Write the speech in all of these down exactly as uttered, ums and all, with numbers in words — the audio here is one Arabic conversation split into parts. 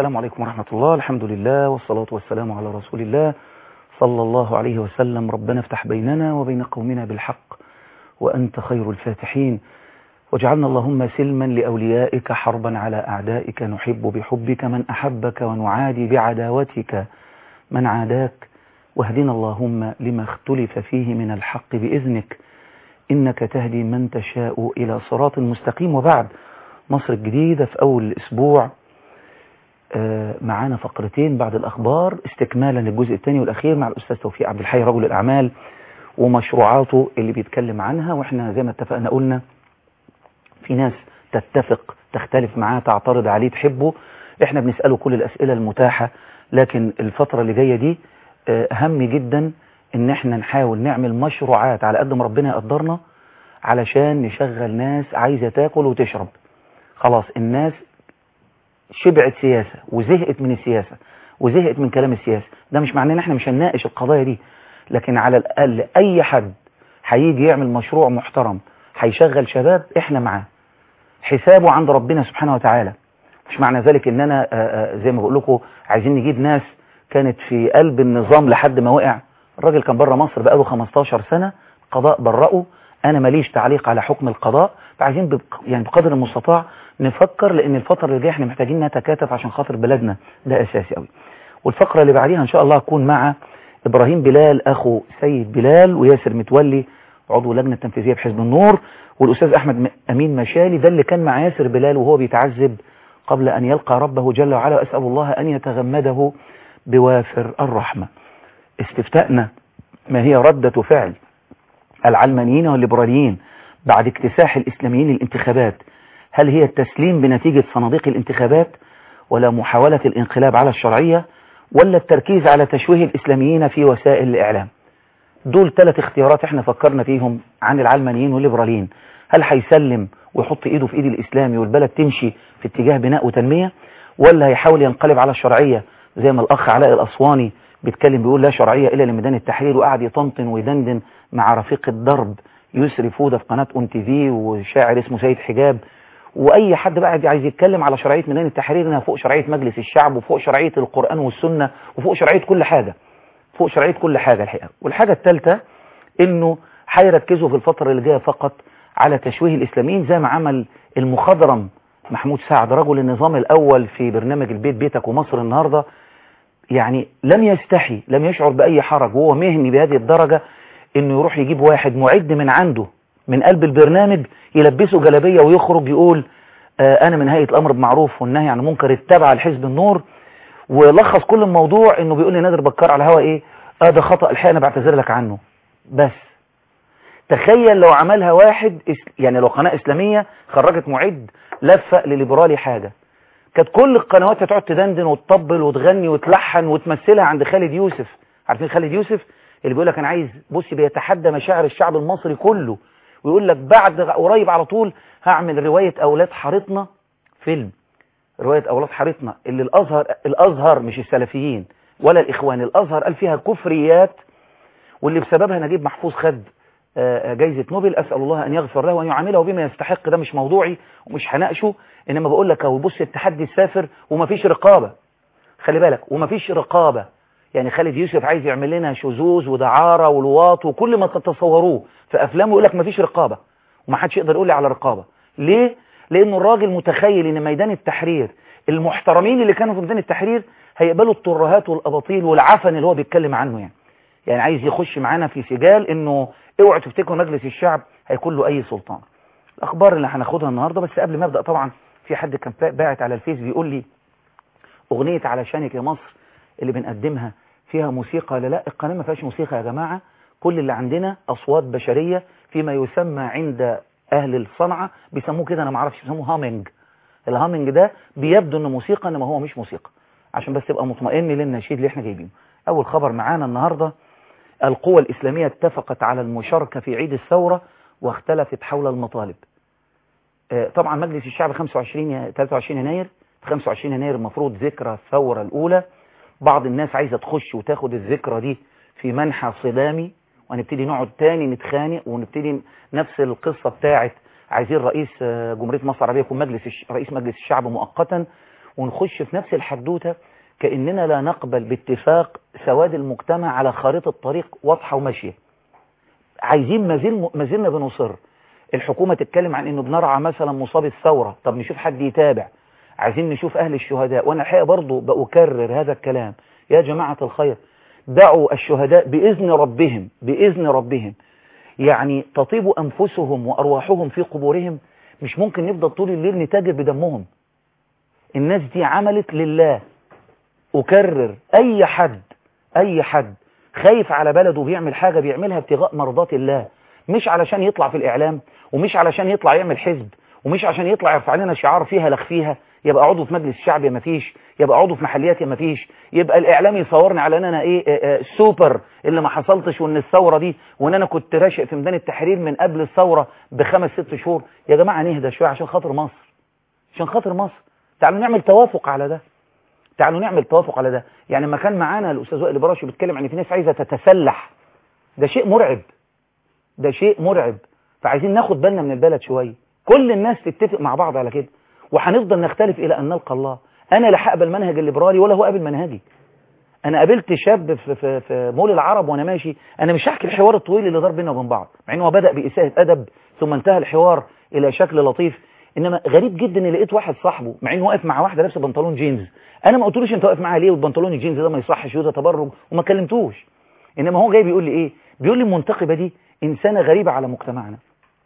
السلام عليكم ورحمة الله. الحمد لله والصلاة والسلام على رسول الله صلى الله عليه وسلم. ربنا افتح بيننا وبين قومنا بالحق وأنت خير الفاتحين، واجعلنا اللهم سلما لأوليائك حربا على أعدائك، نحب بحبك من أحبك ونعادي بعداوتك من عاداك، واهدنا اللهم لما اختلف فيه من الحق بإذنك، إنك تهدي من تشاء إلى صراط مستقيم. وبعد، مصر الجديدة في أول الأسبوع معانا فقرتين بعد الأخبار استكمالا للجزء الثاني والأخير مع الأستاذ توفيق عبد الحي رجل الأعمال ومشروعاته اللي بيتكلم عنها. وإحنا زي ما اتفقنا قلنا في ناس تتفق تختلف معاه تعترض عليه تحبه، إحنا بنسأله كل الأسئلة المتاحة، لكن الفترة اللي جاية دي أهم جدا إن إحنا نحاول نعمل مشروعات على قد ما ربنا يقدرنا علشان نشغل ناس عايزة تاكل وتشرب. خلاص الناس شبعت سياسة وزهقت من السياسة وزهقت من كلام السياسة. ده مش معناه ان احنا مش هنناقش القضايا دي، لكن على الأقل اي حد هيجي يعمل مشروع محترم هيشغل شباب احنا معاه، حسابه عند ربنا سبحانه وتعالى. مش معنى ذلك ان انا زي ما بقول لكم عايزين نجيب ناس كانت في قلب النظام لحد ما وقع. الراجل كان بره مصر بقاله خمستاشر سنة، قضاء برأه، انا ماليش تعليق على حكم القضاء، فعايزين بق... يعني بقدر المستطاع نفكر، لان الفترة اللي جايه احنا محتاجين نتكاتف عشان خاطر بلدنا، ده اساسي قوي. والفقرة اللي بعديها ان شاء الله هتكون مع ابراهيم بلال اخو سيد بلال وياسر متولي عضو لجنة تنفيذية بحزب النور، والاستاذ احمد امين مشالي ده اللي كان مع ياسر بلال وهو بيتعذب قبل ان يلقى ربه جل وعلا، واسال الله ان يتغمده بوافر الرحمة. استفتاءنا ما هي ردة فعل العلمانيين والليبراليين بعد اكتساح الإسلاميين الانتخابات؟ هل هي التسليم بنتيجة صناديق الانتخابات، ولا محاولة الانقلاب على الشرعية، ولا التركيز على تشويه الإسلاميين في وسائل الإعلام؟ دول ثلاث اختيارات احنا فكرنا فيهم عن العلمانيين والليبراليين. هل هيسلم ويحط ايده في ايد الإسلامي والبلد تمشي في اتجاه بناء وتنمية، ولا هيحاول ينقلب على الشرعية زي ما الأخ علاء الأسواني بيتكلم بيقول لا شرعية إلا لميدان التحرير، وقاعد يطنطن ويدندن مع رفيق الدرب يسري فودة في قناة اون تي في وشاعر اسمه سيد حجاب واي حد بقى عايز يتكلم على شرعية ميدان التحرير انها فوق شرعية مجلس الشعب وفوق شرعية القرآن والسنة وفوق شرعية كل حاجة، فوق شرعية كل حاجة الحقيقة. والحاجة الثالثة انه هيركزوا في الفترة اللي جاية فقط على تشويه الاسلاميين زي ما عمل المخضرم محمود سعد رجل النظام الاول في برنامج البيت بيتك ومصر النهاردة. يعني لم يستحي، لم يشعر بأي حرج وهو مهني بهذه الدرجة انه يروح يجيب واحد معد من عنده من قلب البرنامج يلبسه جلابية ويخرج يقول آه انا من هيئة الامر بالمعروف والنهي عن المنكر التابعة لحزب النور، ولخص كل الموضوع انه بيقول لي نادر بكار على الهوا ايه اه ده خطأ الحقيقة انا بعتذر لك عنه. بس تخيل لو عملها واحد يعني لو قناة اسلامية خرجت معد لفق لليبرالي حاجة، كانت كل القنوات هتقعد تدندن وتطبل وتغني وتلحن وتمثلها عند خالد يوسف. عارفين خالد يوسف اللي بيقول لك انا عايز بصي بيتحدى مشاعر الشعب المصري كله ويقول لك بعد قريب على طول هعمل رواية اولاد حارتنا، فيلم رواية اولاد حارتنا اللي الازهر الازهر مش السلفيين ولا الاخوان، الازهر قال فيها كفريات واللي بسببها نجيب محفوظ خد جايزة نوبل، اسال الله ان يغفر له وان يعامله بما يستحق. ده مش موضوعي ومش هناقشه، انما بقول لك اهو بص التحدي السافر ومفيش رقابة، خلي بالك ومفيش رقابة. يعني خالد يوسف عايز يعمل لنا شذوذ ودعارة ولواط وكل ما تتصوروه في افلامه، يقول لك مفيش رقابة وما حدش يقدر يقول لي على رقابة. ليه؟ لانه الراجل متخيل ان ميدان التحرير المحترمين اللي كانوا في ميدان التحرير هيقبلوا الترهات والاباطيل والعفن اللي هو بيتكلم عنه. يعني يعني عايز يخش معانا في سجال انه اوعوا تفتكروا مجلس الشعب هيكون له اي سلطان. الاخبار اللي هناخدها النهارده، بس قبل ما ابدا طبعا في حد كان باعت على الفيس بيقول لي اغنية علشانك يا مصر اللي بنقدمها فيها موسيقى ولا لا؟ القناة ما فيهاش موسيقى يا جماعة، كل اللي عندنا أصوات بشرية فيما يسمى عند أهل الصنعة بيسموه كده، أنا ما اعرفش بيسموه هامينج. الهامينج ده بيبدو إنه موسيقى إنما هو مش موسيقى، عشان بس تبقى مطمئن للنشيد اللي احنا جايبينه. أول خبر معانا النهاردة، القوى الإسلامية اتفقت على المشاركة في عيد الثورة واختلفت حول المطالب. طبعا مجلس الشعب خمسة وعشرين ثلاثة وعشرين يناير، خمسة وعشرين يناير المفروض ذكرى الثورة الأولى. بعض الناس عايزة تخش وتاخد الذكرى دي في منحى صدامي وهنبتدي نقعد تاني نتخانق ونبتدي نفس القصة بتاعت عايزين رئيس جمهورية مصر العربية يكون مجلس رئيس مجلس الشعب مؤقتا، ونخش في نفس الحدوتة كأننا لا نقبل باتفاق سواد المجتمع على خارطة طريق واضحة وماشية. عايزين ما زلنا بنصر. الحكومة تتكلم عن انه بنرعى مثلا مصاب الثورة، طب نشوف حد يتابع. عايزين نشوف اهل الشهداء، وانا الحقيقة برضو بأكرر هذا الكلام يا جماعة الخير، دعوا الشهداء بإذن ربهم بإذن ربهم يعني تطيب أنفسهم وأرواحهم في قبورهم. مش ممكن نفضل طول الليل نتاجر بدمهم. الناس دي عملت لله. أكرر، أي حد أي حد خايف على بلده بيعمل حاجة بيعملها ابتغاء مرضات الله، مش علشان يطلع في الإعلام، ومش علشان يطلع يعمل حزب، ومش عشان يطلع يرفع لنا شعار فيها لخ فيها، يبقى عضو في مجلس الشعب يا مفيش، يبقى عضو في محليات يا مفيش، يبقى الإعلام يصورني على ان انا ايه آآ آآ سوبر اللي ما حصلتش، وان الثورة دي وان انا كنت راشق في ميدان التحرير من قبل الثورة بخمس ست شهور. يا جماعة نهدى شوية عشان خاطر مصر، عشان خاطر مصر. تعالوا نعمل توافق على ده، تعالوا نعمل توافق على ده. يعني ما كان معانا الأستاذ وائل براشي بيتكلم عن في ناس عايزة تتسلح، ده شيء مرعب، ده شيء مرعب. فعايزين ناخد بالنا من البلد شوية، كل الناس تتفق مع بعض على كده، وهنفضل نختلف إلى أن نلقى الله. أنا لا هقبل منهج الليبرالي ولا هو قابل منهجي. أنا قابلت شاب في, في, في مول العرب وأنا ماشي، أنا مش هحكي الحوار الطويل اللي دار بينا وبين بعض، مع إنه بدأ بإساءة أدب ثم انتهى الحوار إلى شكل لطيف. إنما غريب جدا إن لقيت واحد صاحبه مع إنه واقف مع واحدة لابسه بنطلون جينز، أنا ما قلتلوش أنت واقف معاها ليه والبنطلون الجينز ده ما يصحش وده تبرج، وما كلمتوش. إنما هو جاي بيقول لي إيه؟ بيقول لي المنتقبة دي إنسانة غريبة على مجتمعنا.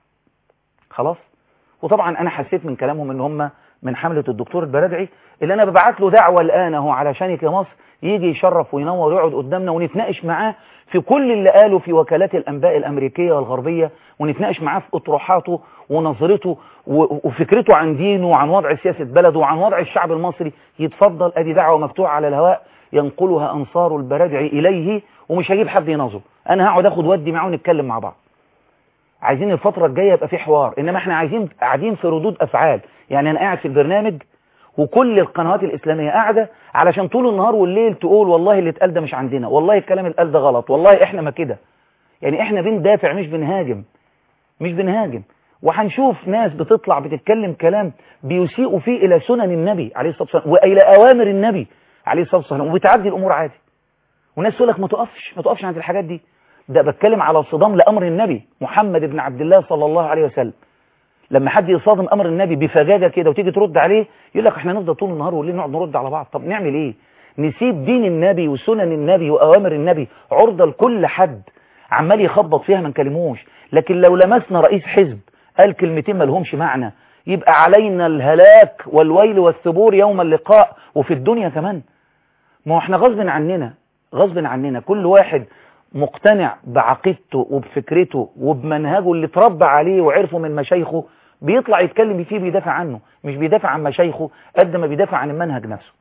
خلاص. وطبعا أنا حسيت من كلامهم إن هم من حملة الدكتور البرادعي اللي أنا ببعت له دعوة الآن أهو علشانك يا مصر يجي يشرف وينور ويقعد قدامنا ونتناقش معاه في كل اللي قاله في وكالات الأنباء الأمريكية والغربية، ونتناقش معاه في أطروحاته ونظرته وفكرته عن دينه وعن وضع سياسة بلده وعن وضع الشعب المصري. يتفضل، أدي دعوة مفتوحة على الهواء ينقلها أنصار البرادعي إليه، ومش هجيب حد ينظر، أنا هقعد أخد ودي معاه ونتكلم مع بعض. عايزين الفترة الجاية يبقى في حوار، إنما احنا عايزين قاعدين في ردود أفعال. يعني أنا قاعد في البرنامج وكل القنوات الإسلامية قاعدة علشان طول النهار والليل تقول والله اللي اتقال ده مش عندنا، والله الكلام اللي اتقال ده غلط، والله احنا ما كده. يعني احنا بندافع مش بنهاجم، مش بنهاجم. وهنشوف ناس بتطلع بتتكلم كلام بيسيئوا فيه إلى سنن النبي عليه الصلاة والسلام وإلى أوامر النبي عليه الصلاة والسلام، وبتعدي الأمور عادي. وناس تقول لك ما تقفش ما تقفش عند الحاجات دي. ده بتكلم على صدام لأمر النبي محمد بن عبد الله صلى الله عليه وسلم. لما حد يصادم أمر النبي بفجاجة كده وتيجي ترد عليه يقول لك احنا نفضل طول النهار والليل نقعد نرد على بعض. طب نعمل ايه؟ نسيب دين النبي وسنن النبي وأوامر النبي عرضة لكل حد عمال يخبط فيها ما نكلموش؟ لكن لو لمسنا رئيس حزب قال كلمتين ما لهمش معنى يبقى علينا الهلاك والويل والثبور يوم اللقاء وفي الدنيا كمان. ما هو احنا غصب عننا غصب عننا كل واحد مقتنع بعقيدته وبفكرته وبمنهجه اللي اتربى عليه وعرفه من مشايخه بيطلع يتكلم فيه بيدافع عنه، مش بيدافع عن مشايخه قد ما بيدافع عن المنهج نفسه.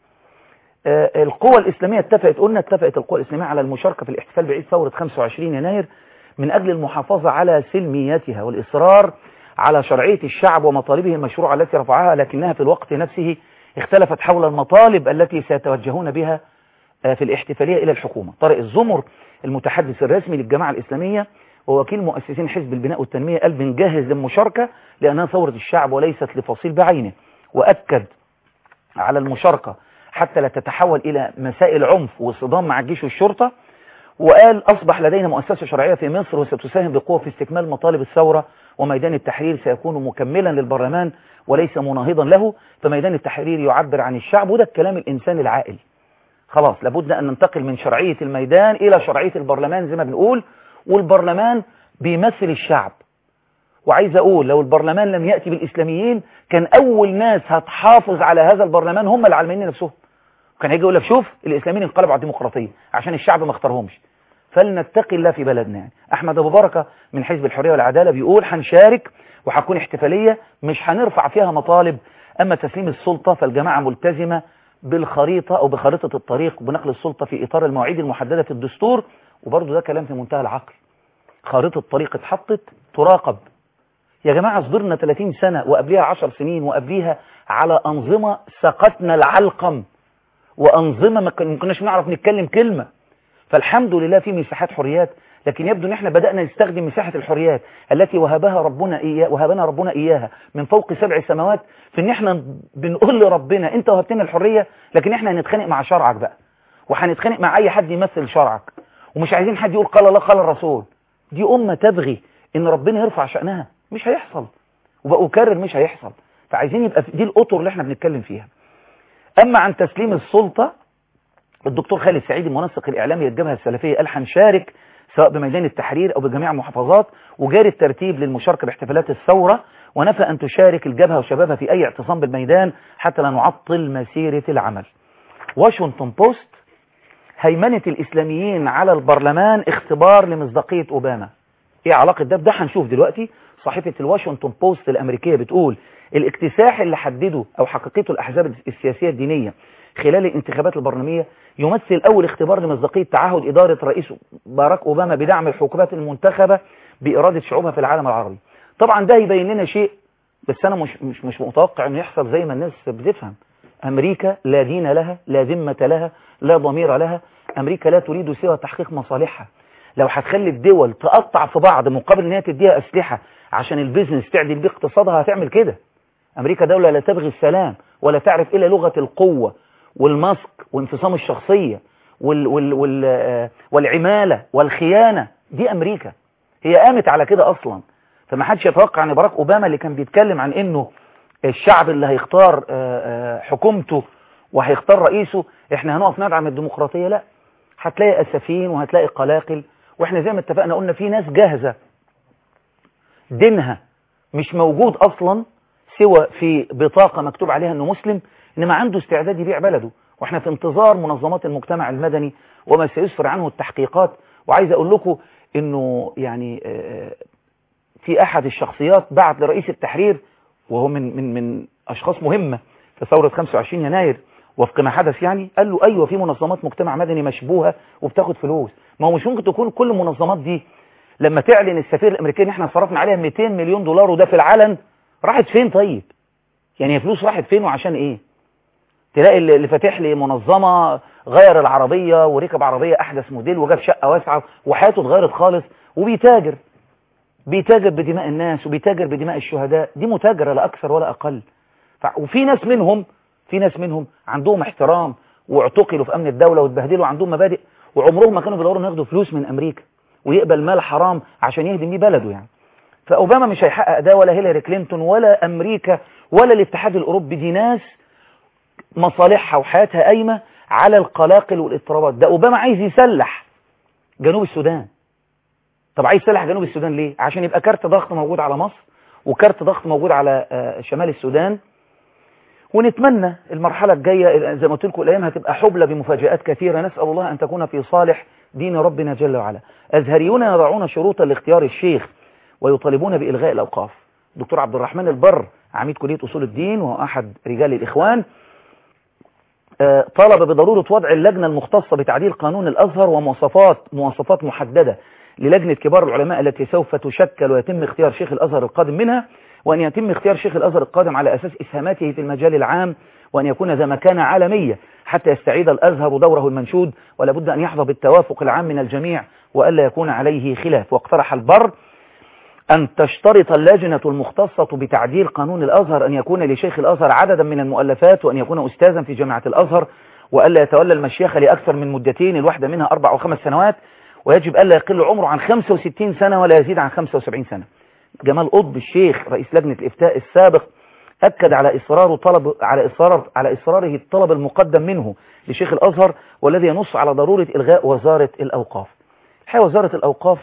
آه القوى الإسلامية اتفقت، قلنا اتفقت القوى الإسلامية على المشاركة في الاحتفال بعيد ثورة خمسة وعشرين يناير من أجل المحافظة على سلميتها والإصرار على شرعية الشعب ومطالبه المشروعة التي رفعها، لكنها في الوقت نفسه اختلفت حول المطالب التي سيتوجهون بها في الاحتفالية إلى الحكومة. طارق الزمر المتحدث الرسمي للجماعة الإسلامية ووكيل مؤسسين حزب البناء والتنمية قال بنجهز للمشاركة لأنها ثورة الشعب وليست لفصيل بعينه، وأكد على المشاركة حتى لا تتحول إلى مسائل عنف وصدام مع الجيش والشرطة. وقال أصبح لدينا مؤسسة شرعية في مصر وستساهم بقوة في استكمال مطالب الثورة، وميدان التحرير سيكون مكملا للبرلمان وليس مناهضا له، فميدان التحرير يعبر عن الشعب. وده الكلام الإنسان العاقل. خلاص لابد أن ننتقل من شرعية الميدان إلى شرعية البرلمان زي ما بنقول، والبرلمان بيمثل الشعب. وعايز أقول لو البرلمان لم يأتي بالإسلاميين كان أول ناس هتحافظ على هذا البرلمان هم العلمانيين نفسهم. كان هيجي يقول لك شوف الإسلاميين انقلبوا على الديمقراطية عشان الشعب ما اختارهمش. فلنتقي الله في بلدنا. يعني أحمد أبو بركة من حزب الحرية والعدالة بيقول هنشارك وهتكون احتفالية مش هنرفع فيها مطالب، أما تسليم السلطة فالجماعة ملتزمة بالخريطة أو بخريطة الطريق بنقل السلطة في إطار المواعيد المحددة في الدستور. وبرضه ده كلام في منتهى العقل. خريطة الطريق اتحطت تراقب. يا جماعة صبرنا ثلاثين سنة وقبليها عشر سنين وقبليها على أنظمة سقطنا العلقم وأنظمة ما كناش نعرف نتكلم كلمة. فالحمد لله في مساحات حريات. لكن يبدو ان احنا بدأنا نستخدم مساحة الحريات التي وهبها ربنا إياه وهبنا ربنا إياها من فوق سبع سماوات في ان احنا بنقول لربنا انت وهبتنا الحرية، لكن احنا هنتخانق مع شرعك بقى، وهنتخانق مع اي حد يمثل شرعك، ومش عايزين حد يقول قال الله قال الرسول. دي أمة تبغي ان ربنا يرفع شأنها، مش هيحصل، وبأكرر مش هيحصل. فعايزين يبقى دي الأطر اللي احنا بنتكلم فيها. أما عن تسليم السلطة، الدكتور خالد سعيد المنسق الإعلامي للجبهة السلفية قال هنشارك سواء بميدان التحرير أو بجميع المحافظات، وجاري الترتيب للمشاركة باحتفالات الثورة، ونفى أن تشارك الجبهة وشبابها في أي اعتصام بالميدان حتى لا نعطل مسيرة العمل. واشنطن بوست، هيمنة الإسلاميين على البرلمان اختبار لمصداقية أوباما. إيه علاقة ده بده؟ هنشوف دلوقتي. صحيفة الواشنطن بوست الأمريكية بتقول الاكتساح اللي حدده أو حققته الأحزاب السياسية الدينية خلال الانتخابات البرلمانية يمثل أول اختبار لمصداقية تعهد إدارة رئيس باراك أوباما بدعم الحكومات المنتخبة بإرادة شعوبها في العالم العربي. طبعا ده يبين لنا شيء، بس أنا مش, مش, مش متوقع أنه يحصل زي ما الناس بتفهم. أمريكا لا دين لها، لا ذمة لها، لا ضمير لها. أمريكا لا تريد سوى تحقيق مصالحها. لو هتخلي الدول تقطع في بعض مقابل ان هي تديها أسلحة عشان البيزنس تعدل بيه اقتصادها، هتعمل كده. أمريكا دولة لا تبغي السلام ولا تعرف إلا لغة القوة والمسك وانفصام الشخصية وال وال وال والعمالة والخيانة. دي أمريكا، هي قامت على كده أصلا. فما حدش يتوقع أن باراك أوباما اللي كان بيتكلم عن أنه الشعب اللي هيختار حكومته وهيختار رئيسه احنا هنقف ندعم الديمقراطية. لا، هتلاقي أسفين وهتلاقي قلاقل. واحنا زي ما اتفقنا قلنا في ناس جاهزة دينها مش موجود أصلا سوى في بطاقة مكتوب عليها أنه مسلم، إنما عنده استعداد يبيع بلده. واحنا في انتظار منظمات المجتمع المدني وما سيسفر عنه التحقيقات. وعايز أقول لكم أنه يعني في أحد الشخصيات بعت لرئيس التحرير، وهو من من من أشخاص مهمة في ثورة خمسة وعشرين يناير وفق ما حدث، يعني قال له أيوة في منظمات مجتمع مدني مشبوهة وبتاخد فلوس. ما هو مش ممكن تكون كل المنظمات دي لما تعلن السفير الأمريكي ان احنا صرفنا عليها مئتين مليون دولار وده في العلن، راحت فين طيب؟ يعني هي فلوس راحت فين وعشان ايه؟ تلاقي اللي فاتح لي منظمة غير العربية وركب عربية أحدث موديل وجاب شقة واسعة وحياته اتغيرت خالص وبيتاجر بيتاجر بدماء الناس وبيتاجر بدماء الشهداء. دي متاجرة لا أكثر ولا أقل. وفي ناس منهم في ناس منهم عندهم احترام واعتقلوا في أمن الدولة واتبهدلوا، عندهم مبادئ، وعمرهم ما كانوا بيدوروا ياخدوا فلوس من أمريكا ويقبل مال حرام عشان يهدم بيه بلده يعني. فأوباما مش هيحقق ده، ولا هيلاري كلينتون ولا أمريكا ولا الاتحاد الأوروبي. دي ناس مصالحها وحياتها قايمة على القلاقل والاضطرابات. ده أوباما عايز يسلح جنوب السودان. طب عايز يسلح جنوب السودان ليه؟ عشان يبقى كارت ضغط موجود على مصر وكارت ضغط موجود على شمال السودان. ونتمنى المرحلة الجاية زي ما قلت لكم الأيام هتبقى حبلى بمفاجآت كثيرة، نسأل الله أن تكون في صالح دين ربنا جل وعلا. أزهريون يضعون شروطا لاختيار الشيخ ويطالبون بإلغاء الأوقاف. دكتور عبد الرحمن البر عميد كلية أصول الدين وهو أحد رجال الإخوان طالب بضرورة وضع اللجنة المختصة بتعديل قانون الأزهر ومواصفات مواصفات محددة للجنة كبار العلماء التي سوف تشكل ويتم اختيار شيخ الأزهر القادم منها، وأن يتم اختيار شيخ الأزهر القادم على أساس إسهاماته في المجال العام، وأن يكون ذا مكانة عالمية حتى يستعيد الأزهر دوره المنشود، ولا بد أن يحظى بالتوافق العام من الجميع وألا يكون عليه خلاف. واقترح البر أن تشترط اللجنة المختصة بتعديل قانون الأزهر أن يكون لشيخ الأزهر عددا من المؤلفات، وأن يكون أستاذا في جامعة الأزهر، وألا يتولى المشيخة لأكثر من مدتين، الواحدة منها أربع أو خمس سنوات، ويجب ألا يقل عمره عن خمسة وستين سنة ولا يزيد عن خمسة وسبعين سنة. جمال قطب الشيخ رئيس لجنة الإفتاء السابق أكد على إصراره طلب على إصرار على إصراره الطلب المقدم منه لشيخ الأزهر، والذي ينص على ضرورة إلغاء وزارة الأوقاف. الحقيقة وزارة الأوقاف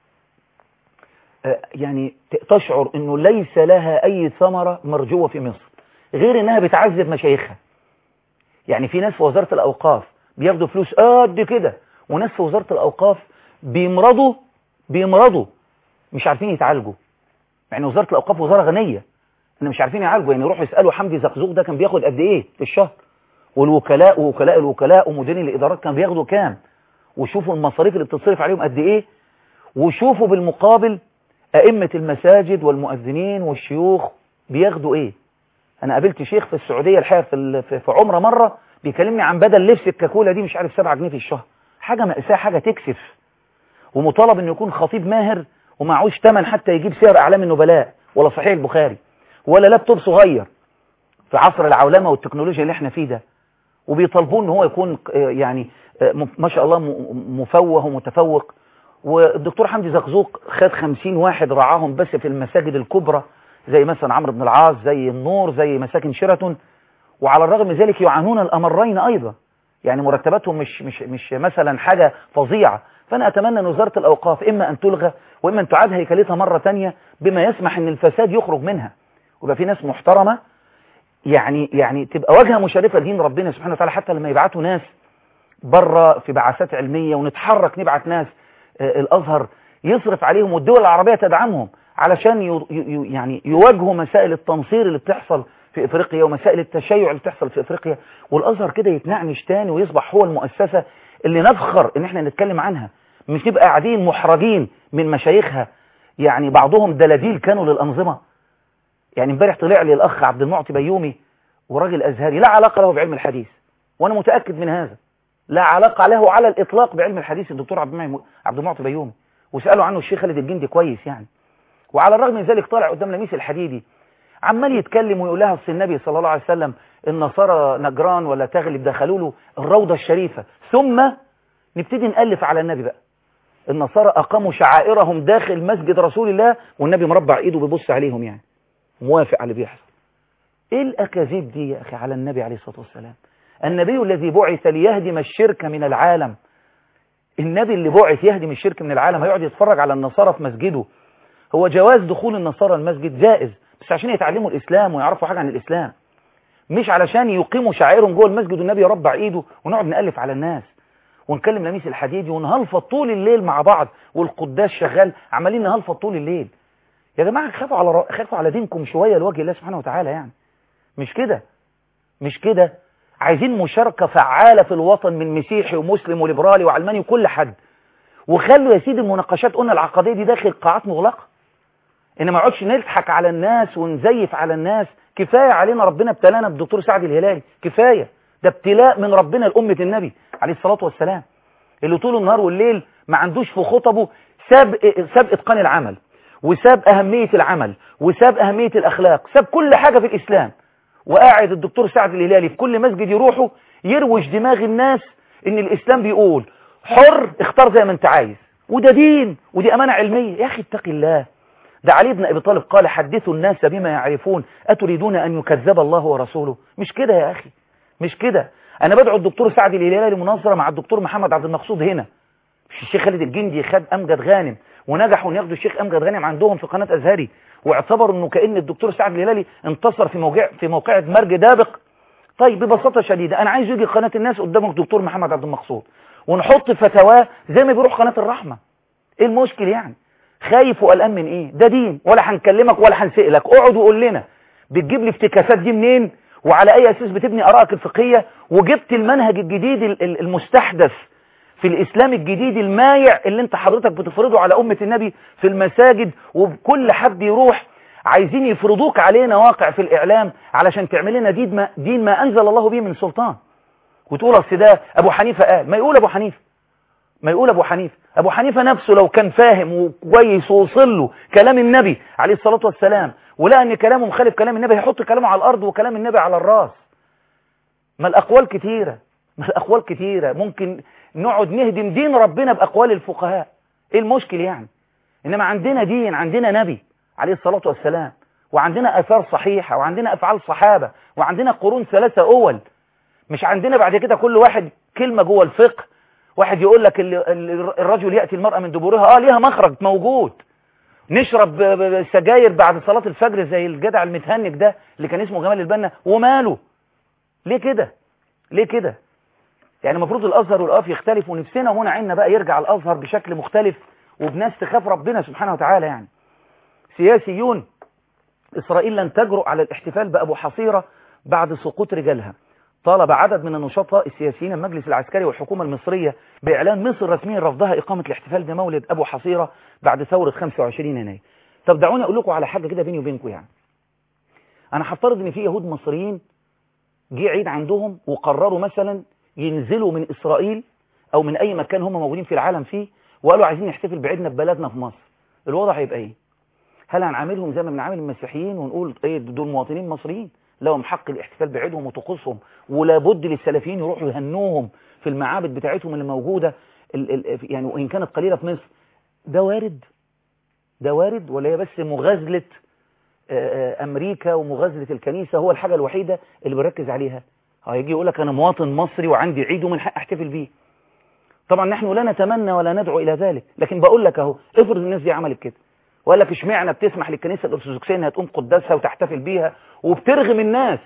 يعني تشعر أنه ليس لها أي ثمرة مرجوة في مصر غير أنها بتعذب مشايخها. يعني في ناس في وزارة الأوقاف بياخدوا فلوس قد كده، وناس في وزارة الأوقاف بيمرضوا بيمرضوا مش عارفين يتعالجوا. يعني وزارة الأوقاف وزارة غنية إن مش عارفين يعالجوا. يعني يروحوا يسألوا حمدي زقزوق ده كان بياخد قد إيه في الشهر، والوكلاء ووكلاء الوكلاء ومديرين الإدارات كانوا بياخدوا كام، وشوفوا المصاريف اللي بتتصرف عليهم قد إيه، وشوفوا بالمقابل أئمة المساجد والمؤذنين والشيوخ بياخدوا إيه. أنا قابلت شيخ في السعودية الحقيقة في في عمرة مرة بيكلمني عن بدل لبس الكاكولا دي مش عارف سبعة جنيه في الشهر. حاجة مأساة، حاجة تكسف. ومطالب انه يكون خطيب ماهر ومعهوش تمن حتى يجيب سير اعلام النبلاء ولا صحيح البخاري ولا لابتوب صغير في عصر العولمه والتكنولوجيا اللي احنا فيه ده، وبيطالبوه ان هو يكون يعني ما شاء الله مفوه ومتفوق. والدكتور حمدي زقزوق خد خمسين واحد رعاهم بس في المساجد الكبرى زي مثلا عمرو بن العاص، زي النور، زي مساكن شيراتون، وعلى الرغم من ذلك يعانون الامرين ايضا، يعني مرتباتهم مش مش مش مثلا حاجه فظيعه. فانا اتمنى ان وزاره الاوقاف اما ان تلغى واما ان تعاد هيكلتها مره ثانيه بما يسمح ان الفساد يخرج منها ويبقى في ناس محترمه، يعني يعني تبقى واجهه مشرفه لدين ربنا سبحانه وتعالى. حتى لما يبعتوا ناس بره في بعثات علميه ونتحرك نبعت ناس آه الازهر يصرف عليهم والدول العربيه تدعمهم علشان ي ي يعني يواجهوا مسائل التنصير اللي بتحصل في افريقيا ومسائل التشيع اللي بتحصل في افريقيا، والازهر كده يتنعنش تاني ويصبح هو المؤسسه اللي نفخر ان احنا نتكلم عنها، مش نبقى قاعدين محرجين من مشايخها. يعني بعضهم دلاديل كانوا للانظمه. يعني امبارح طلع لي الاخ عبد المعطي بيومي وراجل ازهري لا علاقه له بعلم الحديث، وانا متاكد من هذا، لا علاقه له على الاطلاق بعلم الحديث الدكتور عبد المعطي بيومي، وسالوا عنه الشيخ خالد الجندي كويس يعني. وعلى الرغم من ذلك طالع قدام لميس الحديدي عمال يتكلم ويقول لها اصل النبي صلى الله عليه وسلم النصارى نجران ولا تغلب دخلوا له الروضه الشريفه، ثم نبتدي نالف على النبي بقى. النصارى اقاموا شعائرهم داخل مسجد رسول الله والنبي مربع ايده بيبص عليهم، يعني موافق على اللي بيحصل. ايه الاكاذيب دي يا اخي على النبي عليه الصلاه والسلام؟ النبي الذي بعث ليهدم الشرك من العالم، النبي اللي بعث يهدم الشرك من العالم هيقعد يتفرج على النصارى في مسجده؟ هو جواز دخول النصارى المسجد جائز بس عشان يتعلموا الاسلام ويعرفوا حاجه عن الاسلام، مش علشان يقيموا شعائرهم جوه المسجد والنبي يربع ايده ونقعد نالف على الناس ونكلم لميس الحديدي ونهلفط طول الليل مع بعض والقداس شغال عمالين نهلفط طول الليل. يا جماعه خافوا على خافوا على دينكم شويه لوجه الله سبحانه وتعالى، يعني مش كده مش كده عايزين مشاركه فعاله في الوطن من مسيحي ومسلم وليبرالي وعلماني وكل حد، وخلوا يا سيدي المناقشات قلنا العقديه دي داخل قاعات مغلقه، ان ما نقعدش نضحك على الناس ونزيف على الناس. كفايه علينا ربنا ابتلانا بالدكتور سعد الهلالي، كفايه ده ابتلاء من ربنا لأمة النبي عليه الصلاه والسلام، اللي طول النهار والليل ما عندوش في خطبه ساب ساب اتقان العمل وساب اهميه العمل وساب اهميه الاخلاق، ساب كل حاجه في الاسلام، وقاعد الدكتور سعد الهلالي في كل مسجد يروحه يروج دماغ الناس ان الاسلام بيقول حر اختار زي ما انت عايز، وده دين ودي امانه علميه. يا اخي اتقي الله. ده علي بن ابي طالب قال حدثوا الناس بما يعرفون اتريدون ان يكذب الله ورسوله. مش كده يا اخي، مش كده. انا بدعو الدكتور سعد الهلالي لمناظره مع الدكتور محمد عبد المقصود هنا. الشيخ خالد الجندي خد امجد غانم ونجحوا ان ياخدوا الشيخ امجد غانم عندهم في قناه ازهري، واعتبروا انه كأن الدكتور سعد الهلالي انتصر في موقع في موقعة مرج دابق. طيب ببساطه شديده انا عايز يجي قناه الناس قدام الدكتور محمد عبد المقصود ونحط فتاواه زي ما بيروح قناه الرحمه. ايه المشكل يعني؟ خايف وقلقان من ايه؟ ده دين، ولا هنكلمك ولا هنسألك. اقعد وقول لنا بتجيب لي افتكاسات دي منين وعلى اي اساس بتبني ارائك الفقهيه، وجبت المنهج الجديد المستحدث في الاسلام الجديد المايع اللي انت حضرتك بتفرضه على امه النبي في المساجد، وكل حد يروح عايزين يفرضوك علينا واقع في الاعلام علشان تعمل لنا دين ما, دين ما انزل الله به من سلطان، وتقول اصل ده ابو حنيفه قال. ما يقول ابو حنيفه ما يقول ابو حنيفه ابو حنيفه نفسه لو كان فاهم وكويس ووصل له كلام النبي عليه الصلاه والسلام ولقى ان كلامه مخالف كلام النبي هيحط كلامه على الارض وكلام النبي على الراس. ما الاقوال كتيره ما الاقوال كتيره ممكن نقعد نهدم دين ربنا باقوال الفقهاء. ايه المشكل يعني؟ انما عندنا دين، عندنا نبي عليه الصلاه والسلام، وعندنا اثار صحيحه، وعندنا افعال صحابه، وعندنا قرون ثلاثه اول. مش عندنا بعد كده كل واحد كلمه جوه الفقه. واحد يقول لك الرجل ياتي المراه من دبورها، اه ليها مخرج موجود. نشرب سجاير بعد صلاه الفجر زي الجدع المتهنج ده اللي كان اسمه جمال البنا، وماله؟ ليه كده؟ ليه كده؟ يعني المفروض الازهر والاوقاف يختلفوا، ونفسنا ومنى عيننا بقى يرجع الازهر بشكل مختلف وبناس تخاف ربنا سبحانه وتعالى. يعني سياسيون اسرائيل لن تجرؤ على الاحتفال بابو حصيره بعد سقوط رجالها. طالب عدد من النشطاء السياسيين المجلس العسكري والحكومة المصرية بإعلان مصر رسميا رفضها إقامة الاحتفال بمولد أبو حصيرة بعد ثورة خمسة وعشرين يناير. طب دعوني أقول لكم على حاجة كده بيني وبينكم. يعني أنا هفترض إن في يهود مصريين جه عيد عندهم وقرروا مثلا ينزلوا من إسرائيل أو من أي مكان هم موجودين في العالم فيه وقالوا عايزين نحتفل بعيدنا في بلدنا في مصر، الوضع هيبقى ايه؟ هل هنعاملهم زي ما بنعامل المسيحيين ونقول ايه دول مواطنين مصريين لهم حق الاحتفال بعيدهم وطقوسهم، ولا بد للسلفيين يروحوا يهنوهم في المعابد بتاعتهم اللي موجوده ال ال يعني وان كانت قليله في مصر؟ ده وارد؟ ده وارد ولا هي بس مغازله امريكا ومغازله الكنيسه هو الحاجه الوحيده اللي بنركز عليها؟ هيجي يقول لك انا مواطن مصري وعندي عيد ومن حق احتفل بيه. طبعا نحن لا نتمنى ولا ندعو الى ذلك، لكن بقول لك اهو افرض الناس دي عملت كده وقال لك اشمعنى بتسمح للكنيسه الارثوذكسيه انها تقوم قداسها وتحتفل بيها وبترغم الناس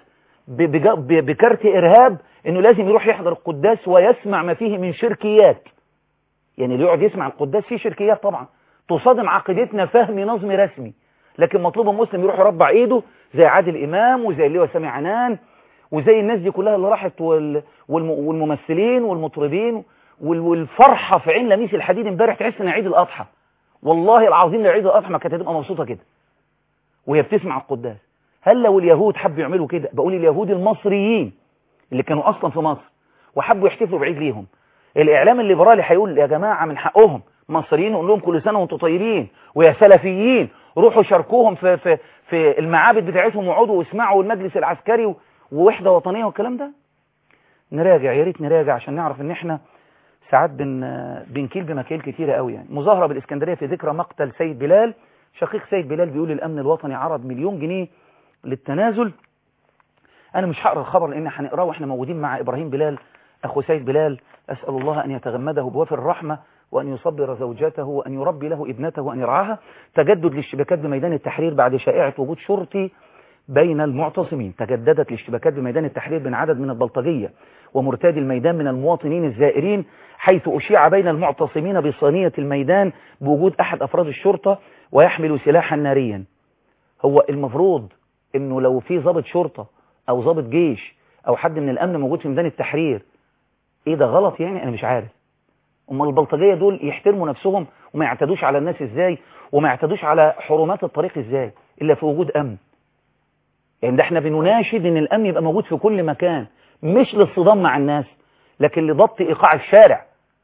بكارت ارهاب انه لازم يروح يحضر القداس ويسمع ما فيه من شركيات. يعني اللي يقعد يسمع القداس فيه شركيات طبعا تصادم عقيدتنا فهم نظمي رسمي، لكن مطلوب المسلم يروح يربع ايده زي عادل امام وزي اللي هو سامي عنان وزي الناس دي كلها اللي راحت والممثلين والمطربين والفرحه في عين لميس الحديد امبارح تحس ان عيد الاضحى. والله العظيم لو عيد الاضحى ما كانت هتبقى مبسوطه كده وهي بتسمع القداس. هل لو اليهود حبوا يعملوا كده، بقول اليهود المصريين اللي كانوا اصلا في مصر وحبوا يحتفلوا بعيد ليهم، الاعلام الليبرالي هيقول يا جماعه من حقهم مصريين نقول لهم كل سنه وانتم طيبين، ويا سلفيين روحوا شاركوهم في في في المعابد بتاعتهم وقعدوا واسمعوا المجلس العسكري ووحده وطنيه والكلام ده؟ نراجع، يا ريت نراجع عشان نعرف ان احنا ساعات بن بنكيل بمكاييل كتيره قوي. يعني مظاهره بالاسكندريه في ذكرى مقتل سيد بلال، شقيق سيد بلال بيقول الامن الوطني عرض مليون جنيه للتنازل. انا مش هقرا الخبر لان هنقراه واحنا موجودين مع ابراهيم بلال اخو سيد بلال، اسال الله ان يتغمده بوافر الرحمه وان يصبر زوجته وان يربي له ابنته وان يرعاها. تجدد الاشتباكات بميدان التحرير بعد شائعه وجود شرطي بين المعتصمين. تجددت الاشتباكات بميدان التحرير بين عدد من البلطجيه ومرتادي الميدان من المواطنين الزائرين، حيث أشيع بين المعتصمين بصينية الميدان بوجود أحد أفراد الشرطة ويحمل سلاحا ناريا. هو المفروض إنه لو في ضابط شرطة أو ضابط جيش أو حد من الأمن موجود في ميدان التحرير، إيه ده غلط يعني؟ أنا مش عارف. أما البلطجية دول يحترموا نفسهم وما يعتدوش على الناس إزاي وما يعتدوش على حرمات الطريق إزاي إلا في وجود أمن؟ يعني ده احنا بنناشد إن الأمن يبقى موجود في كل مكان، مش للصدام مع الناس لكن لضبط إيقاع الشارع.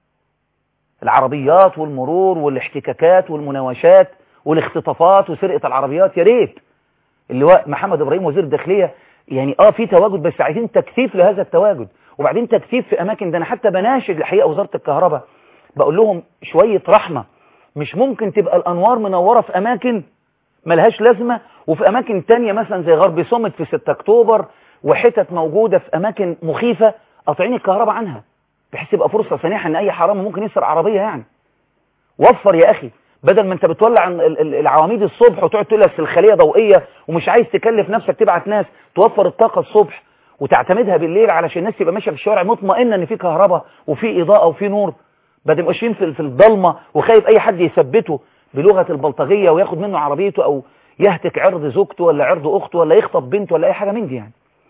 العربيات والمرور والاحتكاكات والمناوشات والاختطافات وسرقة العربيات، يا ريت اللواء محمد إبراهيم وزير الداخلية يعني اه في تواجد، بس عايزين تكثيف لهذا التواجد، وبعدين تكثيف في أماكن. ده أنا حتى بناشد الحقيقة وزارة الكهرباء بقول لهم شوية رحمة، مش ممكن تبقى الأنوار منورة في أماكن ملهاش لازمة وفي أماكن تانية مثلا زي غرب صمت في ستة أكتوبر وحتت موجودة في أماكن مخيفة قاطعين الكهرباء عنها بحيث يبقى فرصة سانحة ان اي حرامي ممكن يسرق عربية. يعني وفر يا اخي، بدل ما انت بتولع العواميد الصبح وتقعد تقول لك الخلية ضوئية ومش عايز تكلف نفسك تبعت ناس، توفر الطاقة الصبح وتعتمدها بالليل علشان الناس تبقى ماشية في الشوارع مطمئنة ان في كهرباء وفي اضاءة وفي نور، بدل ما ماشيين في الضلمة وخايف اي حد يثبته بلغة البلطجية وياخد منه عربيته او يهتك عرض زوجته ولا عرض اخته ولا يخطب بنته ولا اي حاجة من دي. يعني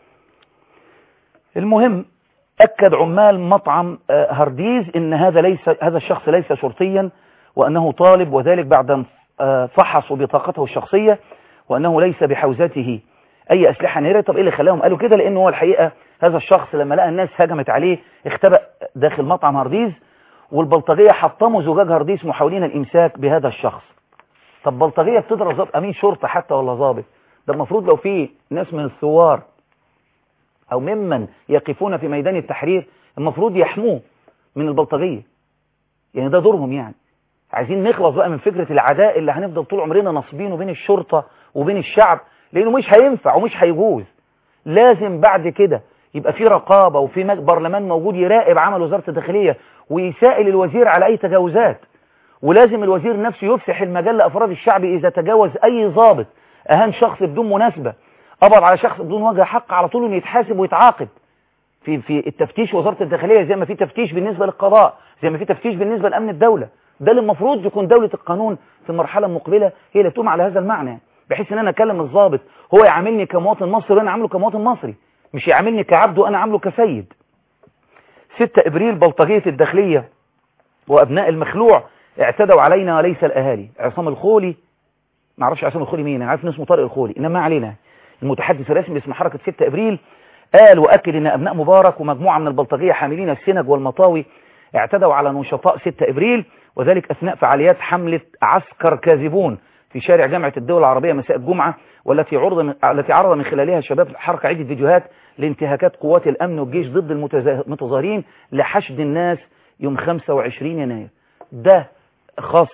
المهم أكد عمال مطعم هارديز إن هذا ليس هذا الشخص ليس شرطيا وأنه طالب، وذلك بعد فحصوا بطاقته الشخصية وأنه ليس بحوزته أي أسلحة نارية. طب إيه اللي خلاهم قالوا كده؟ لأنه هو الحقيقة هذا الشخص لما لقى الناس هجمت عليه اختبأ داخل مطعم هارديز، والبلطجية حطموا زجاج هارديز محاولين الإمساك بهذا الشخص. طب بلطجية بتضرب ضابط أمين شرطة حتى ولا ضابط؟ ده المفروض لو في ناس من الثوار أو ممن يقفون في ميدان التحرير المفروض يحموه من البلطجية، يعني ده دورهم. يعني عايزين نخلص بقى من فكرة العداء اللي هنفضل طول عمرنا نصبينه بين الشرطة وبين الشعب، لأنه مش هينفع ومش هيجوز. لازم بعد كده يبقى في رقابة وفي برلمان موجود يراقب عمل وزارة الداخلية ويسائل الوزير على أي تجاوزات، ولازم الوزير نفسه يفسح المجال لأفراد الشعب إذا تجاوز أي ضابط أهان شخص بدون مناسبة، قبض على شخص بدون وجه حق، على طول انه يتحاسب ويتعاقب. في في التفتيش وزارة الداخلية زي ما في تفتيش بالنسبة للقضاء، زي ما في تفتيش بالنسبة لأمن الدولة. ده اللي المفروض يكون دولة القانون في المرحلة المقبلة هي اللي تقوم على هذا المعنى، بحيث ان انا اكلم الضابط هو يعاملني كمواطن مصري وانا عامله كمواطن مصري، مش يعاملني كعبد وانا عامله كسيد. ستة ابريل بلطجية الداخلية وابناء المخلوع اعتدوا علينا وليس الاهالي. عصام الخولي، ما اعرفش عصام الخولي مين، انا عارف ان اسمه طارق الخولي، انما ما علينا، المتحدث الرسمي باسم حركة ستة ابريل قال واكد ان ابناء مبارك ومجموعة من البلطجية حاملين السنج والمطاوي اعتدوا على نشطاء ستة ابريل وذلك أثناء فعاليات حملة عسكر كاذبون في شارع جامعة الدول العربية مساء الجمعة، والتي عرض من التي عرض من خلالها شباب الحركة عدة فيديوهات لانتهاكات قوات الأمن والجيش ضد المتظاهرين لحشد الناس يوم خمسة وعشرين يناير. ده خاص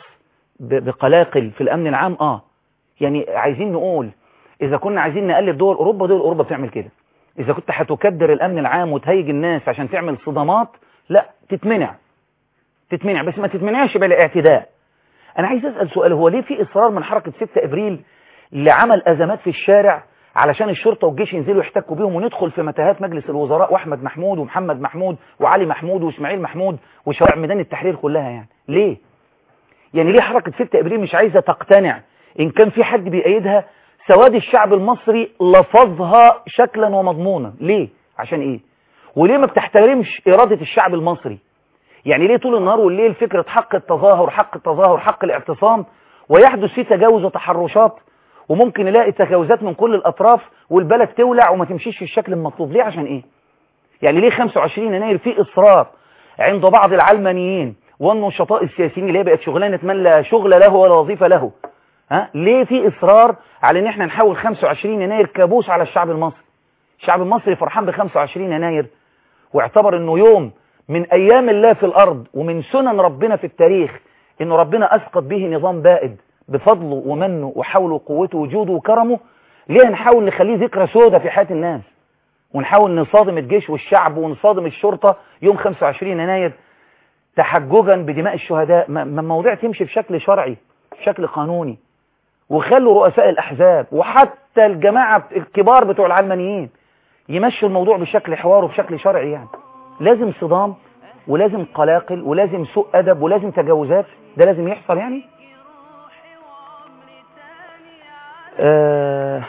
بقلاقل في الأمن العام. آه يعني عايزين نقول إذا كنا عايزين نقلد دول أوروبا، دول أوروبا بتعمل كده. إذا كنت هتكدر الأمن العام وتهيج الناس عشان تعمل صدامات، لا تتمنع تتمنع بس ما تتمنعش بلا اعتداء. أنا عايز أسأل سؤال، هو ليه في إصرار من حركة ستة إبريل لعمل أزمات في الشارع علشان الشرطة والجيش ينزلوا يحتكوا بيهم وندخل في متاهات مجلس الوزراء وأحمد محمود ومحمد محمود وعلي محمود وإسماعيل محمود وشوارع ميدان التحرير كلها؟ يعني ليه؟ يعني ليه حركة ستة إبريل مش عايزة تقتنع إن كان في حد بيأيدها؟ سواد الشعب المصري لفظها شكلا ومضمونا. ليه؟ عشان إيه؟ وليه ما بتحترمش إرادة الشعب المصري؟ يعني ليه طول النهار والليل فكرة حق التظاهر حق التظاهر حق الاعتصام، ويحدث فيه تجاوز وتحرشات، وممكن نلاقي تجاوزات من كل الأطراف والبلد تولع وما تمشيش في الشكل المطلوب؟ ليه؟ عشان إيه؟ يعني ليه خمسة وعشرين يناير في إصرار عند بعض العلمانيين والنشطاء السياسيين اللي هي بقت شغلانة من لا شغل له ولا وظيفة له؟ ها؟ ليه في إصرار على إن إحنا نحول خمسة وعشرين يناير كابوس على الشعب المصري؟ الشعب المصري فرحان ب خمسة وعشرين يناير واعتبر إنه يوم من أيام الله في الأرض ومن سنن ربنا في التاريخ، إنه ربنا أسقط به نظام بائد بفضله ومنه وحوله وقوته وجوده وكرمه. ليه نحاول نخليه ذكرى سودة في حياة الناس ونحاول نصادم الجيش والشعب ونصادم الشرطة يوم خمسة وعشرين يناير تحججا بدماء الشهداء؟ ما الموضوع تمشي بشكل شرعي بشكل قانوني، وخلوا رؤساء الأحزاب وحتى الجماعة الكبار بتوع العلمانيين يمشوا الموضوع بشكل حوار وبشكل شرعي. يعني لازم صدام ولازم قلاقل ولازم سوء أدب ولازم تجاوزات؟ ده لازم يحصل يعني؟ آه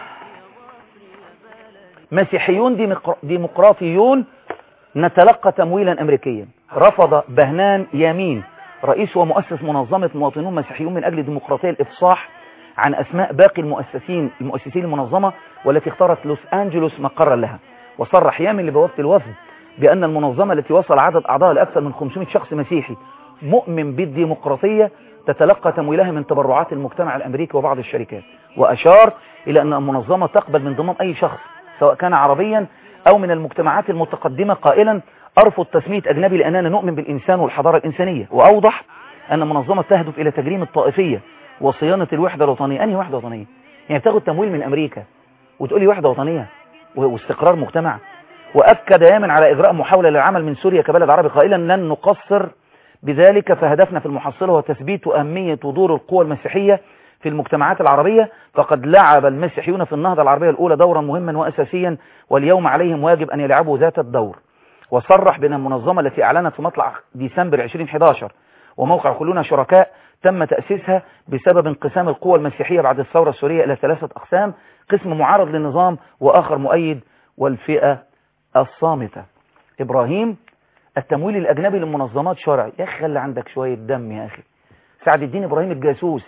مسيحيون ديمقراطيون نتلقى تمويلا أمريكيا. رفض بهنان يامين رئيس ومؤسس منظمة مواطنون مسيحيون من أجل الديمقراطية الإفصاح عن أسماء باقي المؤسسين المؤسسين المنظمة والتي اختارت لوس أنجلوس مقرا لها. وصرح يامين لبوابة الوفد بأن المنظمة التي وصل عدد أعضاء لأكثر من خمسمائة شخص مسيحي مؤمن بالديمقراطية تتلقى تمويلها من تبرعات المجتمع الأمريكي وبعض الشركات. وأشار إلى أن المنظمة تقبل من انضمام أي شخص سواء كان عربيا أو من المجتمعات المتقدمة، قائلا أرفض تسمية أجنبي لأننا نؤمن بالإنسان والحضارة الإنسانية. وأوضح أن المنظمة تهدف إلى تجريم الطائفية وصيانة الوحدة الوطنية. أنهي وحدة وطنية؟ يعني بتاخد تمويل من أمريكا وتقولي وحدة وطنية واستقرار مجتمع؟ وأكد يامن على إجراء محاولة للعمل من سوريا كبلد عربي، قائلا لن نقصر بذلك، فهدفنا في المحصلة هو تثبيت أهمية ودور القوى المسيحية في المجتمعات العربية، فقد لعب المسيحيون في النهضة العربية الأولى دورا مهما وأساسيا، واليوم عليهم واجب أن يلعبوا ذات الدور. وصرح بأن المنظمة التي أعلنت في مطلع ديسمبر ألفين وأحد عشر وموقع كلنا شركاء تم تأسيسها بسبب انقسام القوى المسيحية بعد الثورة السورية إلى ثلاثة أقسام: قسم معارض للنظام وآخر مؤيد والفئة الصامتة. إبراهيم: التمويل الأجنبي للمنظمات شرعي. يا أخي خلي عندك شوية دم يا أخي. سعد الدين إبراهيم الجاسوس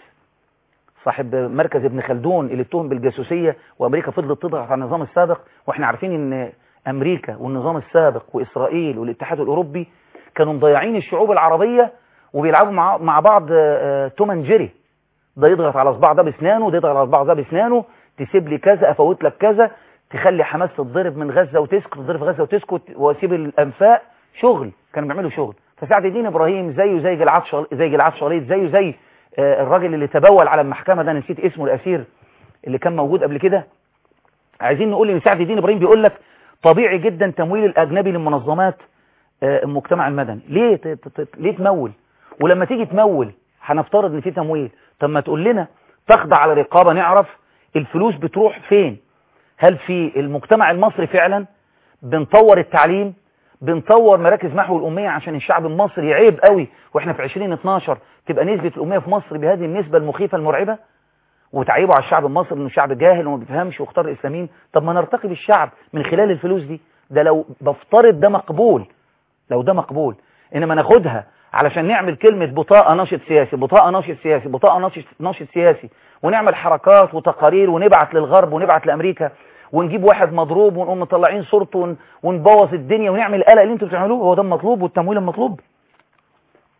صاحب مركز ابن خلدون اللي اتهم بالجاسوسية وأمريكا فضلت تضغط على النظام السابق، وإحنا عارفين إن أمريكا والنظام السابق وإسرائيل والاتحاد الأوروبي كانوا مضيعين الشعوب العربية وبيلعبوا مع مع بعض توم اند جيري. ده يضغط على صباع ده بسنانه، ده يضغط على صباع ده بسنانه، تسيب لي كذا أفوت لك كذا، تخلي حماس تتضرب من غزة وتسكت، تضرب في غزة وتسكت، واسيب الأنفاق. شغل كانوا بيعملوا شغل. فسعد الدين إبراهيم زيه زي جلعاد زي جلعاد شاليط، زيه زي الراجل اللي تبول على المحكمة ده، نسيت اسمه، الأسير اللي كان موجود قبل كده. عايزين نقول ان سعد الدين إبراهيم بيقول لك طبيعي جدا تمويل الأجنبي للمنظمات المجتمع المدني. ليه ليه تمول؟ ولما تيجي تمول هنفترض ان في تمويل، طب ما تقول لنا تخضع على رقابة نعرف الفلوس بتروح فين. هل في المجتمع المصري فعلا بنطور التعليم، بنطور مراكز محو الأمية عشان الشعب المصري؟ عيب قوي واحنا في عشرين اتناشر تبقى نسبة الأمية في مصر بهذه النسبة المخيفة المرعبة، وتعيبوا على الشعب المصري انه شعب جاهل وما بيفهمش واختار الإسلاميين. طب ما نرتقي بالشعب من خلال الفلوس دي. ده لو بفترض ده مقبول، لو ده مقبول، انما ناخدها علشان نعمل كلمة بطاقة ناشط سياسي، بطاقة ناشط سياسي، بطاقة ناشط ناشط سياسي، ونعمل حركات وتقارير ونبعت للغرب ونبعت لأمريكا ونجيب واحد مضروب ونقوم مطلعين صورته ونبوظ الدنيا ونعمل القلق اللي انتوا بتعملوه. هو ده المطلوب والتمويل المطلوب؟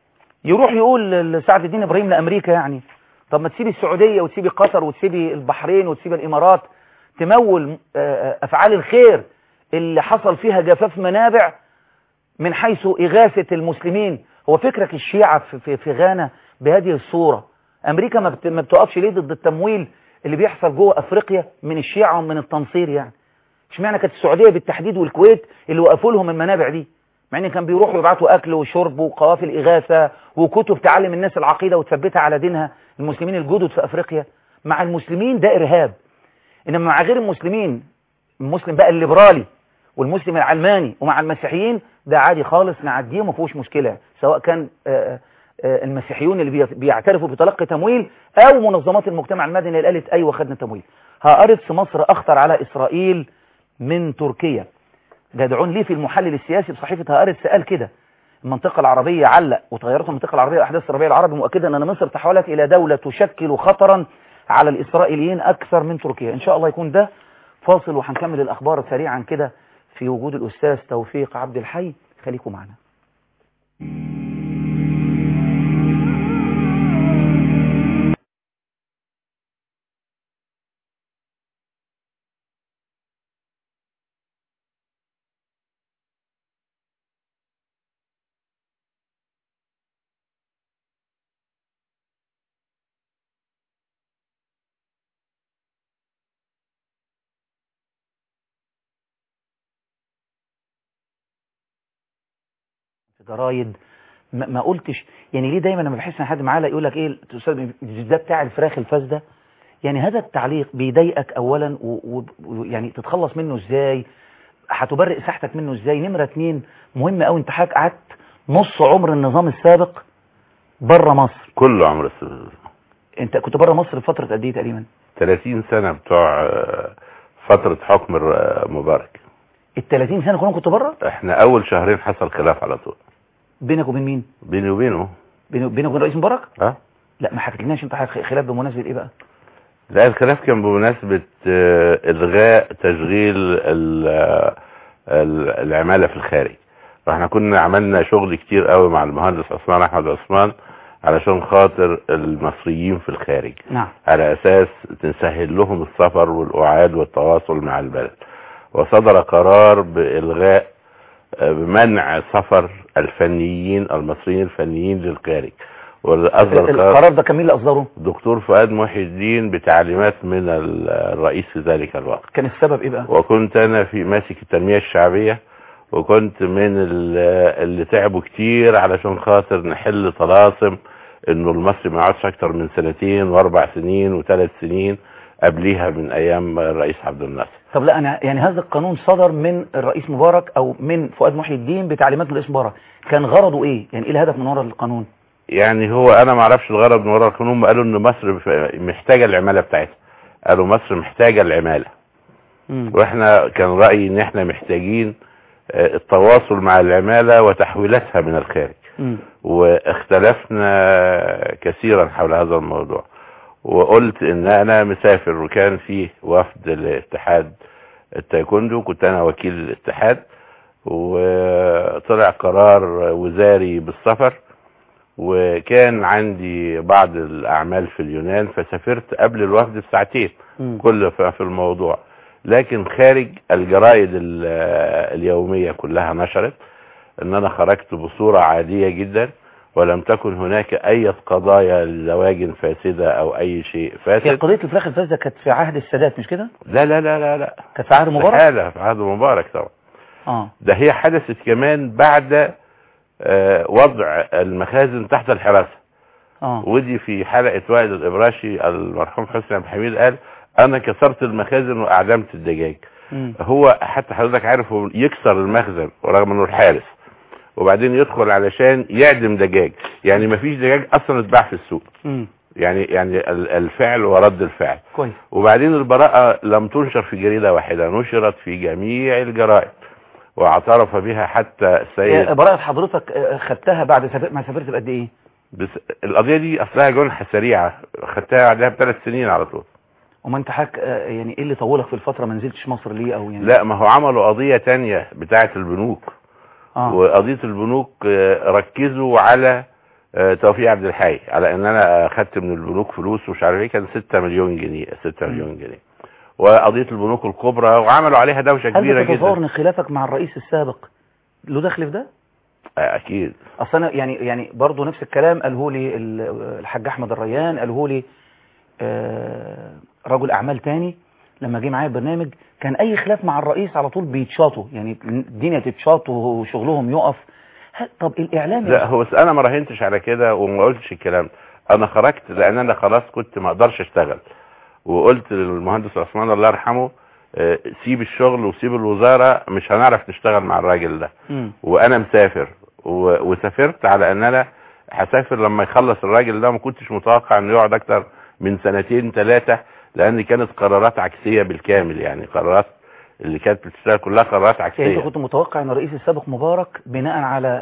يروح يقول سعد الدين ابراهيم لامريكا يعني طب ما تسيبي السعوديه وتسيبي قطر وتسيبي البحرين وتسيبي الامارات تمول افعال الخير اللي حصل فيها جفاف منابع من حيث اغاثه المسلمين. هو فكرك الشيعه في في غانا بهذه الصوره؟ امريكا ما ما بتقفش ليه ضد التمويل اللي بيحصل جوه افريقيا من الشيعه ومن التنصير يعني؟ اشمعنى كانت السعوديه بالتحديد والكويت اللي وقفوا لهم المنابع دي، مع ان كان بيروحوا يبعتوا اكل وشرب وقوافل اغاثه وكتب تعلم الناس العقيده وتثبتها على دينها، المسلمين الجدد في افريقيا؟ مع المسلمين ده ارهاب، انما مع غير المسلمين، المسلم بقى الليبرالي والمسلم العلماني ومع المسيحيين ده عادي خالص نعديه وما فيهوش مشكله، سواء كان آآ آآ المسيحيون اللي بيعترفوا بتلقي تمويل او منظمات المجتمع المدني اللي قالت ايوه خدنا تمويل. هقرص مصر اخطر على اسرائيل من تركيا. جدعون ليه في المحلل السياسي بصحيفه هقرص قال كده المنطقه العربيه علق وتغيرات المنطقه العربيه واحداث الربيع العربي مؤكده ان مصر تحولت الى دوله تشكل خطرا على الاسرائيليين اكثر من تركيا. ان شاء الله يكون ده فاصل وهنكمل الاخبار سريعا كده في وجود الاستاذ توفيق عبد الحي. خليكم معنا. جرايد ما, ما قلتش يعني ليه دايما لما بحس ان حد معاه يقول لك ايه الاستاذ ده بتاع الفراخ الفاسده؟ يعني هذا التعليق بيضايقك اولا ويعني تتخلص منه ازاي؟ هتبرئ ساحتك منه ازاي؟ نمره اتنين مهم قوي، انت حضرتك قعدت نص عمر النظام السابق بره مصر. كل عمر السابق. انت كنت بره مصر لفتره قد ايه تقريبا؟ ثلاثين سنه بتوع فتره حكم مبارك. ال ثلاثين سنه كلهم كنت بره؟ احنا اول شهرين حصل خلاف على طول. بينك وبين مين؟ بيني وبينه. بينك وبين رئيس مبارك؟ اه لا ما حكيتلناش انت خلاف بمناسبه ايه بقى؟ لا الخلاف كان بمناسبه الغاء تشغيل العماله في الخارج. فاحنا كنا عملنا شغل كتير قوي مع المهندس عثمان احمد عثمان علشان خاطر المصريين في الخارج. نعم. على اساس تسهل لهم السفر والاعاد والتواصل مع البلد، وصدر قرار بالغاء بمنع سفر الفنيين المصريين الفنيين للخارج. واصدر القرار ده كان مين اللي اصدره؟ دكتور فؤاد محي الدين بتعليمات من الرئيس في ذلك الوقت. كان السبب ايه بقى؟ وكنت انا في ماسك التنميه الشعبيه، وكنت من اللي تعبوا كتير علشان خاطر نحل طلاسم انه المصري ما يقعدش اكتر من سنتين واربع سنين وثلاث سنين قبليها من ايام الرئيس عبد الناصر. طب لا انا يعني هذا القانون صدر من الرئيس مبارك او من فؤاد محي الدين بتعليمات من الرئيس مبارك، كان غرضه ايه؟ يعني ايه الهدف من وراء القانون؟ يعني هو انا ما اعرفش الغرض من وراء القانون. قالوا ان مصر محتاجه العماله بتاعتها، قالوا مصر محتاجه العماله. مم. واحنا كان رايي ان احنا محتاجين التواصل مع العماله وتحويلاتها من الخارج. مم. واختلفنا كثيرا حول هذا الموضوع، وقلت ان انا مسافر، وكان فيه وفد الاتحاد التايكوندو، كنت انا وكيل الاتحاد، وطلع قرار وزاري بالسفر، وكان عندي بعض الاعمال في اليونان، فسافرت قبل الوفد بساعتين. م. كل في الموضوع، لكن خارج الجرائد اليومية كلها نشرت ان انا خرجت بصورة عادية جدا، ولم تكن هناك اي قضايا لزواج فاسدة او اي شيء فاسد. هي قضية الفراخ الفاسدة كانت في عهد السادات مش كده؟ لا لا لا لا لا كانت في عهد مبارك؟ لا في عهد مبارك طبعا. اه ده هي حدثت كمان بعد آه وضع المخازن تحت الحراسة. اه ودي في حلقة وائل الإبراشي المرحوم حسني عبد الحميد قال انا كسرت المخازن واعدمت الدجاج. م. هو حتى حضرتك عارف هو يكسر المخزن ورغم انه الحارس، وبعدين يدخل علشان يعدم دجاج، يعني مفيش دجاج اصلا اتباع في السوق. م. يعني يعني الفعل ورد الفعل. كويس. وبعدين البراءة لم تنشر في جريدة واحدة، نشرت في جميع الجرائد، واعترف بها حتى السيد. براءة حضرتك خدتها بعد سفر... ما سافرت بقد ايه؟ بس القضية دي اصلها جنحة سريعة، خدتها بعدها بثلاث سنين على طول. وما انت حك يعني ايه اللي طولك في الفترة ما نزلتش مصر ليه او يعني؟ لا ما هو عملوا قضية تانية بتاعة البنوك. آه. وقضية البنوك ركزوا على آه توفيق عبد الحي على ان انا اخدت من البنوك فلوس ومش عارف ايه، كان ستة مليون جنيه ستة مليون جنيه، وقضيه البنوك الكبرى وعملوا عليها دوشه كبيره جدا. هل تتصور ان خلافك مع الرئيس السابق له دخل في ده؟ آه اكيد. اصل انا يعني يعني برضه نفس الكلام قاله لي الحاج احمد الريان، قاله لي آه رجل اعمال تاني لما جه معايا البرنامج، كان اي خلاف مع الرئيس على طول بيتشاطوا، يعني الدنيا تتشاط وشغلهم يقف. طب الاعلام لا هو بس انا ما راهنتش على كده وما قلتش الكلام. انا خرجت لان انا خلاص كنت ما اقدرش اشتغل، وقلت للمهندس عثمان الله يرحمه آه سيب الشغل وسيب الوزاره، مش هنعرف نشتغل مع الراجل ده. م. وانا مسافر وسافرت على ان انا هسافر لما يخلص الراجل ده. ما كنتش متوقع انه يقعد اكتر من سنتين ثلاثه، لان كانت قرارات عكسيه بالكامل، يعني قرارات اللي كانت بتشتغل كلها قرارات عكسيه. يعني انت كنت متوقع ان الرئيس السابق مبارك بناء على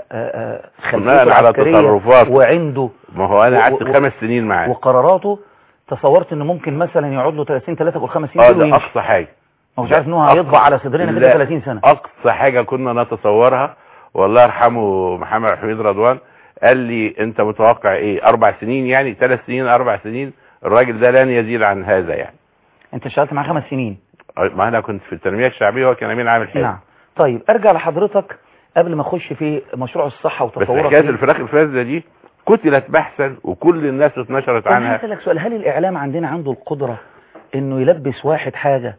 خلفيته على تصرفاته وعنده، ما هو انا قعدت خمس سنين معاه وقراراته، تصورت انه ممكن مثلا يقعد له ثلاثين ثلاثة والخمس سنين اه ده اقصى حاجه. ما هوش عارف ان هو هيطبع على صدرنا كده ثلاثين سنه. اقصى حاجه كنا نتصورها، والله يرحمه محمد حميد رضوان قال لي انت متوقع ايه؟ اربع سنين يعني، ثلاث سنين اربع سنين، الراجل ده لن يزيد عن هذا يعني. انت اشتغلت معاه خمس سنين؟ ما انا كنت في التنميه الشعبيه وكان امين عام الحزب. نعم. طيب ارجع لحضرتك قبل ما اخش في مشروع الصحه وتطورك. بس حكايه الفراخ الفاسده دي كتلت بحثا وكل الناس اتنشرت عنها. انا هسألك سؤال، هل الاعلام عندنا عنده القدره انه يلبس واحد حاجه؟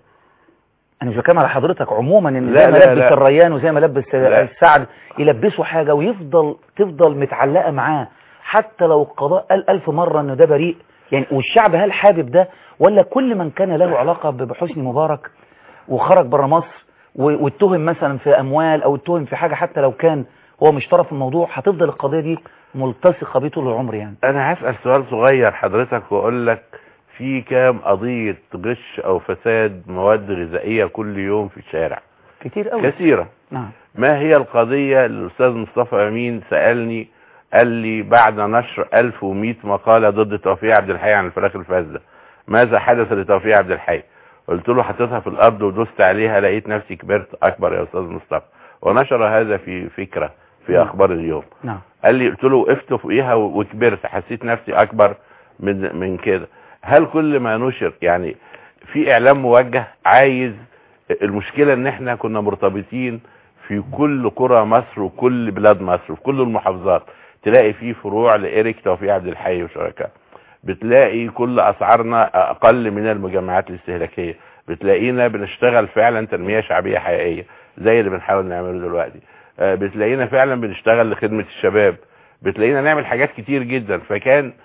انا مش بتكلم على حضرتك عموما، ان زي ما لبس الريان وزي ما لبس السعد يلبسوا حاجه ويفضل تفضل متعلقه معاه حتى لو القضاء قال ألف مره انه ده بريء يعني، والشعب هل حابب ده؟ ولا كل من كان له علاقه بحسني مبارك وخرج بره مصر واتهم مثلا في اموال او اتهم في حاجه حتى لو كان هو مش طرف الموضوع، هتفضل القضيه دي ملتصقه بيه طول العمر يعني؟ انا هسال سؤال صغير حضرتك واقول لك، في كام قضيه غش او فساد مواد غذائيه كل يوم في الشارع؟ كتير قوي. كثيره. نعم. ما هي القضيه اللي الاستاذ مصطفى امين سالني قال لي بعد نشر ألف ومئة مقاله ضد توفيق عبد الحي عن الفراخ الفاسده ماذا حدث لتوفيق عبد الحي؟ قلت له حطيتها في الارض ودوست عليها، لقيت نفسي كبرت اكبر يا استاذ مصطفى. ونشر هذا في فكره في نعم. اخبار اليوم. نعم. قال لي، قلت له وقفت فوقيها وكبرت، حسيت نفسي اكبر من من كده. هل كل ما نشر يعني في اعلام موجه عايز؟ المشكله ان احنا كنا مرتبطين في كل قرى مصر وكل بلاد مصر وفي كل المحافظات تلاقي فيه فروع لإيريك توفيق عبد الحي وشركاء، بتلاقي كل اسعارنا اقل من المجمعات الاستهلاكيه، بتلاقينا بنشتغل فعلا تنميه شعبيه حقيقيه زي اللي بنحاول نعمله دلوقتي، بتلاقينا فعلا بنشتغل لخدمه الشباب، بتلاقينا نعمل حاجات كتير جدا. فكان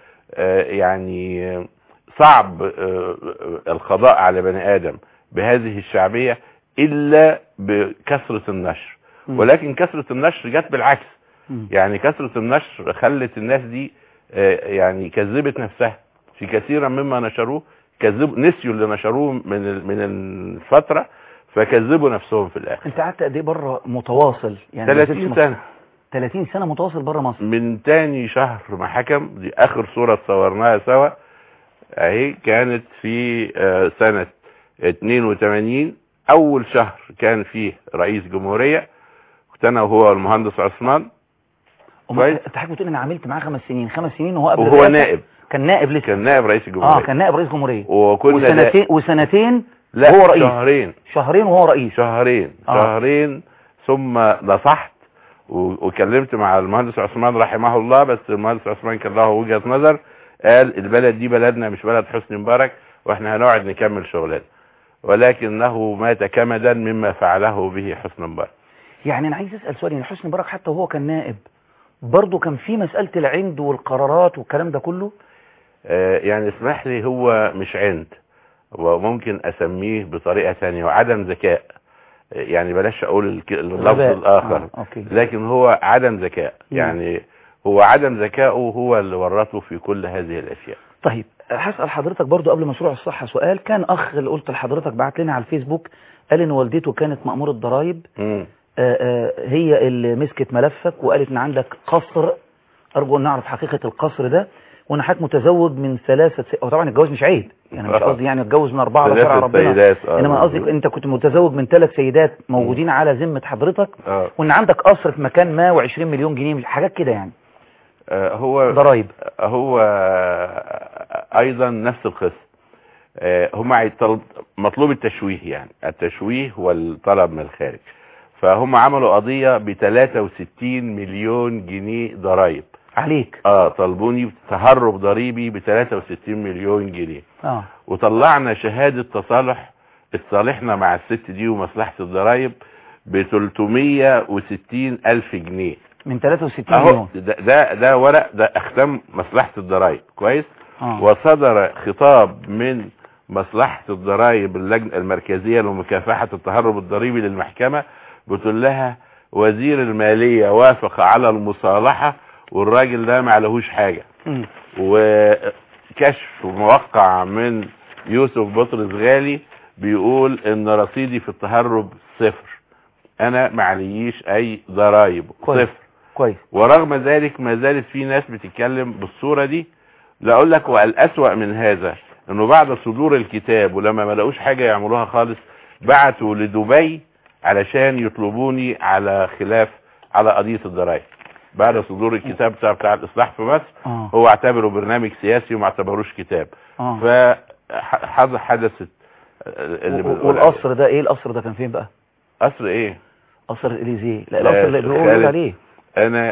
يعني صعب القضاء على بني ادم بهذه الشعبيه الا بكثره النشر، ولكن كثره النشر جت بالعكس. يعني كثره النشر خلت الناس دي يعني كذبت نفسها في كثيرا مما نشروه، كذبوا نسيوا اللي نشروه من من الفتره فكذبوا نفسهم في الاخر. انت قعدت قد ايه بره متواصل؟ يعني ثلاثين سنه. ثلاثين سنه متواصل بره مصر. من تاني شهر ما حكم، دي اخر صوره صورناها سوا اهي، كانت في سنه اتنين وتمانين. اول شهر كان فيه رئيس جمهوريه، كنت انا وهو المهندس عثمان. انت حضرتك بتقول انا عملت معاه خمس سنين خمس سنين وهو قبل وهو نائب. كان نائب لسه. كان نائب رئيس الجمهوريه. اه كان نائب رئيس الجمهوريه. وكنا وسنتين وسنتين لا هو رئيس. شهرين شهرين وهو رئيس. شهرين آه. شهرين ثم نصحت وكلمت مع المهندس عثمان رحمه الله، بس المهندس عثمان كان له وجهة نظر، قال البلد دي بلدنا مش بلد حسني مبارك واحنا هنقعد نكمل شغلنا، ولكنه مات كمدا مما فعله به حسني مبارك. يعني انا عايز اسال سؤال، يعني حسني مبارك حتى وهو كان نائب برضه كان في مساله العند والقرارات والكلام ده كله؟ آه يعني اسمح لي، هو مش عند، وممكن اسميه بطريقه ثانيه وعدم ذكاء، يعني بلاش اقول اللفظ الاخر. آه. لكن هو عدم ذكاء، يعني هو عدم ذكائه هو اللي ورطه في كل هذه الاشياء. طيب هسال حضرتك برضو قبل مشروع الصحه سؤال. كان اخ اللي قلت لحضرتك بعت لنا على الفيسبوك قال ان والدته كانت مأمورة ضرائب، هي اللي مسكت ملفك وقالت ان عندك قصر، ارجو ان نعرف حقيقه القصر ده، وان حضرتك متزوج من ثلاثه س... وطبعا الجواز مش عيب، يعني مش قصدي يعني اتجوز من اربعه على شرع ربنا، انما قصدي انت كنت متزوج من ثلاث سيدات موجودين على ذمه حضرتك، أوه. وان عندك قصر في مكان ما وعشرين مليون جنيه، حاجات كده يعني. آه هو ضرائب هو ايضا نفس القصه. آه هم مطلوب التشويه، يعني التشويه والطلب من الخارج. فهم عملوا قضيه ب ثلاثة وستين مليون جنيه ضرائب عليك. اه طلبوني تهرب ضريبي ب ثلاثة وستين مليون جنيه. اه وطلعنا شهاده تصالح اتصالحنا مع الست دي ومصلحه الضرائب ب ثلاثمية وستين الف جنيه من ثلاثة وستين مليون. ده, ده ده ورق، ده اختم مصلحه الضرائب كويس. آه. وصدر خطاب من مصلحه الضرائب اللجنه المركزيه لمكافحه التهرب الضريبي للمحكمه بتقول لها وزير الماليه وافق على المصالحه والراجل ده ما عليهوش حاجه. م. وكشف موقع من يوسف بطرس غالي بيقول ان رصيدي في التهرب صفر، انا ما عليش اي ضرائب، صفر. كويس. ورغم ذلك ما زالت في ناس بتتكلم بالصوره دي. لا اقول لك والاسوأ من هذا انه بعد صدور الكتاب ولما ما لقوش حاجه يعملوها خالص بعتوا لدبي علشان يطلبوني على خلاف على قضيه الضرائب. بعد صدور الكتاب بتاع, بتاع الاصلاح في مصر آه. هو اعتبره برنامج سياسي وما اعتبروش كتاب. آه. فحدثت والقصر ده ايه؟ القصر ده كان فين بقى؟ قصر ايه؟ قصر الاليزيه. لا القصر اللي بيقولوا عليه. انا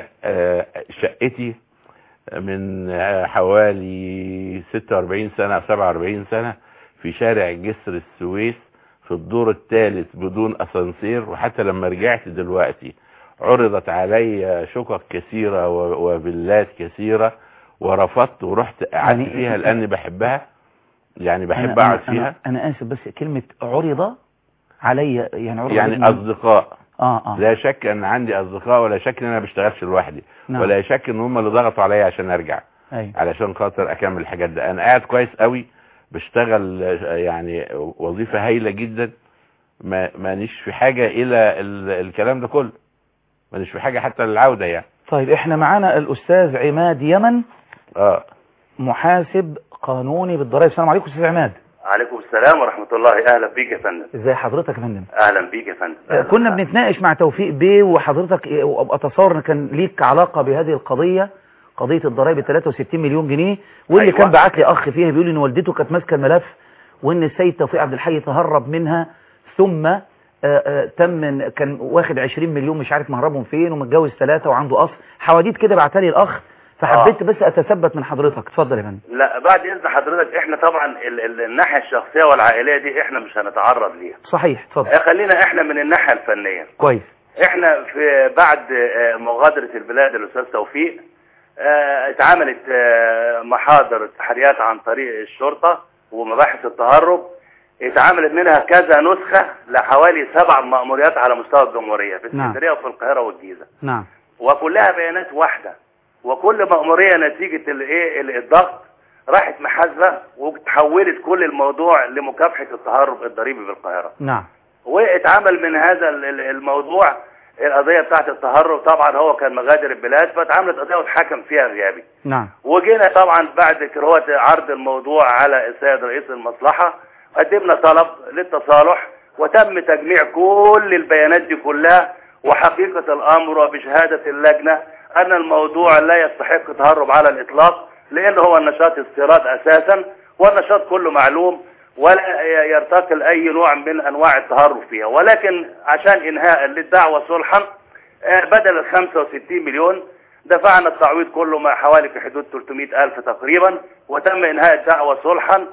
شقتي من حوالي ستة واربعين سنة او سبعة واربعين سنة في شارع جسر السويس في الدور الثالث بدون اسانسير. وحتى لما رجعت دلوقتي عرضت علي شقق كثيرة وفيلات كثيرة ورفضت ورحت قعدت يعني فيها لاني بحبها، يعني بحب اقعد فيها. أنا, انا اسف بس كلمة عرض علي يعني عرض يعني اصدقاء. آه آه. لا شك ان عندي اصدقاء ولا شك ان انا بشتغلش لوحدي. نعم. ولا شك ان هم اللي ضغطوا عليا عشان ارجع. أيوة. علشان خاطر اكمل الحاجات ده. انا قاعد كويس قوي بشتغل يعني وظيفة هايلة جدا، ما مانيش في حاجة الى الكلام ده كله، مانيش في حاجة حتى للعودة يعني. طيب احنا معانا الاستاذ عماد يمن اه محاسب قانوني بالضرائب. السلام عليكم استاذ عماد. عليكم السلام ورحمة الله. اهلا بيك يا فندم. ازي حضرتك يا فندم؟ اهلا بيك يا فندم. كنا بنتناقش مع توفيق بيه وحضرتك اتصور ان كان ليك علاقة بهذه القضية، قضية الضرائب ثلاثة وستين مليون جنيه، واللي أيوة. كان بعت لي اخ فيها بيقول ان والدته كانت ماسكه الملف وان السيد توفيق عبد الحي تهرب منها، ثم آآ آآ تم كان واخد عشرين مليون مش عارف مهربهم فين ومتجوز ثلاثة وعنده قصر، حواديت كده بعتها لي الاخ، فحبيت آه. بس اتثبت من حضرتك. اتفضل يا فندم. لا بعد اذن حضرتك احنا طبعا ال ال الناحيه الشخصيه والعائليه دي احنا مش هنتعرض ليها. صحيح. اتفضل. خلينا احنا من الناحيه الفنيه. كويس. احنا في بعد مغادره البلاد الاستاذ توفيق اه اتعملت اه محاضر تحريات عن طريق الشرطه ومباحث التهرب، اتعملت منها كذا نسخه لحوالي سبع مأموريات على مستوى الجمهوريه في اسكندريه وفي القاهره والجيزه. نعم. وكلها بيانات واحده، وكل مأمورية نتيجة الايه الضغط راحت محاسبة وتحولت كل الموضوع لمكافحة التهرب الضريبي بالقاهرة. نعم. واتعمل من هذا الموضوع القضية بتاعت التهرب، طبعا هو كان مغادر البلاد فاتعملت قضية واتحكم فيها غيابي. نعم. وجينا طبعا بعد كروة عرض الموضوع على السيد رئيس المصلحة قدمنا طلب للتصالح وتم تجميع كل البيانات دي كلها، وحقيقة الامر وبشهادة اللجنة ان الموضوع لا يستحق تهرب على الاطلاق، لان هو النشاط استيراد اساسا والنشاط كله معلوم ولا يرتقل اي نوع من انواع التهرب فيها. ولكن عشان انهاء للدعوة صلحا بدل ال خمسة وستين مليون دفعنا التعويض كله مع حوالي في حدود ثلاثمائة ألف تقريبا، وتم انهاء الدعوة صلحا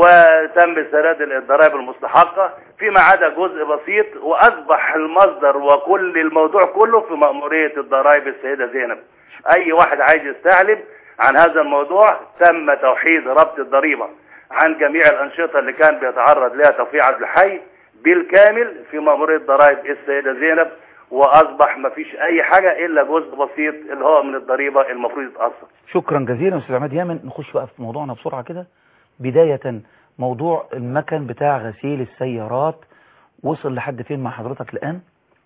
وتم سداد الضرائب المستحقة فيما عدا جزء بسيط، واصبح المصدر وكل الموضوع كله في مأمورية الضرائب السيدة زينب. اي واحد عايز يستعلم عن هذا الموضوع تم توحيد ربط الضريبة عن جميع الانشطة اللي كان بيتعرض لها توفيق عبد الحي بالكامل في مأمورية ضرائب السيدة زينب، واصبح ما فيش اي حاجة الا جزء بسيط اللي هو من الضريبة المفروض يتأثر. شكرا جزيلا استاذ عماد يامن. نخش بقى في موضوعنا بسرعة كده. بداية موضوع المكن بتاع غسيل السيارات وصل لحد فين مع حضرتك الآن؟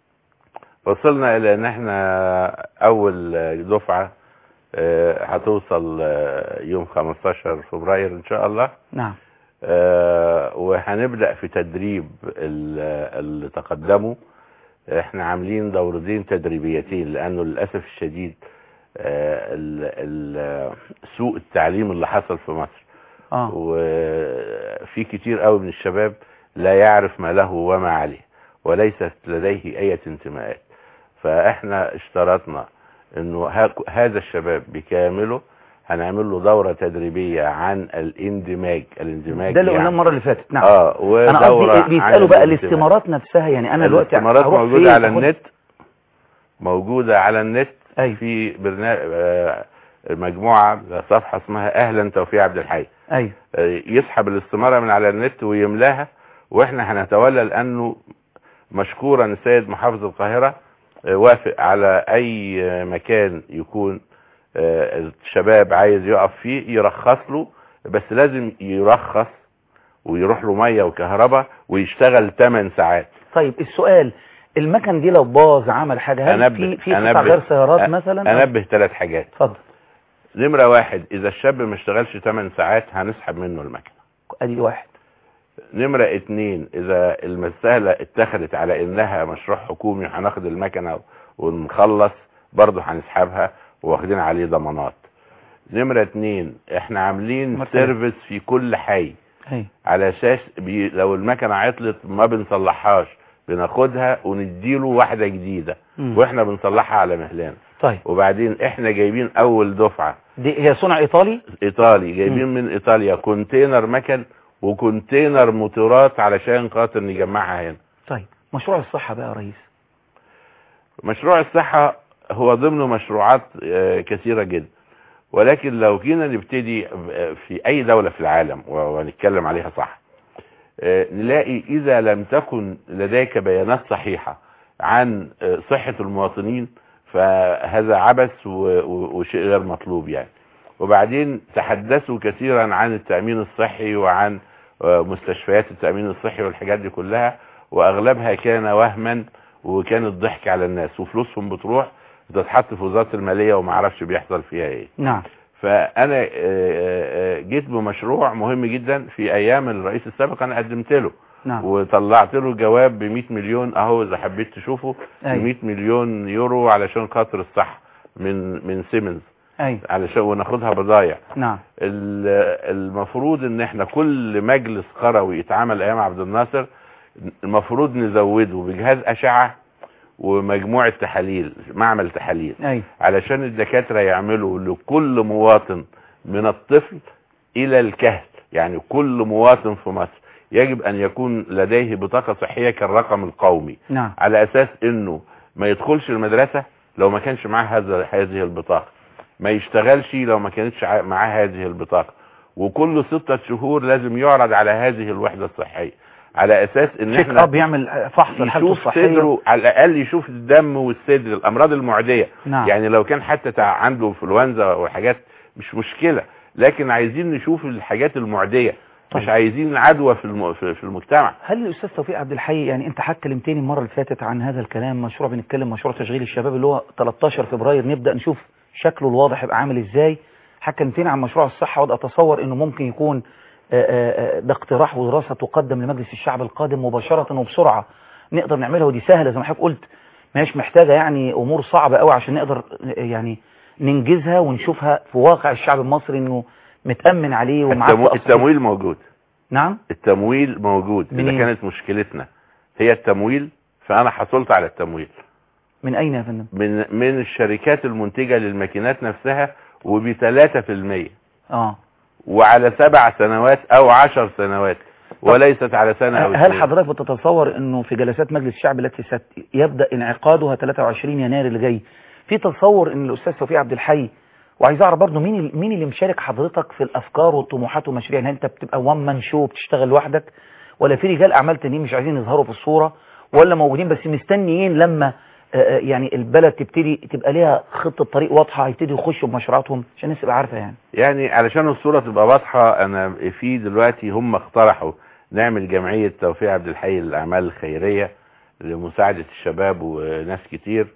وصلنا الى ان احنا اول دفعة هتوصل يوم خمستاشر فبراير ان شاء الله. نعم. وهنبدأ في تدريب اللي تقدموا. احنا عاملين دورتين تدريبيتين لانه للأسف الشديد سوء التعليم اللي حصل في مصر. آه. وفي كتير قوي من الشباب لا يعرف ما له وما عليه وليست لديه اي انتماءات. فاحنا اشترطنا انه هذا الشباب بكامله هنعمل له دورة تدريبية عن الاندماج الاندماج ده اللي قلناه يعني. المرة اللي فاتت. نعم. اه انا قصدي بيسألوا بقى الاستمارات نفسها، يعني انا دلوقتي الاستمارات موجودة على النت، موجودة على النت. أي. في برنامج مجموعة صفحة اسمها اهلا توفيق عبد الحي. ايوه. يسحب الاستمارة من على النت ويملاها، واحنا هنتولى لانه مشكورا السيد محافظ القاهرة وافق على اي مكان يكون الشباب عايز يقف فيه يرخص له، بس لازم يرخص ويروح له مية وكهرباء ويشتغل ثماني ساعات. طيب السؤال، المكن دي لو باظ عمل حاجة، هل أنبه في في قطع غير سيارات مثلا؟ انبه ثلاث حاجات. اتفضل. نمرة واحد، اذا الشاب ما اشتغلش ثماني ساعات هنسحب منه المكنة. ادي واحد. نمرة اتنين، اذا المسألة اتخذت على انها مشروع حكومي هناخد المكنة ونخلص برضه هنسحبها واخدين عليه ضمانات. نمرة اتنين، احنا عاملين سيرفيس في كل حي. هي. على اساس بي لو المكنة عطلت ما بنصلحهاش، بناخدها ونديله واحدة جديدة. م. واحنا بنصلحها على مهلنا. طيب. وبعدين احنا جايبين اول دفعة. دي هي صنع ايطالي؟ ايطالي، جايبين م. من ايطاليا كونتينر مكن وكونتينر موتورات علشان خاطر نجمعها هنا. طيب مشروع الصحة بقى يا ريس. مشروع الصحة هو ضمن مشروعات كثيرة جدا، ولكن لو جينا نبتدي في اي دولة في العالم ونتكلم عليها صح، نلاقي اذا لم تكن لديك بيانات صحيحة عن صحة المواطنين فهذا عبث وشيء غير مطلوب يعني. وبعدين تحدثوا كثيرا عن التأمين الصحي وعن مستشفيات التأمين الصحي والحاجات دي كلها، واغلبها كان وهما وكان الضحك على الناس، وفلوسهم بتروح بتتحط في وزارة المالية وما عرفش بيحصل فيها ايه. نعم. فانا جيت بمشروع مهم جدا في ايام الرئيس السابق، انا قدمت له. نعم. وطلعت له جواب ب مئة مليون اهو اذا حبيت تشوفه. أي. مئة مليون يورو علشان خاطر الصح من من سيمنز. اي. علشان وناخدها بضايع. نعم. المفروض ان احنا كل مجلس قروي يتعمل ايام عبد الناصر المفروض نزوده بجهاز اشعة ومجموعة تحاليل، معمل تحاليل. أي. علشان الدكاترة يعملوا لكل مواطن من الطفل الى الكهل، يعني كل مواطن في مصر يجب ان يكون لديه بطاقة صحية كالرقم القومي. نعم. على اساس انه ما يدخلش المدرسة لو ما كانش معاه هذا هذه البطاقة، ما يشتغلش لو ما كانتش معاه هذه البطاقة، وكل ستة شهور لازم يعرض على هذه الوحدة الصحية، على اساس ان احنا اب يعمل فحص الحالة الصحية، صدره على الاقل يشوف الدم والصدر، الامراض المعدية. نعم. يعني لو كان حتى عنده انفلونزا وحاجات مش مشكلة، لكن عايزين نشوف الحاجات المعدية. طيب. مش عايزين عدوى في الم... في المجتمع. هل الاستاذ توفيق عبد الحي، يعني انت حتى كلمتني المره اللي فاتت عن هذا الكلام، مشروع بنتكلم مشروع تشغيل الشباب اللي هو ثلاثة عشر فبراير نبدا نشوف شكله الواضح يبقى عامل ازاي. حكمتني عن مشروع الصحه، وده اتصور انه ممكن يكون ده اقتراح ودراسه تقدم لمجلس الشعب القادم مباشره وبسرعه نقدر نعملها، ودي سهله زي ما حضرتك قلت، مش محتاجه يعني امور صعبه قوي عشان نقدر يعني ننجزها ونشوفها في واقع الشعب المصري انه متامن عليه ومعاه. التمو... التمويل موجود. نعم. التمويل موجود. اذا كانت مشكلتنا هي التمويل فانا حصلت على التمويل. من اين يا فندم؟ من من الشركات المنتجة للماكينات نفسها وبثلاثة في المية. اه وعلى سبع سنوات او عشر سنوات وليست على سنة او هل حضرتك بتتصور انه في جلسات مجلس الشعب التي سيبدأ انعقادها ثلاثة وعشرين يناير اللي جاي، في تصور ان الاستاذ توفيق عبد الحي، وعايز اعرف برضه مين مين اللي مشارك حضرتك في الافكار والطموحات والمشاريع؟ هل انت بتبقى وان مان شو بتشتغل لوحدك، ولا في رجال اعمال تانيين مش عايزين يظهروا في الصورة، ولا موجودين بس مستنيين لما يعني البلد تبتدي تبقى ليها خطة طريق واضحة هيبتدوا يخشوا بمشروعاتهم عشان الناس تبقى عارفة؟ يعني يعني علشان الصورة تبقى واضحة، انا في دلوقتي هم اقترحوا نعمل جمعية توفيق عبد الحي للأعمال الخيرية لمساعدة الشباب وناس كتير،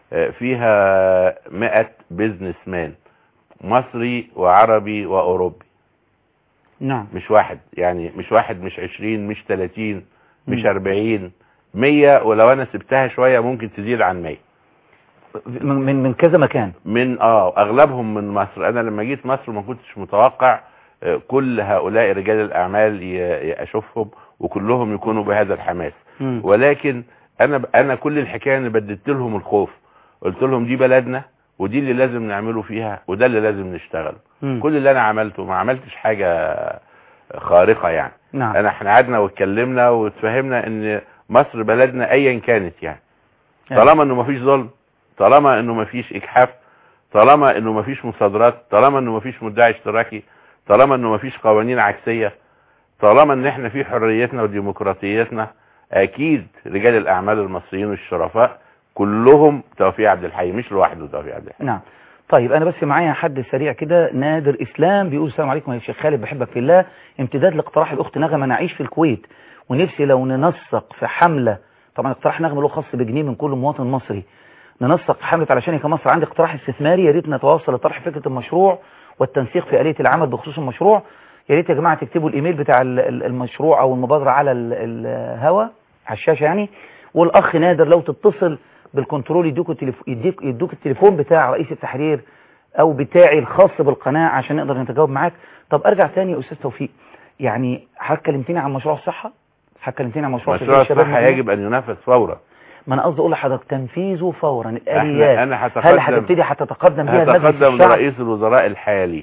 فيها مئة بيزنس مان مصري وعربي وأوروبي. نعم. مش واحد، يعني مش واحد، مش عشرين، مش تلاتين، مش اربعين، مية، ولو انا سبتها شوية ممكن تزيد عن مية. من من كذا مكان، من اه اغلبهم من مصر. انا لما جيت مصر ما كنتش متوقع كل هؤلاء رجال الاعمال اشوفهم وكلهم يكونوا بهذا الحماس. م. ولكن انا انا كل الحكايه اني بددت لهم الخوف، قلت لهم دي بلدنا ودي اللي لازم نعمله فيها وده اللي لازم نشتغله. م. كل اللي انا عملته ما عملتش حاجه خارقه يعني. نعم. انا احنا قعدنا واتكلمنا واتفهمنا ان مصر بلدنا ايا كانت يعني، طالما انه ما فيش ظلم، طالما انه ما فيش اجحاف، طالما انه ما فيش مصادرات، طالما انه ما فيش مدعي اشتراكي، طالما انه ما فيش قوانين عكسية، طالما ان احنا في حريتنا وديمقراطيتنا، اكيد رجال الاعمال المصريين والشرفاء كلهم توفيق عبد الحي، مش لوحده توفيق عبد الحي. نعم. طيب انا بس معايا حد سريع كده، نادر اسلام بيقول السلام عليكم يا شيخ خالد بحبك في الله، امتداد لاقتراح الاخت نغمه، انا اعيش في الكويت ونفسي لو ننسق في حمله، طبعا اقتراح نغمه له خاص بجنيه من كل مواطن مصري، ننسق حمله علشان كمصر عندي اقتراح استثماري، يا ريت نتواصل لطرح فكره المشروع والتنسيق في آلية العمل بخصوص المشروع، يا ريت يا جماعه تكتبوا الايميل بتاع المشروع او المبادره على الهوا على الشاشه يعني، والاخ نادر لو تتصل بالكنترول يدوك التليفون، يديك يدوك التليفون بتاع رئيس التحرير او بتاعي الخاص بالقناه عشان نقدر نتجاوب معاك. طب ارجع تاني يا استاذ توفيق، يعني حضرتك كلمتني عن مشروع الصحه، حضرتك كلمتني عن مشروع مشروع الصحه يجب ان ينفذ فورا. ما انا قصدي اقول لحضرتك تنفيذه فورا، الاليات أنا هل هتبتدي هتتقدم بيها المجلس الشعب؟ هتقدم لرئيس الوزراء الحالي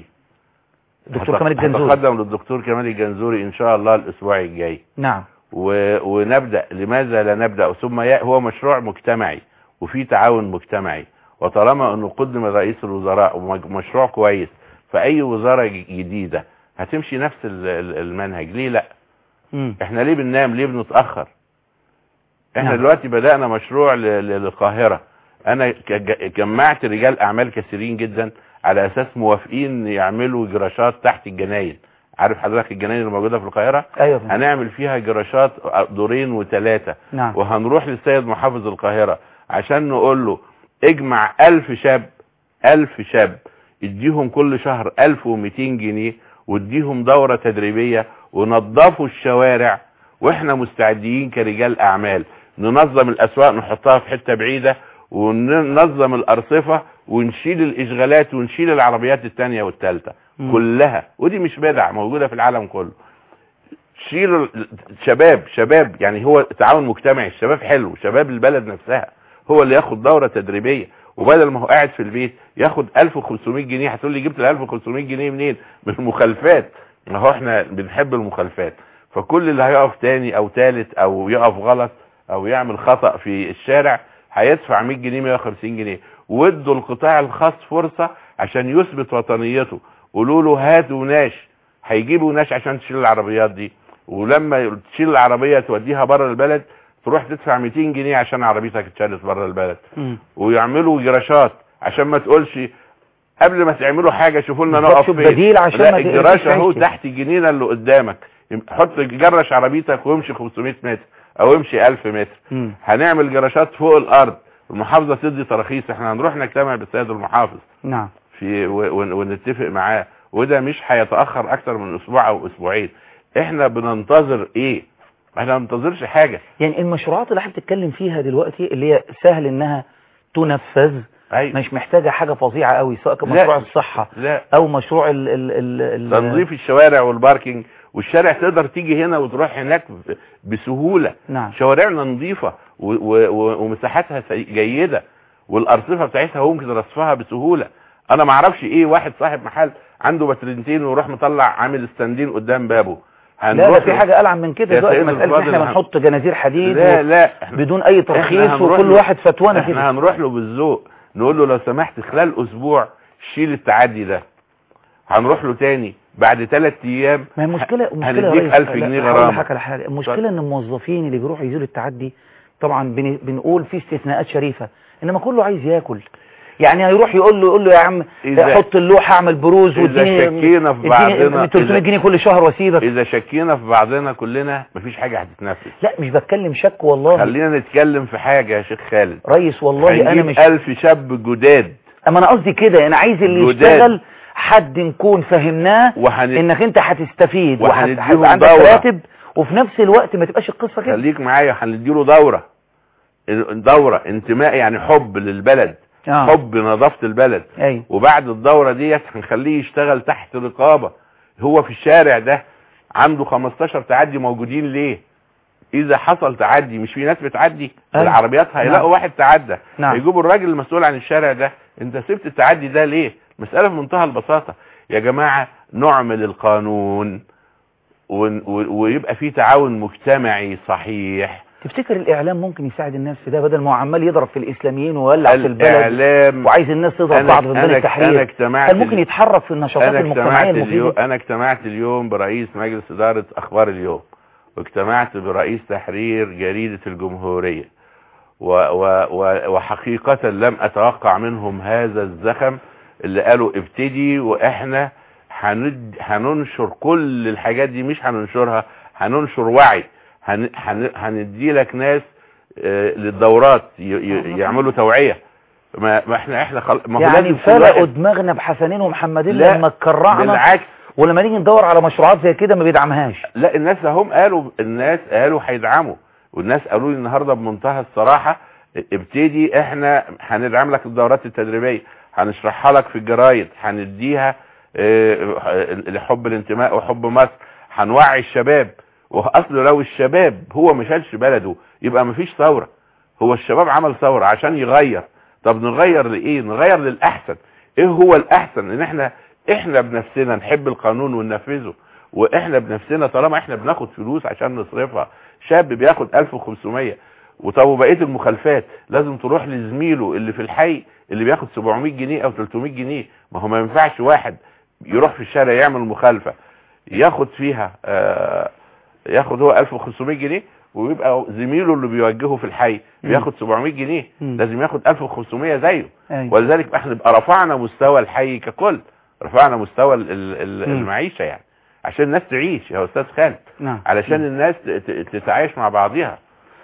دكتور كمال الجنزوري، هتقدم للدكتور كمال الجنزوري ان شاء الله الاسبوع الجاي. نعم. و... ونبدا، لماذا لا نبدا؟ ثم ي... هو مشروع مجتمعي وفي تعاون مجتمعي، وطالما انه قدم لرئيس الوزراء ومشروع كويس، فاي وزاره جديده هتمشي نفس المنهج. ليه لا؟ م. احنا ليه بننام؟ ليه بنتاخر؟ احنا نعم. دلوقتي بدأنا مشروع للقاهرة، انا جمعت رجال اعمال كثيرين جدا على اساس موافقين يعملوا جراشات تحت الجناين. عارف حضرتك الجناين اللي موجودة في القاهرة؟ ايوه. هنعمل فيها جراشات دورين وثلاثة. نعم. وهنروح للسيد محافظ القاهرة عشان نقول له اجمع الف شاب، الف شاب اديهم كل شهر الف ومئتين جنيه واديهم دورة تدريبية ونظفوا الشوارع، واحنا مستعدين كرجال اعمال ننظم الاسواق، نحطها في حتة بعيدة، وننظم الارصفة، ونشيل الاشغالات، ونشيل العربيات التانية والتالتة كلها، ودي مش بدع موجودة في العالم كله. شيلوا شباب، شباب يعني هو تعاون مجتمعي، الشباب حلو، شباب البلد نفسها هو اللي ياخد دورة تدريبية، وبدل ما هو قاعد في البيت ياخد الف وخمسمائة جنيه. هتقول لي جبت ال الف وخمسمائة جنيه منين؟ من المخالفات. ما هو احنا بنحب المخالفات، فكل اللي هيقف تاني او تالت او يقف غلط او يعمل خطأ في الشارع هيدفع مئة جنيه، مئة وخمسين جنيه. وادوا القطاع الخاص فرصة عشان يثبت وطنيته، قولوا له هاتوا ناش، هيجيبوا ناش عشان تشيل العربيات دي، ولما تشيل العربية توديها بره البلد تروح تدفع مئتين جنيه عشان عربيتك اتشالت بره البلد. م. ويعملوا جراشات عشان ما تقولش قبل ما تعملوا حاجة شوفوا لنا نقف فين بديل عشان ما الجراش اهو تحت الجنينة اللي قدامك، حط جرش عربيتك وامشي خمسمائة متر او امشي الف متر. م. هنعمل جراشات فوق الارض، المحافظة تدي تراخيص، احنا هنروح نجتمع بالسيد المحافظ نعم في ونتفق معاه، وده مش هيتأخر اكتر من اسبوع او اسبوعين. احنا بننتظر ايه؟ احنا ما بننتظرش حاجة. يعني المشروعات اللي احنا بتتكلم فيها دلوقتي اللي هي سهل انها تنفذ، أيوة. مش محتاجة حاجة فظيعة قوي، سواء كان مشروع الصحة لا. او مشروع ال ال ال تنظيف الشوارع والباركينج، والشارع تقدر تيجي هنا وتروح هناك بسهولة. نعم. شوارعنا نظيفة ومساحتها جيدة، والارصفة بتاعتها ممكن رصفها بسهولة. انا ما اعرفش ايه واحد صاحب محل عنده باترينتين ويروح مطلع عامل استندين قدام بابه. لا لا في حاجة ألعن من كده دلوقتي، مسألة احنا بنحط جنازير حديد لا لا بدون اي ترخيص وكل واحد فتوانا كده. احنا هنروح له بالذوق، نقول له لو سمحت خلال اسبوع شيل التعدي ده. هنروح له تاني بعد ثلاث ايام، ما هي مشكلة مشكلة هنديك الف جنيه غرامة. المشكلة ان الموظفين اللي بيروحوا يزيلوا التعدي طبعا بن... بنقول في استثناءات شريفة، انما كله عايز ياكل. يعني هيروح يقول له يقول له يا عم حط اللوحة اعمل بروز واديني شكينا في بعضنا ثلاثمائة جنيه كل شهر واسيبك. اذا شكينا في بعضنا كلنا مفيش حاجة هتتنفذ. لا مش بتكلم شك والله، خلينا نتكلم في حاجة يا شيخ خالد. ريس والله انا مش الف شاب جداد، اما انا قصدي كده، انا عايز اللي جداد. يشتغل حد نكون فهمناه وحن... انك انت هتستفيد وهتبقى عندك راتب، وفي نفس الوقت ما تبقاش القصة كده. خليك معايا، هنديله دورة، دورة انتماء يعني حب للبلد، آه. حب نظافة البلد. أي. وبعد الدورة ديت هنخليه يشتغل تحت رقابة. هو في الشارع ده عنده خمستاشر تعدي موجودين ليه؟ اذا حصل تعدي، مش في ناس بتعدي بالعربيات هيلاقوا نعم. واحد تعدى نعم. هيجيبوا الراجل المسؤول عن الشارع ده، انت سبت التعدي ده ليه؟ مسألة في منتهى البساطة يا جماعة. نعمل القانون ويبقى في تعاون مجتمعي صحيح. تفتكر الاعلام ممكن يساعد الناس في ده، بدل ما هو عمال يضرب في الاسلاميين ويولع في البلد وعايز الناس تضرب بعض في بين التحرير؟ هل ممكن يتحرك في النشاطات المجتمعيه المفيده؟ انا اجتمعت اليوم برئيس مجلس اداره اخبار اليوم، واجتمعت برئيس تحرير جريده الجمهوريه، و و و وحقيقه لم اتوقع منهم هذا الزخم اللي قالوا ابتدي واحنا هند هننشر كل الحاجات دي. مش هننشرها، هننشر وعي، هن هن هندي لك ناس آه للدورات يعملوا توعيه. ما, ما احنا احنا خل... ما هو يعني فلقوا دماغنا بحسنين ومحمدين لما اتكرعنا، بالعكس. ولما نيجي ندور على مشروعات زي كده ما بيدعمهاش. لا الناس هم قالوا الناس قالوا هيدعموا، والناس قالوا لي النهارده بمنتهى الصراحه ابتدي احنا هندعم لك الدورات التدريبيه، هنشرحها لك في الجرايد، هنديها اه لحب الانتماء وحب مصر، هنوعي الشباب. واصل لو الشباب هو ما شالش بلده يبقى ما فيش ثوره. هو الشباب عمل ثوره عشان يغير. طب نغير لايه؟ نغير للاحسن. ايه هو الاحسن؟ ان احنا احنا بنفسنا نحب القانون وننفذه، واحنا بنفسنا طالما احنا بناخد فلوس عشان نصرفها. شاب بياخد ألف وخمسمية، وطب وبقيه المخالفات لازم تروح لزميله اللي في الحي اللي بياخد سبعمية جنيه او تلتمية جنيه. ما هو ما ينفعش واحد يروح في الشارع يعمل مخالفه ياخد فيها آه ياخد هو ألف وخمسمية جنيه، ويبقى زميله اللي بيوجهه في الحي بياخد سبعمية جنيه. م. لازم ياخد ألف وخمسمية زيه. أيوة. ولذلك احنا نبقى رفعنا مستوى الحي ككل، رفعنا مستوى المعيشه يعني عشان الناس تعيش يا استاذ خالد. نعم. علشان م. الناس تتعايش مع بعضها.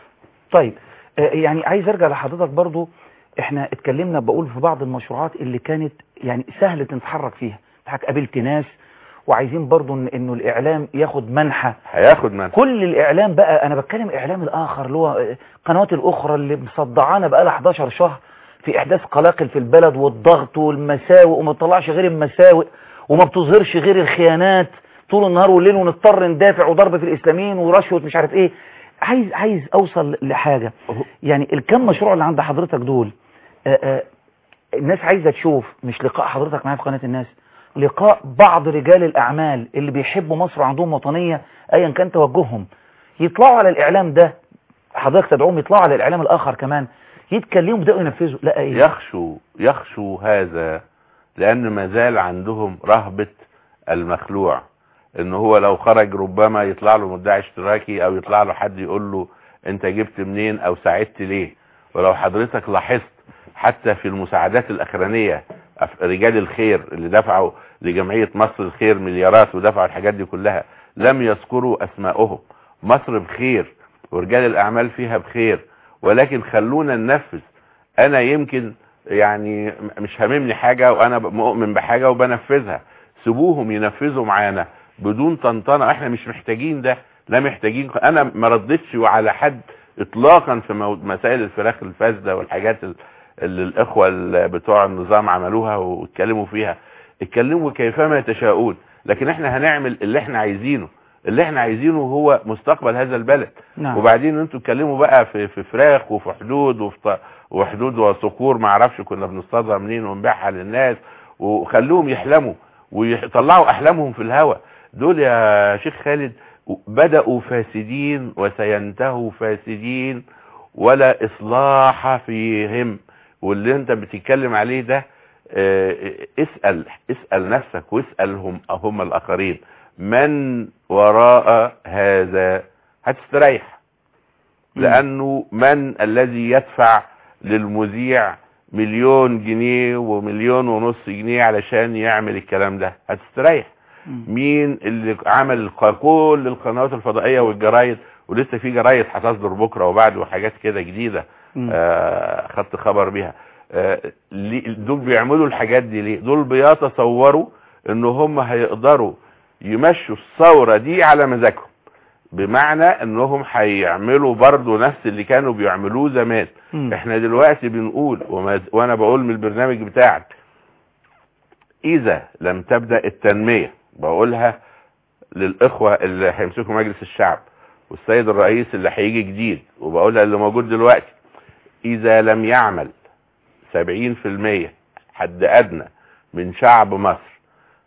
طيب يعني عايز ارجع لحضرتك برضو. احنا اتكلمنا بقول في بعض المشروعات اللي كانت يعني سهل تتحرك فيها. حضرتك قابلت ناس وعايزين برضو إن انه الاعلام ياخد منحة، هياخد منحة. كل الاعلام بقى، انا بتكلم الاعلام الاخر اللي هو القنوات الاخرى اللي مصدعانا بقى لها حداشر شهر في احداث قلاقل في البلد والضغط والمساوئ، وما بتطلعش غير المساوئ وما بتظهرش غير الخيانات طول النهار والليل، ونضطر ندافع وضرب في الاسلاميين ورشوة مش عارف ايه. عايز عايز اوصل لحاجة يعني الكم مشروع اللي عند حضرتك دول آآ آآ الناس عايزة تشوف، مش لقاء حضرتك معايا في قناة الناس، لقاء بعض رجال الأعمال اللي بيحبوا مصر وعندهم وطنية أيا كان توجههم، يطلعوا على الإعلام ده، حضرتك تدعوهم يطلعوا على الإعلام الآخر كمان يتكلموا بدأوا ينفذوا. لا إيه؟ يخشوا يخشوا هذا، لأن ما زال عندهم رهبة المخلوع، إن هو لو خرج ربما يطلع له مدعي اشتراكي أو يطلع له حد يقول له أنت جبت منين أو ساعدت ليه. ولو حضرتك لاحظت حتى في المساعدات الأخرانية رجال الخير اللي دفعوا لجمعية مصر الخير مليارات ودفعوا الحاجات دي كلها لم يذكروا أسماءهم. مصر بخير ورجال الأعمال فيها بخير، ولكن خلونا ننفذ. أنا يمكن يعني مش هممني حاجة وأنا مؤمن بحاجة وبنفذها، سيبوهم ينفذوا معانا بدون طنطنة. احنا مش محتاجين ده، لا محتاجين. أنا ما ردتش على حد إطلاقا في مسائل الفراخ الفاسدة والحاجات اللي الإخوة بتوع النظام عملوها واتكلموا فيها، اتكلموا كيفما يتشاءون. لكن احنا هنعمل اللي احنا عايزينه. اللي احنا عايزينه هو مستقبل هذا البلد. نعم. وبعدين انتوا اتكلموا بقى في في فراخ وفي حدود وفي وحدود وصقور ما اعرفش كنا بنصطادها منين ونبيعها للناس، وخلوهم يحلموا ويطلعوا احلامهم في الهواء. دول يا شيخ خالد بدأوا فاسدين وسينتهوا فاسدين ولا اصلاح فيهم. واللي انت بتتكلم عليه ده اه اسأل اسأل نفسك واسألهم هم الاخرين من وراء هذا، هتستريح. لانه من الذي يدفع للمذيع مليون جنيه ومليون ونص جنيه علشان يعمل الكلام ده؟ هتستريح. مين اللي عمل كل القنوات الفضائية والجرايد، ولسه في جرايد هتصدر بكرة وبعد وحاجات كده جديدة آه خدت خبر بيها. آه دول بيعملوا الحاجات دي ليه؟ دول بيتصوروا ان هم هيقدروا يمشوا الثورة دي على مزاجهم. بمعنى انهم هيعملوا برضو نفس اللي كانوا بيعملوه زمان. م. احنا دلوقتي بنقول وما وانا بقول من البرنامج بتاعك اذا لم تبدأ التنمية، بقولها للاخوة اللي هيمسكوا مجلس الشعب والسيد الرئيس اللي هيجي جديد، وبقولها اللي موجود دلوقتي، اذا لم يعمل سبعين في المية حد ادنى من شعب مصر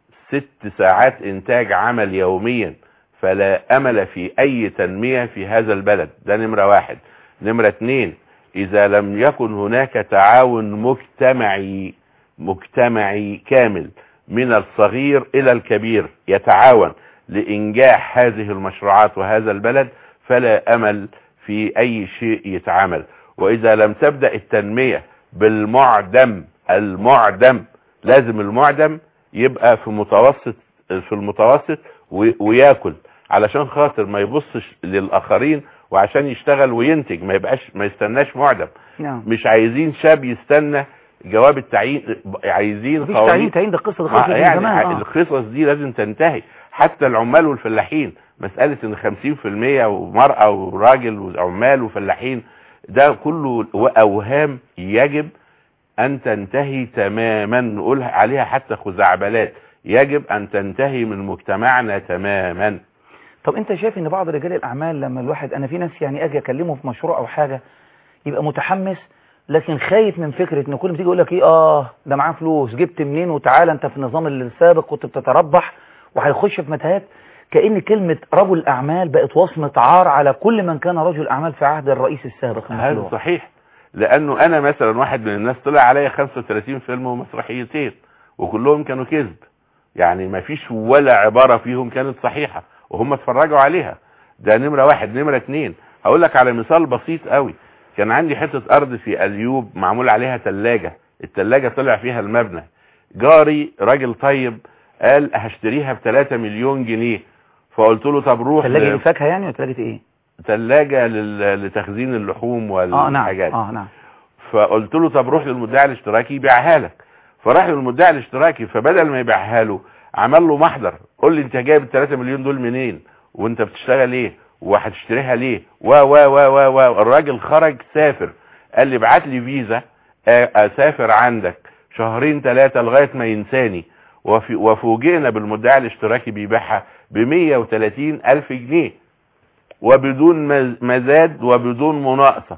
ست ساعات انتاج عمل يوميا فلا امل في اي تنمية في هذا البلد. ده نمرة واحد. نمرة اتنين، اذا لم يكن هناك تعاون مجتمعي مجتمعي كامل من الصغير الى الكبير يتعاون لانجاح هذه المشروعات وهذا البلد، فلا امل في اي شيء يتعمل. واذا لم تبدأ التنمية بالمعدم، المعدم لازم المعدم يبقى في متوسط في المتوسط وياكل علشان خاطر ما يبصش للاخرين وعشان يشتغل وينتج، ما يبقاش ما يستناش معدم. نعم. مش عايزين شاب يستنى جواب التعيين، عايزين مفيش تعيين. تعيين ده قصه خلصت يعني زمان. آه. القصص دي لازم تنتهي. حتى العمال والفلاحين، مسألة ان خمسين في المية ومرأة وراجل وعمال وفلاحين، ده كله اوهام يجب ان تنتهي تماما. نقول عليها حتى خزعبلات، يجب ان تنتهي من مجتمعنا تماما. طب انت شايف ان بعض رجال الاعمال لما الواحد، انا في ناس يعني اجي اكلمه في مشروع او حاجة يبقى متحمس لكن خايف من فكرة ان كل ما تيجي يقول لك ايه اه ده معاه فلوس جبت منين وتعالى انت في النظام السابق كنت بتتربح، وهيخش في متاهات، كأن كلمة رجل الاعمال بقت وصمة عار على كل من كان رجل اعمال في عهد الرئيس السابق. هذا صحيح، لانه انا مثلا واحد من الناس طلع عليا خمسة وثلاثين فيلم ومسرحيتين وكلهم كانوا كذب، يعني ما فيش ولا عبارة فيهم كانت صحيحة وهم اتفرجوا عليها. ده نمرة واحد. نمرة اتنين، هقول لك على مثال بسيط قوي. كان عندي حتة ارض في اليوب معمول عليها تلاجة، التلاجة طلع فيها المبنى. جاري راجل طيب قال هشتريها بثلاثة مليون جنيه، فقلت له طب روح. تلاجة فاكهة يعني ولا تلاجة ايه؟ تلاجة لتخزين اللحوم والحاجات. اه نعم اه نعم. فقلت له طب روح للمدعي الاشتراكي يبيعها لك. فراح للمدعي الاشتراكي، فبدل ما يبيعها له عمل له محضر، قول لي انت جايب الثلاثة مليون دول منين وانت بتشتغل ايه وهتشتريها ليه و و و و و الراجل خرج سافر، قال لي ابعت لي فيزا اسافر عندك شهرين ثلاثة لغاية ما ينساني. وفوجئنا بالمدعي الاشتراكي بيبيعها ب مية وثلاثين الف جنيه وبدون مزاد وبدون مناقصة.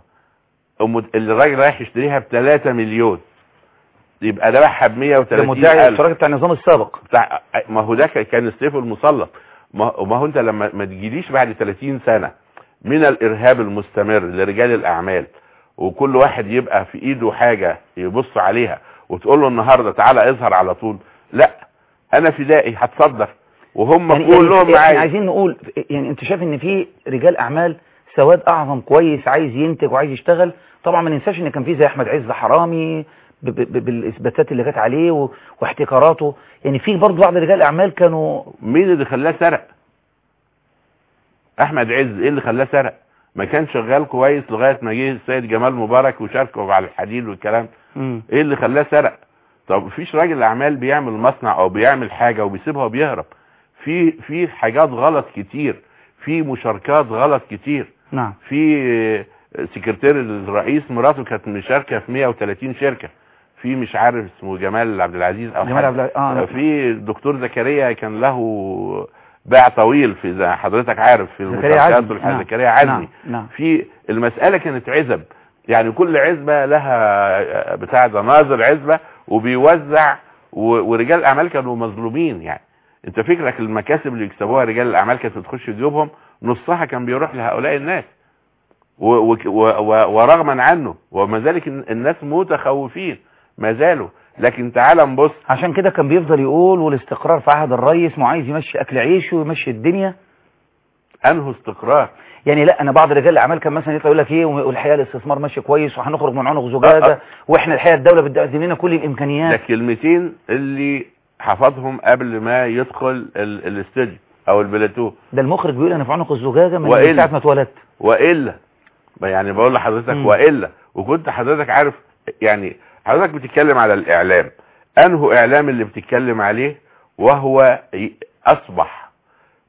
الراجل رايح يشتريها ب ثلاثة مليون، يبقى ده باعها ب مية وثلاثين الف. المدعي الاشتراكي بتاع النظام السابق بتاع، ما هو ده كان السيف المسلط. ما هو انت لما ما تجيليش بعد ثلاثين سنة من الارهاب المستمر لرجال الاعمال وكل واحد يبقى في ايده حاجة يبص عليها وتقول له النهاردة تعالى اظهر على طول، لا انا فدائي هتصدر وهم يعني كلهم يعني معايا. عايزين نقول يعني انت شايف ان في رجال اعمال سواد اعظم كويس عايز ينتج وعايز يشتغل. طبعا ما ننساش ان كان في زي احمد عز حرامي بالاثباتات اللي جت عليه واحتكاراته، يعني في برضه بعض رجال الاعمال كانوا. مين اللي خلاه سرق؟ احمد عز ايه اللي خلاه سرق؟ ما كان شغال كويس لغايه ما جه السيد جمال مبارك وشاركه على الحديد والكلام. م. ايه اللي خلاه سرق؟ طب مفيش راجل اعمال بيعمل مصنع او بيعمل حاجه وبيسيبها وبيهرب. في في حاجات غلط كتير، في مشاركات غلط كتير. نعم. في سكرتير الرئيس مراته كانت مشاركه في مية وثلاثين شركه، في مش عارف اسمه جمال عبد العزيز او جمال عبد العزيز. آه في الدكتور زكريا كان له باع طويل في زي حضرتك عارف في المشاركات والحاجات. زكريا عزمي. نعم. نعم. في المساله كانت عزب، يعني كل عزبه لها بتاع ده ناظر عزبه وبيوزع، ورجال الاعمال كانوا مظلومين. يعني انت فكرك المكاسب اللي يكسبوها رجال الاعمال كانت بتخش جيوبهم نصها كان بيروح لهؤلاء الناس ورغما عنه، وما ذلك الناس متخوفين ما زالوا. لكن تعال نبص، عشان كده كان بيفضل يقول والاستقرار في عهد الرئيس، ما عايز يمشي اكل عيشه ويمشي الدنيا. انه استقرار يعني لا، انا بعض رجال الاعمال كان مثلا يطلع يقول لك ايه والحقيقه الاستثمار ماشي كويس وهنخرج من عنق زجاجه واحنا الحقيقه الدوله بتقدم لنا كل الامكانيات. ده كلمتين اللي حفظهم قبل ما يدخل الاستوديو او البلاتو. ده المخرج بيقول انا في عنق الزجاجه من ساعه ما اتولدت. والا يعني بقول لحضرتك م. والا وكنت حضرتك عارف، يعني حضرتك بتتكلم على الاعلام، انه اعلام اللي بتتكلم عليه وهو اصبح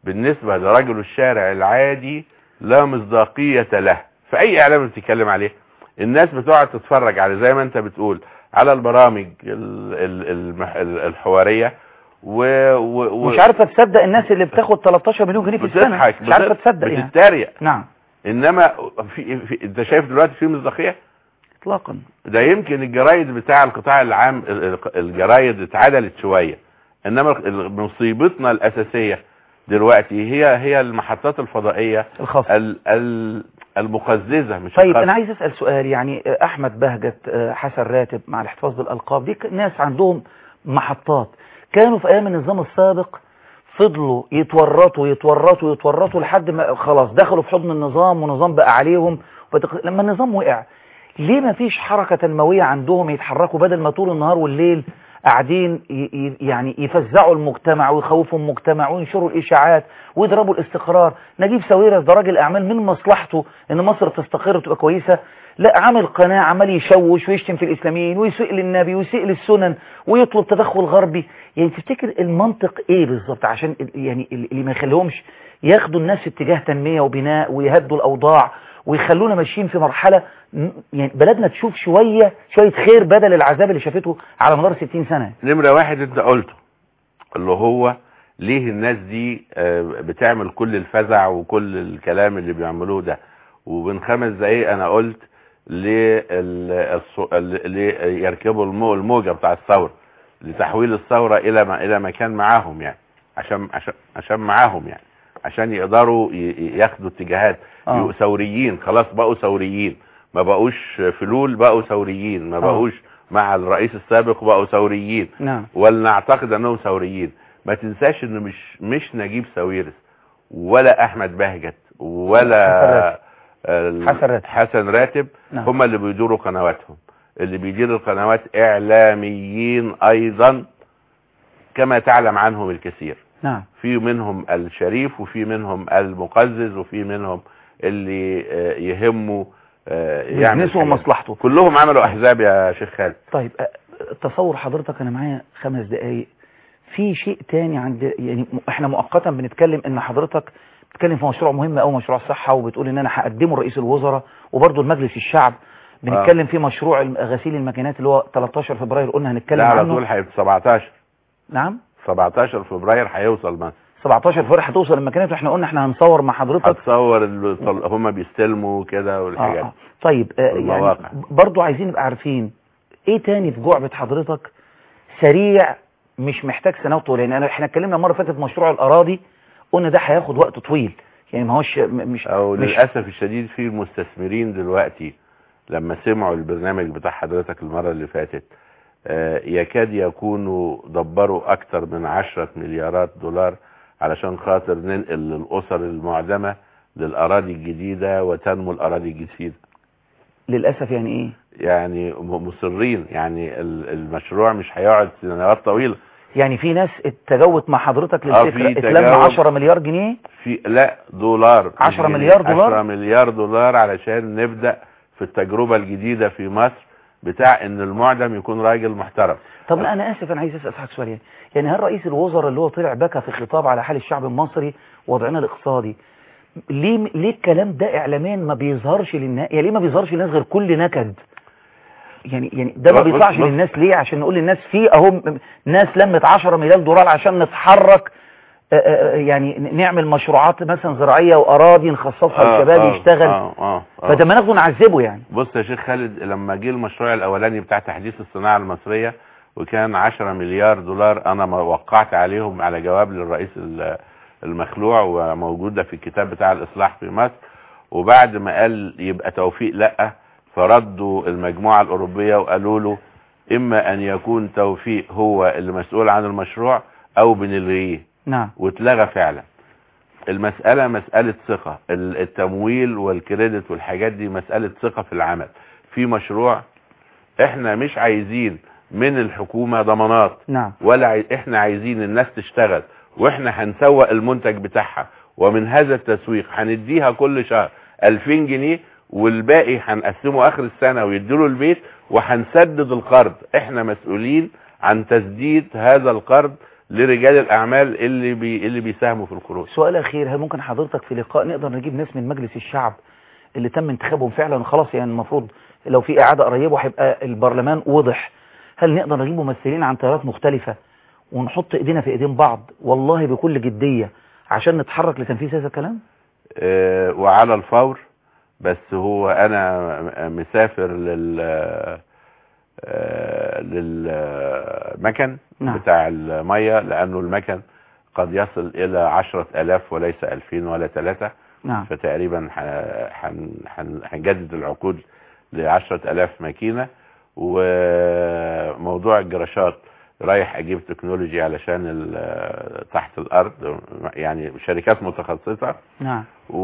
بالنسبة لرجل الشارع العادي لا مصداقية له في اي اعلام بتتكلم عليه. الناس بتقعد تتفرج على زي ما انت بتقول على البرامج الحوارية و... و... و... مش عارفة تصدق الناس اللي بتاخد تلتاشر مليون جنيه في السنة، مش عارفة تصدق يعني بتتريق. نعم. انما في... في... انت شايف دلوقتي في مصداقية اطلاقا. ده يمكن الجرايد بتاع القطاع العام الجرايد اتعدلت شوية، انما مصيبتنا الاساسية دلوقتي هي هي المحطات الفضائية الخاصة ال... ال... المقززة مش طيب الخاصة. انا عايز اسأل سؤال، يعني احمد بهجت، حسن راتب، مع الاحتفاظ بالالقاب دي ناس عندهم محطات، كانوا في ايام النظام السابق فضلوا يتورطوا يتورطوا يتورطوا لحد ما خلاص دخلوا في حضن النظام والنظام بقى عليهم. لما النظام وقع ليه ما فيش حركة تنموية عندهم يتحركوا، بدل ما طول النهار والليل قاعدين يعني يفزعوا المجتمع ويخوفوا المجتمع وينشروا الاشاعات ويضربوا الاستقرار. نجيب ساويرس ده راجل اعمال من مصلحته ان مصر تستقر وتبقى كويسة، لا عامل قناة عمال يشوش ويشتم في الاسلاميين ويسيء للنبي ويسيء للسنن ويطلب تدخل غربي. يعني تفتكر المنطق ايه بالظبط عشان يعني اللي ما يخليهمش ياخدوا الناس في اتجاه تنمية وبناء ويهدوا الاوضاع ويخلونا ماشيين في مرحلة يعني بلدنا تشوف شوية شوية خير بدل العذاب اللي شافته على مدار ستين سنة؟ نمرة واحد انت قلته اللي هو ليه الناس دي بتعمل كل الفزع وكل الكلام اللي بيعملوه ده، وبين خمس دقايق انا قلت ليه يركبوا الموجة بتاع الثورة لتحويل الثورة الى الى مكان معاهم، يعني عشان عشان عشان معاهم، يعني عشان يقدروا ياخدوا اتجاهات. آه. ثوريين خلاص بقوا ثوريين، ما بقوش فلول، بقوا ثوريين، ما بقوش آه. مع الرئيس السابق بقوا ثوريين. نعم. ولنعتقد انهم ثوريين. ما تنساش انه مش مش نجيب ساويرس ولا احمد بهجت ولا حسن راتب, حسن راتب. نعم. هم اللي بيدوروا قنواتهم، اللي بيدير القنوات اعلاميين ايضا كما تعلم عنهم الكثير. نعم. في منهم الشريف وفي منهم المقزز وفي منهم اللي يهمه يعمل مصلحته. كلهم عملوا احزاب يا شيخ خالد. طيب تصور حضرتك، انا معايا خمس دقايق في شيء تاني عند يعني احنا مؤقتا بنتكلم ان حضرتك بتتكلم في مشروع مهم او مشروع الصحة وبتقول ان انا هقدمه لرئيس الوزراء وبرضه المجلس الشعب بنتكلم آه. في مشروع غسيل الماكينات اللي هو تلتاشر فبراير قلنا هنتكلم عنه. لا على طول هيبقى سبعتاشر. نعم سبعتاشر فبراير هيوصل مصر. سبعتاشر فبراير هتوصل الماكينات، واحنا قلنا احنا هنصور مع حضرتك. هتصور هم بيستلموا كده والحاجات. آه آه. طيب آه يعني برضه عايزين نبقى عارفين ايه تاني في جعبة حضرتك سريع مش محتاج سنوات طويله، يعني احنا اتكلمنا مره فاتت مشروع الاراضي قلنا ده هياخد وقت طويل، يعني ما هوش مش او مش للاسف الشديد في المستثمرين دلوقتي لما سمعوا البرنامج بتاع حضرتك المره اللي فاتت آه يكاد يكونوا دبروا اكتر من عشرة مليارات دولار علشان خاطر ننقل للاسر المعدمه للاراضي الجديده وتنمو الاراضي الجديده. للاسف يعني ايه؟ يعني مصرين، يعني المشروع مش هيقعد سنوات طويله. يعني في ناس اتجوت مع حضرتك للفكره اتلم عشرة مليار جنيه؟ في لا دولار عشرة مليار دولار عشرة مليار دولار علشان نبدا في التجربه الجديده في مصر بتاع ان المعدم يكون راجل محترم. طب لا انا اسف، انا عايز اسال حضرتك سؤال، يعني يعني هل رئيس الوزراء اللي هو طلع بكى في خطاب على حال الشعب المصري ووضعنا الاقتصادي ليه ليه الكلام ده اعلاميا ما بيظهرش للناس؟ يعني ليه ما بيظهرش للناس غير كل نكد؟ يعني يعني ده ما بيطلعش للناس ليه؟ عشان نقول للناس في اهو ناس لمت عشرة مليار دولار عشان نتحرك يعني نعمل مشروعات مثلا زراعيه واراضي نخصصها للشباب يشتغل. آه آه آه فده ما ناخده نعذبه يعني. بص يا شيخ خالد، لما جه المشروع الاولاني بتاع تحديث الصناعه المصريه وكان عشرة مليار دولار، انا وقعت عليهم على جواب للرئيس المخلوع وموجوده في الكتاب بتاع الاصلاح في مصر، وبعد ما قال يبقى توفيق لا، فردوا المجموعة الأوروبية وقالوا له إما أن يكون توفيق هو اللي مسؤول عن المشروع أو بنلغيه. نعم. واتلغى فعلا. المسألة مسألة ثقة، التمويل والكريدت والحاجات دي مسألة ثقة في العمل. في مشروع احنا مش عايزين من الحكومة ضمانات. نعم. ولا عايز احنا عايزين الناس تشتغل واحنا هنسوق المنتج بتاعها، ومن هذا التسويق هنديها كل شهر ألفين جنيه والباقي هنقسمه اخر السنة ويديله البيت وهنسدد القرض. احنا مسؤولين عن تسديد هذا القرض لرجال الاعمال اللي بي اللي بيساهموا في الخروج. سؤال اخير، هل ممكن حضرتك في لقاء نقدر نجيب ناس من مجلس الشعب اللي تم انتخابهم فعلا وخلاص، يعني المفروض لو في اعاده قريبه هيبقى البرلمان وضح، هل نقدر نجيب ممثلين عن تيارات مختلفه ونحط ايدينا في ايدين بعض والله بكل جديه عشان نتحرك لتنفيذ هذا الكلام؟ أه وعلى الفور، بس هو انا مسافر لل أه للمكن نعم. بتاع الميه، لانه المكن قد يصل الى عشرة الاف وليس الفين ولا ثلاثة نعم. فتقريبا هنجدد العقود لعشرة الاف ماكينة. وموضوع الجراشات رايح اجيب تكنولوجي علشان تحت الارض، يعني شركات متخصصة نعم.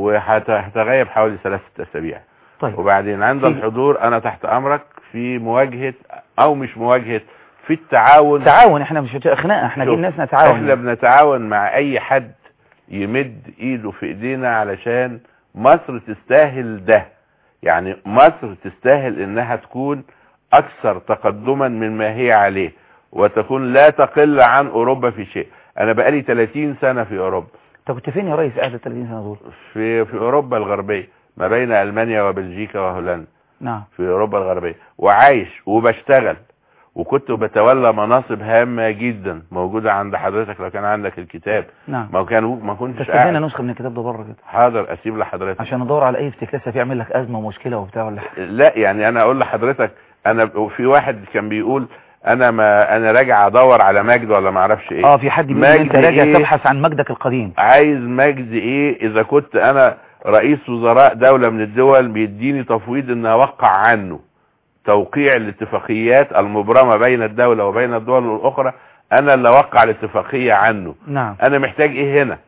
وهتغيب حوالي ثلاثة اسابيع. طيب. وبعدين عند الحضور انا تحت امرك في مواجهة او مش مواجهة، في التعاون. تعاون، احنا مش خناقه، احنا جايين ناس نتعاون. احنا بنتعاون مع اي حد يمد ايده في ايدينا علشان مصر تستاهل ده. يعني مصر تستاهل انها تكون اكثر تقدما مما هي عليه، وتكون لا تقل عن اوروبا في شيء. انا بقالي ثلاثين سنة في اوروبا. انت كنت فين يا ريس قاعد ثلاثين سنة دول؟ في في اوروبا الغربية ما بين المانيا وبلجيكا وهولندا. نعم. في اوروبا الغربية، وعايش وبشتغل، وكنت بتولى مناصب هامة جدا موجودة عند حضرتك لو كان عندك الكتاب. نعم. ما كان ما كنتش قاعد. تستنى نسخة من الكتاب ده بره كده. حاضر اسيب لحضرتك عشان ادور على اي افتكاسة فيه يعمل لك ازمة ومشكلة وبتاع ولا حاجة. لا يعني انا اقول لحضرتك، انا في واحد كان بيقول انا ما انا راجع ادور على مجد ولا ما اعرفش ايه. اه في حد بيقول انت راجع إيه؟ تبحث عن مجدك القديم. عايز مجد ايه اذا كنت انا رئيس وزراء دولة من الدول بيديني تفويض ان اوقع عنه توقيع الاتفاقيات المبرمة بين الدولة وبين الدول الاخرى، انا اللي اوقع الاتفاقية عنه. نعم. انا محتاج ايه هنا؟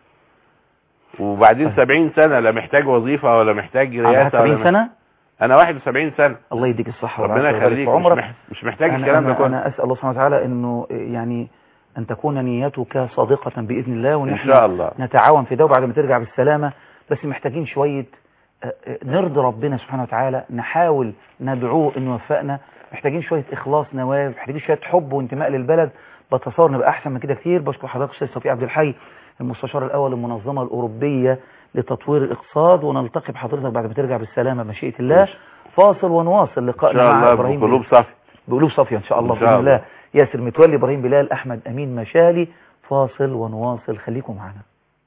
وبعدين طيب. سبعين سنة لا محتاج وظيفة ولا محتاج رئاسة. سبعين سنة؟ انا واحد وسبعين سنة. الله يديك الصحة ربنا يخليك. مش, مش محتاج الكلام ده كله. انا اسأل الله سبحانه وتعالى انه يعني ان تكون نيتك صادقة باذن الله، ونحن ان شاء الله نتعاون في ده وبعد ما ترجع بالسلامة. بس محتاجين شوية نرضي ربنا سبحانه وتعالى، نحاول ندعوه انه يوفقنا، محتاجين شوية اخلاص نوايا، محتاجين شوية حب وانتماء للبلد. بتصور نبقى احسن من كده كتير. بشكر حضرتك استاذ توفيق عبد الحي، المستشار الاول للمنظمة الاوروبية لتطوير الاقتصاد، ونلتقي بحضرتك بعد ما ترجع بالسلامة مشيئة الله. فاصل ونواصل لقائنا مع ابراهيم بقلوب صافية. بقلوب صافية ان شاء الله باذن الله. ياسر متولي، ابراهيم بلال، احمد امين مشالي. فاصل ونواصل، خليكم معنا.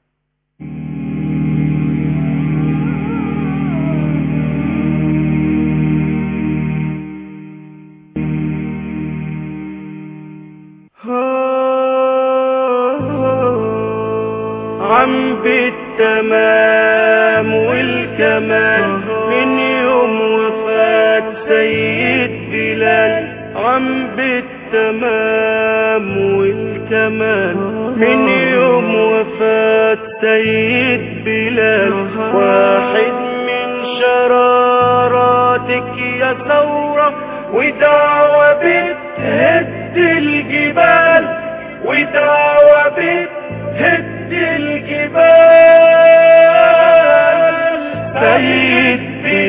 عم بالتمام والكمال من يوم وفاة سيد بلال. عم بالتمام والكمال من يوم وفاة سيد بلال. واحد من شراراتك يا ثورة، ودعوة بتهد الجبال، ودعوة بتهد الجبال. سيد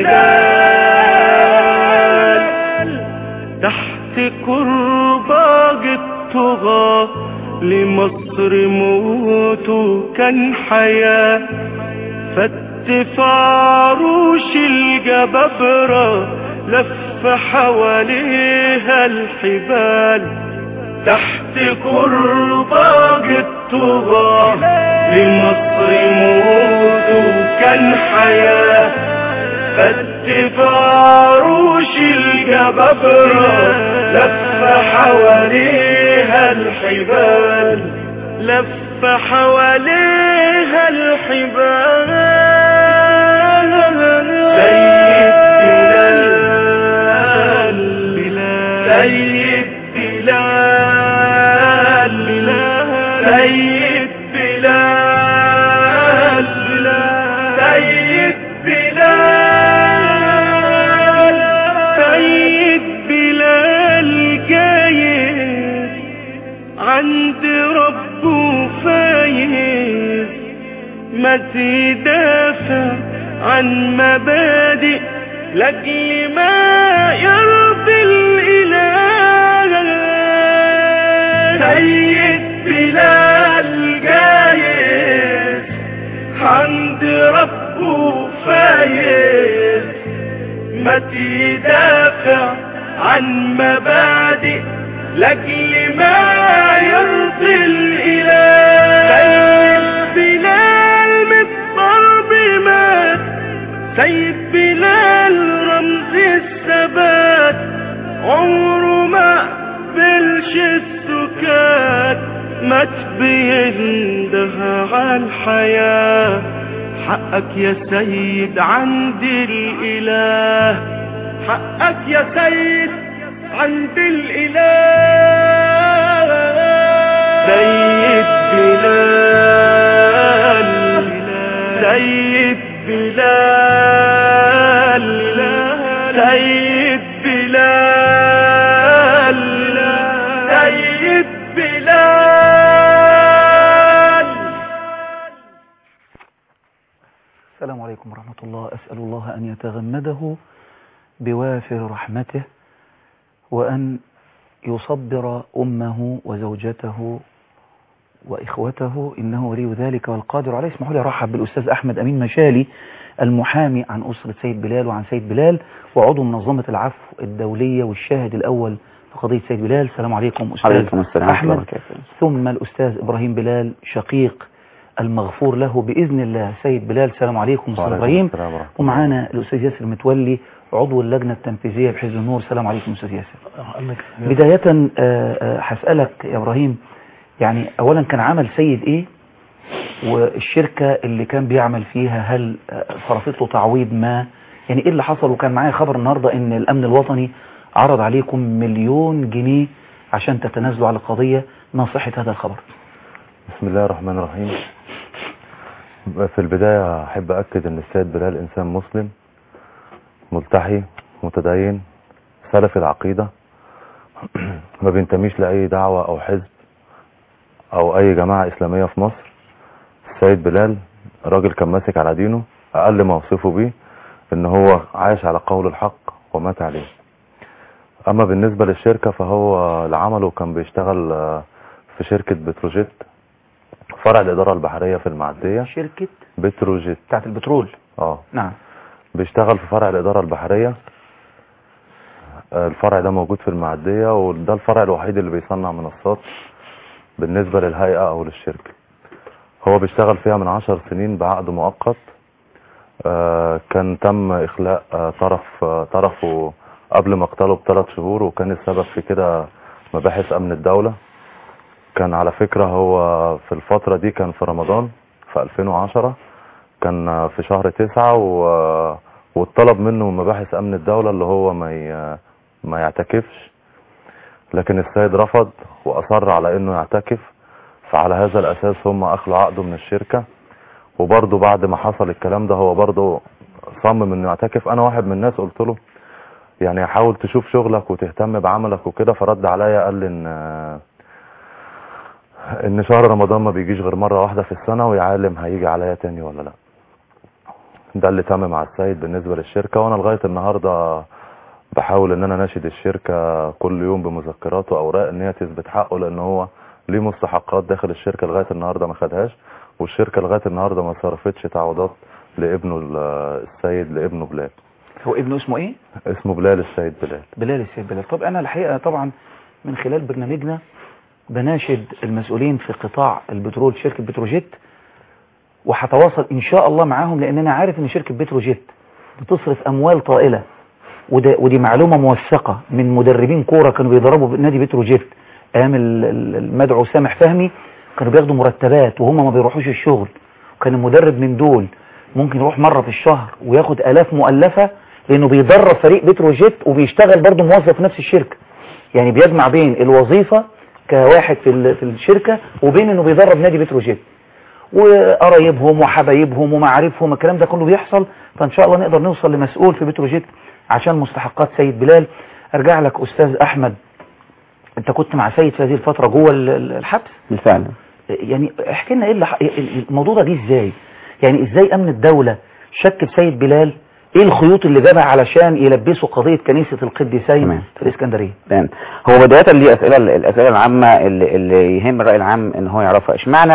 بلال تحت كرباج الطغاة لمصر موته كان حياة. فتف عروش الجبابرة لف حواليها الحبال. تحت كرباج الطغاة لمصر موته كان حياة. فتف عروش الجبابرة لف حواليها الحبال. لف حواليها الحبال. سيد بلال سيد بلال سيد بلال سيد بلال سيد بلال جايز عند ربه فايز. ما تدافع عن مبادئ لاجل ما يرضي الإله. سيد بلال عايز ما تدافع عن مبادئ لاجل ما يرضي الاله. سيد بلال بالضرب مات، سيد بلال رمز الثبات، عمره ما قبلش السكات، مات بينده على الحياة. حقك يا سيد عند الإله، حقك يا سيد عند الإله. سيد بلال، سيد بلال، سيد بلال، سيد بلال. السلام عليكم ورحمة الله. أسأل الله أن يتغمده بوافر رحمته، وأن يصبر أمه وزوجته وإخوته، إنه ولي ذلك والقادر عليه. اسمحوا لي أرحب بالأستاذ أحمد أمين مشالي، المحامي عن أسرة سيد بلال وعن سيد بلال، وعضو منظمة العفو الدولية والشاهد الأول في قضية سيد بلال. السلام عليكم أستاذ عليكم السلام أحمد. ثم الأستاذ إبراهيم بلال شقيق المغفور له بإذن الله سيد بلال. السلام عليكم أستاذ إبراهيم. ومعانا الأستاذ ياسر متولي عضو اللجنة التنفيذية بحزب النور. السلام عليكم أستاذ ياسر. بداية هسألك يا إبراهيم، يعني أولا كان عمل سيد إيه، والشركة اللي كان بيعمل فيها هل صرفت له تعويض ما، يعني إيه اللي حصل؟ وكان معايا خبر النهاردة إن الأمن الوطني عرض عليكم مليون جنيه عشان تتنازلوا على القضية. ما صحة هذا الخبر؟ بسم الله الرحمن الرحيم. في البداية أحب أكد أن السيد بلال إنسان مسلم ملتحي متدين سلفي العقيدة، ما بينتميش لأي دعوة أو حزب أو أي جماعة إسلامية في مصر. السيد بلال راجل كان ماسك على دينه، أقل ما وصفه بيه إن هو عايش على قول الحق ومات عليه. أما بالنسبة للشركة فهو لعمله كان بيشتغل في شركة بتروجيت فرع الإدارة البحرية في المعدية. شركة بتروجيت بتاعت البترول. اه نعم. بيشتغل في فرع الإدارة البحرية. الفرع ده موجود في المعدية، وده الفرع الوحيد اللي بيصنع منصات بالنسبة للهيئة أو للشركة. هو بيشتغل فيها من عشر سنين بعقد مؤقت. آه كان تم إخلاء آه طرف آه طرفه قبل مقتله بثلاث شهور، وكان السبب في كده مباحث أمن الدولة. كان على فكرة هو في الفترة دي كان في رمضان في ألفين وعشرة، كان في شهر تسعة، والطلب منه مباحث أمن الدولة اللي هو ما ما يعتكفش، لكن السيد رفض وأصر على إنه يعتكف. فعلى هذا الأساس هم أخلوا عقده من الشركة. وبرضه بعد ما حصل الكلام ده هو برضه صمم إنه يعتكف. أنا واحد من الناس قلت له يعني حاول تشوف شغلك وتهتم بعملك وكده، فرد عليا قال لي إن ان شهر رمضان ما بيجيش غير مرة واحدة في السنة، ويا عالم هيجي عليا تاني ولا لا. ده اللي تم مع السيد بالنسبة للشركة. وانا لغاية النهاردة بحاول ان انا ناشد الشركة كل يوم بمذكرات واوراق ان هي تثبت حقه، لان هو ليه مستحقات داخل الشركة لغاية النهاردة ما خدهاش، والشركة لغاية النهاردة ما صرفتش تعويضات لابنه السيد لابنه بلال. هو ابنه اسمه ايه؟ اسمه بلال السيد بلال. بلال السيد بلال. طب انا الحقيقة طبعا من خلال برنامجنا بناشد المسؤولين في قطاع البترول شركة بتروجيت، وهتواصل ان شاء الله معاهم، لان انا عارف ان شركة بتروجيت بتصرف اموال طائلة، ودي معلومة موثقة من مدربين كورة كانوا بيضربوا بنادي بتروجيت ايام المدعو سامح فهمي، كانوا بياخدوا مرتبات وهم ما بيروحوش الشغل. وكان المدرب من دول ممكن يروح مرة في الشهر وياخد الاف مؤلفة، لانه بيدرب فريق بتروجيت وبيشتغل برضه موظف في نفس الشركة. يعني بيجمع بين الوظيفة كواحد في في الشركة وبين انه بيدرب نادي بتروجيت، وقرايبهم وحبايبهم ومعارفهم، الكلام ده كله بيحصل. فان شاء الله نقدر نوصل لمسؤول في بتروجيت عشان مستحقات سيد بلال. ارجع لك استاذ احمد، انت كنت مع سيد في هذه الفترة جوه الحبس بالفعل. يعني احكي لنا ايه اللي الموضوع ده جه ازاي؟ يعني ازاي امن الدولة شك في سيد بلال؟ ايه الخيوط اللي جابها علشان يلبسوا قضية كنيسة القديسين في الاسكندرية؟ هو بداية دي اسئلة الاسئلة العامة اللي, اللي يهم الرأي العام ان هو يعرفها. اشمعنى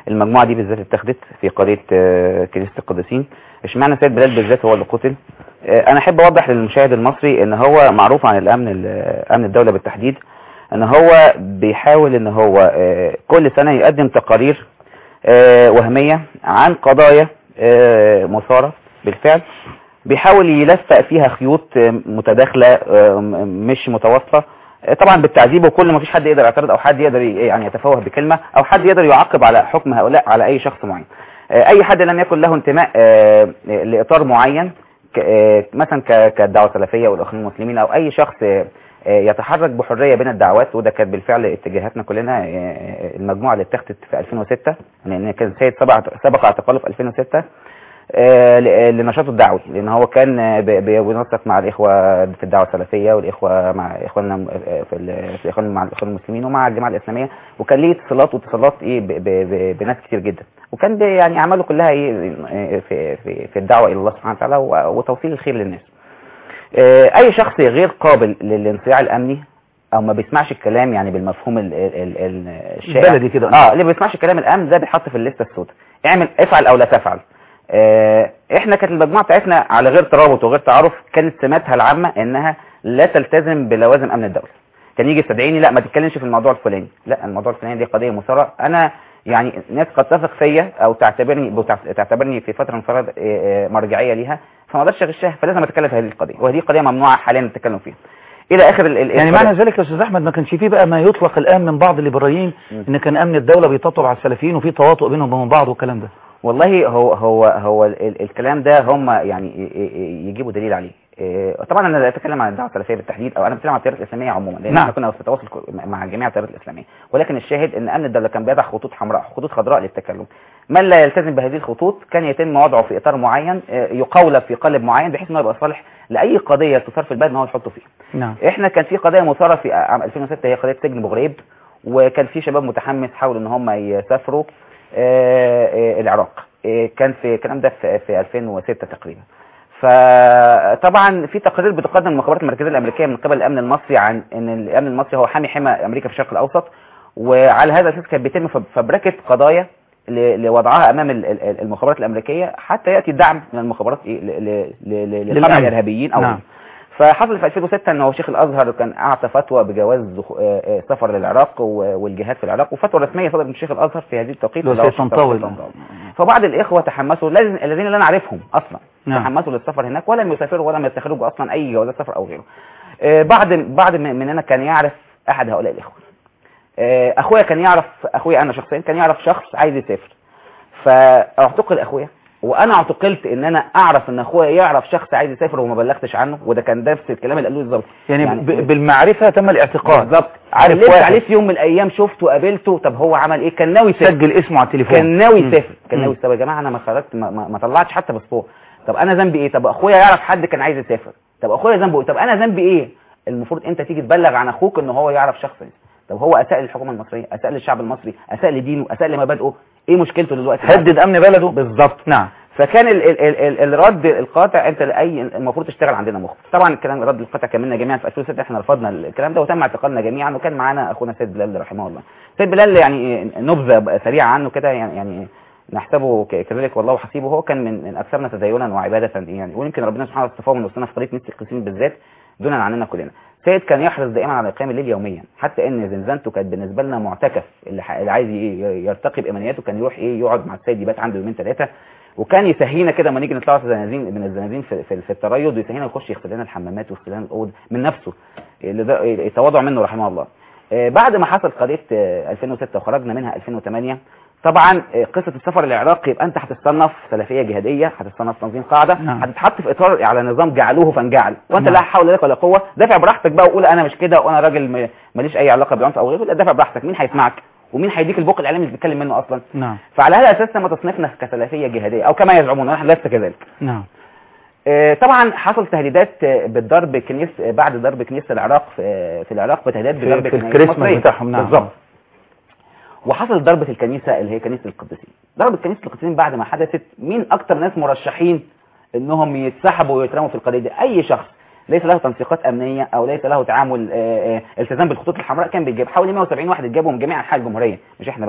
المجموعه دي بالذات اتخذت في قضيه كنيسه القديسين. اشمعنى سيد بلال بالذات هو اللي قتل؟ انا احب اوضح للمشاهد المصري ان هو معروف عن الامن امن الدوله بالتحديد ان هو بيحاول ان هو كل سنه يقدم تقارير وهميه عن قضايا مثاره بالفعل، بيحاول يلفق فيها خيوط متداخله مش متواصله، طبعا بالتعذيب، وكل ما فيش حد يقدر يعترض او حد يقدر يعني يتفوه بكلمه او حد يقدر يعاقب على حكم هؤلاء على اي شخص معين. اي حد لم يكن له انتماء لاطار معين مثلا كالدعوه السلفيه والاخوان المسلمين او اي شخص يتحرك بحريه بين الدعوات، وده كانت بالفعل اتجاهاتنا كلنا. المجموعه اللي اتخذت في ألفين وستة لان كان سيد سبق اعتقاله في ألفين وستة لنشاطه الدعوي، لان هو كان بينسق مع الاخوه في الدعوه السلفيه والاخوه مع اخواننا في الاخوان مع الاخوان المسلمين ومع الجماعه الاسلاميه، وكان ليه اتصالات واتصالات ايه بناس كتير جدا، وكان يعني اعماله كلها ايه في في في الدعوه الى الله سبحانه وتعالى وتوصيل الخير للناس. اي شخص غير قابل للانصياع الامني او ما بيسمعش الكلام يعني بالمفهوم الشائع البلدي كده، اه اللي ما بيسمعش كلام الامن ده بيحط في الليسته السوداء، اعمل افعل او لا تفعل. اه احنا كانت المجموعه بتاعتنا على غير ترابط وغير تعارف، كانت سماتها العامه انها لا تلتزم بلوازم امن الدوله. كان يجي يستدعيني لا ما تتكلمش في الموضوع الفلاني، لا الموضوع الفلاني دي قضيه مثاره، انا يعني ناس قد تثق فيا او تعتبرني تعتبرني في فتره انفراد مرجعيه ليها، فما اقدرش اغشها، فلازم اتكلم في هذه القضيه، وهذه قضيه ممنوعه حاليا نتكلم فيها الى اخر ال يعني معنى ذلك يا استاذ احمد ما كانش فيه بقى ما يطلق الان من بعض الليبراليين ان كان امن الدوله بيتطور على السلفيين وفي تواطؤ بينهم وبين بعض والكلام ده؟ والله هو هو هو ال الكلام ده هم يعني يجيبوا دليل عليه. طبعا انا لا اتكلم عن الدعوه السلفيه بالتحديد او انا بتكلم عن التيارات الاسلاميه عموما، لان نعم. احنا كنا في تواصل مع جميع التيارات الاسلاميه، ولكن الشاهد ان امن الدوله كان بيضع خطوط حمراء خطوط خضراء للتكلم، من لا يلتزم بهذه الخطوط كان يتم وضعه في اطار معين يقولب في قالب معين بحيث انه يبقى صالح لاي قضيه تثار في البلد ان هو يحطه فيها. نعم. احنا كان في قضيه مثاره في عام ألفين وستة هي قضيه سجن بغريب، وكان في شباب متحمس حاولوا ان هم يسافروا العراق، كان في الكلام ده في ألفين وستة تقريبا. فطبعا في تقارير بتقدم المخابرات المركزيه الامريكيه من قبل الامن المصري عن ان الامن المصري هو حامي حمى امريكا في الشرق الاوسط، وعلى هذا الاساس كانت بيتم فبركه قضايا لوضعها امام المخابرات الامريكيه حتى ياتي الدعم من المخابرات للقمع الارهابيين او نعم. فحصل في ألفين وستة انه شيخ الازهر كان اعطى فتوى بجواز سفر للعراق والجهاد في العراق، وفتوى رسميه صدرت من شيخ الازهر في هذه التوقيت. فبعض الاخوه تحمسوا الذين لا نعرفهم اصلا نعم. تحمسوا للسفر هناك ولم يسافروا ولم يستخرجوا اصلا اي جوازات سفر او غيره. بعض بعض مننا كان يعرف احد هؤلاء الاخوه، اخويا كان يعرف اخويا انا شخصيا كان يعرف شخص عايز يسافر، فاعتقل اخويا وانا اعتقلت ان انا اعرف ان اخويا يعرف شخص عايز يسافر وما بلغتش عنه، وده كان نفس الكلام اللي قالوه بالظبط يعني, يعني بالمعرفه تم الاعتقال بالظبط. عارف واحد عليه في يوم من الايام شفته قابلته، طب هو عمل ايه؟ كان ناوي يسافر، سجل اسمه على التليفون، كان ناوي يسافر كان ناوي يسافر. يا جماعه انا ما خرجت ما, ما, ما طلعتش حتى باسبور، طب انا ذنبي ايه؟ طب اخويا يعرف حد كان عايز يسافر، طب اخويا ذنبه ايه؟ طب انا ذنبي ايه؟ المفروض انت تيجي تبلغ عن اخوك ان هو يعرف شخص. طب هو اساء للحكومه المصريه، اساء للشعب المصري، اساء لدينه، اساء لمبادئه، ايه مشكلته دلوقتي؟ هدد امن بلده بالظبط. نعم. فكان ال ال ال الرد القاطع انت لاي المفروض تشتغل عندنا مخبر. طبعا الكلام الرد القاطع كملنا جميعا في ألفين وستة، احنا رفضنا الكلام ده وتم اعتقالنا جميعا، وكان معانا اخونا سيد بلال رحمه الله. سيد بلال يعني نبذه سريعه عنه كده يعني, يعني نحسبه كذلك والله حسيبه، هو كان من, من اكثرنا تدينا وعباده يعني، ويمكن ربنا سبحانه وتعالى اصطفاه من وسطنا في قضيه نسي القسيم بالذات دونا عننا كلنا. سيد كان يحرص دائما على قيام الليل يوميا، حتى ان زنزانته كانت بالنسبه لنا معتكف، اللي, اللي عايز يرتقي بامانياته كان يروح ايه يقعد مع السيد يبات عنده يومين ثلاثه، وكان يسهينا كده لما نيجي نطلع في زنازين من الزنازين في, في, في التريض، ويسهينا يخش يغسل لنا الحمامات ويغسل لنا الاوض من نفسه، يتواضع منه رحمه الله. بعد ما حصل قضيه ألفين وستة وخرجنا منها ألفين وثمانية، طبعا قصه السفر للعراق يبقى انت هتصنف سلفيه جهاديه، هتصنف تنظيم قاعده، نعم. هتتحط في اطار على نظام جعلوه فانجعل، وانت نعم. لا حول لك ولا قوه، دافع براحتك بقى وقول انا مش كده وانا راجل ماليش اي علاقه بالعنف او غيره، لا دافع براحتك، مين هيسمعك ومين هيديك البوق الاعلامي اللي بتتكلم منه اصلا؟ نعم. فعلى هذا الاساس تم تصنيفنا كسلفيه جهاديه او كما يزعمون، نحن ليس كذلك. نعم. آه طبعا حصل تهديدات بالضرب كنيسه بعد ضرب كنيسه العراق في, في العراق، بتهديدات بضرب في الكريسماس بتاعهم. نعم. بالظبط. وحصل ضربه الكنيسه اللي هي كنيسه القديسين. ضربه كنيسه القديسين بعد ما حدثت، مين اكتر ناس مرشحين انهم يتسحبوا ويترموا في القضيه دي؟ اي شخص ليس له تنسيقات امنيه او ليس له تعامل آآ آآ التزام بالخطوط الحمراء كان بيتجاب. حوالي مئة وسبعين واحد اتجابوا من جميع انحاء الجمهوريه، مش احنا بس.